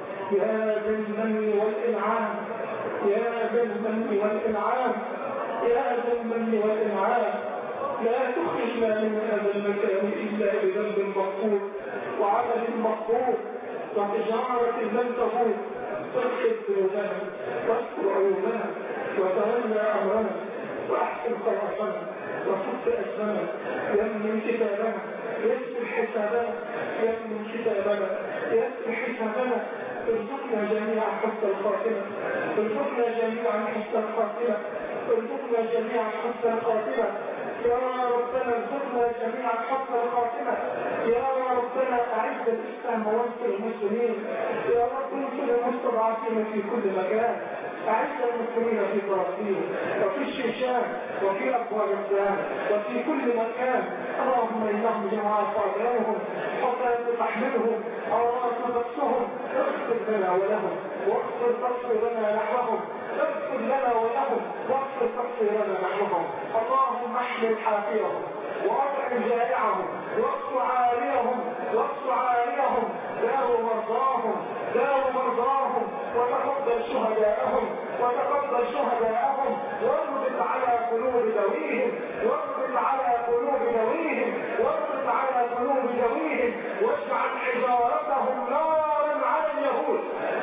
يا ذا المن والإنعام يا ذا المن والإنعام يا ذا المن والإنعام. لا تخرجنا من هذا المكان إلا بذنب مغفور وعمل مغفور وتجارة لن تفوت. تغفر ذنوبنا واستر عيوبنا وتولى أمرنا وأحسن خلاصنا وفك أسمنا يمن كتابنا يسر حسابنا يمن كتابنا يسر حسابنا. ارزقنا جميعا حسن الخاتمة ارزقنا جميعا حسن الخاتمة ارزقنا جميعا حسن الخاتمة يا ربنا. ارزقنا جميعا حسن الخاتمة يا ربنا. أعز الإسلام وانصر المسلمين يا رب. انصر المستضعفين في كل مكان. أعز المسلمين في فلسطين وفي الشيشان وفي أفغانستان وفي كل مكان. اللهم إنهم جماعة صادرهم حتى تحملهم أوراق بطسهم. اغفر لنا ولهم واغفر تقصيرنا نحوهم. اغفر لنا ولهم واغفر تقصيرنا نحوهم. اللهم احمل حافيهم وأطعم جائعهم واقص عاريهم واقص عاريهم. داو مرضاهم داو مرضاهم وتقبل شهداءهم وتقبل شهداءهم. واربط على قلوب ذويهم واربط على قلوب ذويهم واربط على قلوب ذويهم واجعل حجارتهم نارا على اليهود.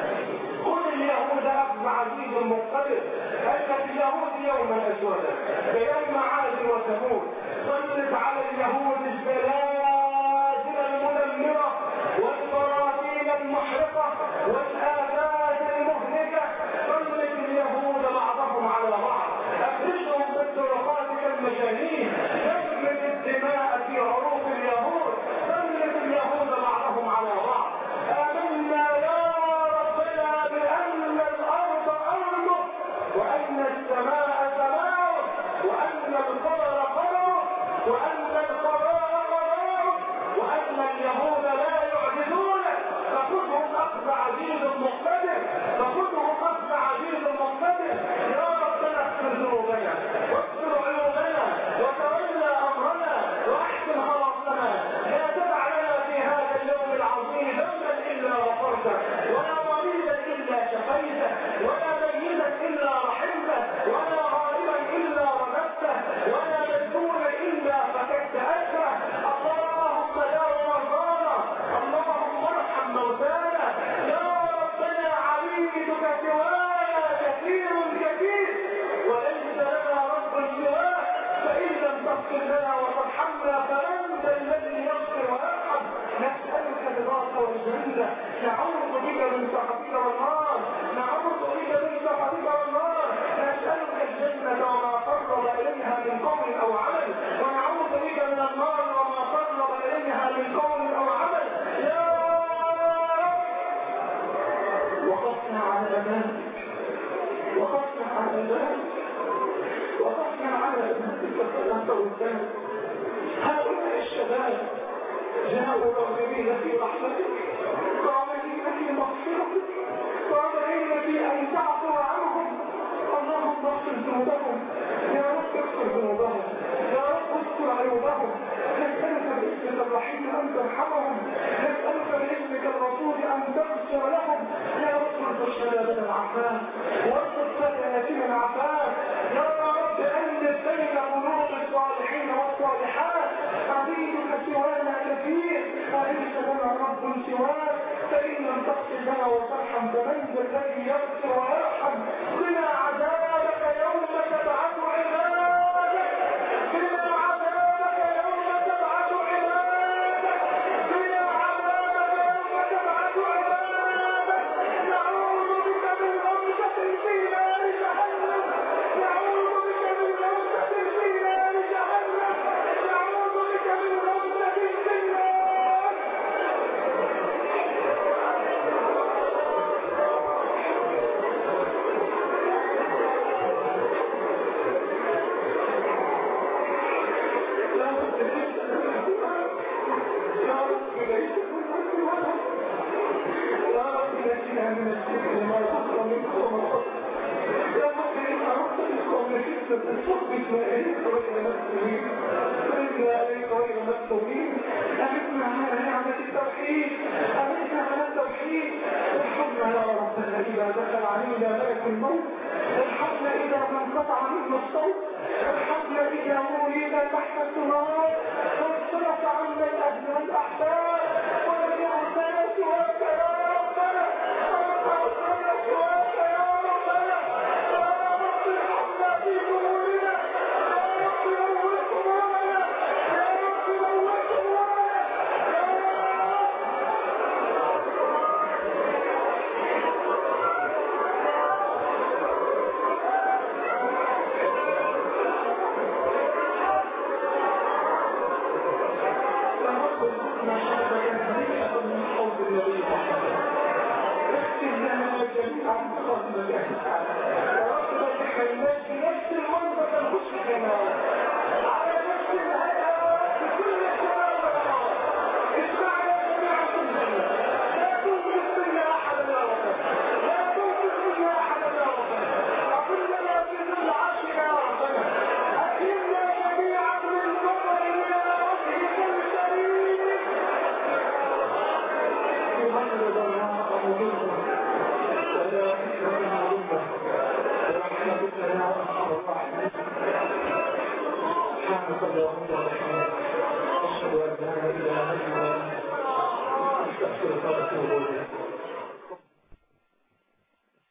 خذ اليهود أخذ عزيز مقتدر. أجل اليهود يوما أسودا كيوم عاد وثمود. سلط على اليهود الزلازل المدمرة والبراكين المحرقة والآفات المهلكة. سلط اليهود بعضهم على بعض. أخرجهم بالطرقات كالمجانين. تجمد الدماء في عروق اليهود. سلط اليهود بعضهم على بعض. آمنا يا ربنا بأن الأرض أرضه وأن السماء سماؤه وأن القمر قمره وأن القضاء قضاؤه وأن اليهود لا يعجزونه. فخذهم أخذ عزيز مقتدر فخذهم أخذ عزيز مقتدر. يا ربنا اغفر ذنوبنا واغفر عيوبنا وتولى أمرنا وأحسن خلاصنا. لا تدع لنا في هذا اليوم العظيم ذنبا إلا غفرته ولا مريضا إلا شفيته ولا ميتا إلا رحمته ولا غائبا إلا رددته ولا مجنونا إلا فككت أسره. اللهم داو مرضانا اللهم ارحم موتانا. يا ربنا عبيدك سوانا كثير كثير وليس لنا رب سواك. فإن لم تغفر لنا وترحمنا فأنت الذي يغفر ويرحم. نسألك رضاك والجنة نعوذ بك من سخطك والنار نعوذ بك من سخطك والنار. نسألك الجنة وما قرب إليها من قول أو عمل ونعوذ بك من النار وما قرب إليها من قول أو عمل. يا رب وقفنا على أمانك وقفنا على ذلك، وقفنا على ابنتك صلى الله. هؤلاء الشباب جاءوا راغبين في رحمتك، راغبين في مغفرتك، راغبين في ان تعفو عنهم. اللهم اغفر ذنوبهم يا رب، اغفر ذنوبهم يا رب، اذكر عيوبهم. نسألك باسمك الرحيم ان ترحمهم، نسألك باسمك الرسول ان تغفر لهم. يا رب ارزق شبابنا العفاف، وارزق فتياتنا العفاف. يا رب انزل بين قلوب الصالحين والصالحات. عبيدك سوانا كثير، أليس لنا رب سواك؟ فإن لم تغفر لنا وترحم فمن الذي يغفر ويرحم؟ قنا عذابك يوم تبعث عبادك، قنا عذابك يوم تبعث عبادك، قنا عذابك يوم تبعث عبادك. نعوذ بك من غمزة في نار جهنم، نعوذ بك من غمزة في نار جهنم، نعوذ بك من غمزة في النار. من الشرك لما يخصر منك ومخصر. يا رب إن أردت بكم لكسة الصحبة وإليك وإلى مكتوبين، وإلى إليك وإلى مكتوبين. أمتنا على نعمة التوحيد، أمتنا على التوحيد. ارحمنا يا ربنا إذا دخل علينا ملك الموت، ارحمنا إذا ما انقطع منه الصوت، ارحمنا إذا ولينا تحت التراب، وانصرف عنا الأهل والأحباب، ولم يعطينا سواك يا ربنا، سواك يا ربنا. يا رب ارحمنا في قبورنا، يا رب نور قبورنا، يا رب نور قبورنا، يا رب. ما شاء الله بريئة من حوض النبي محمد، اختم لنا جميعا بفضل الله تعالى. يا رب ما تحرمناش بنفس المنظر المشركنا، على نفس الهيئة بكل الشباب والأمراض. اسمعنا جميعا في الجنة، لا تنقذ منا أحدا يا رب، لا تنقذ منا أحدا يا رب. أقل لنا في ظل عرشك يا ربنا، أكرمنا جميعا من نظر إلى وجهك الكريم. يغلب الله أمورنا ولا يكرم الأمة برحمتك يا أرحم الراحمين. سبحانك اللهم وبحمدك، أشهد أن لا إله إلا أنت، أستغفرك وأتوب إليك.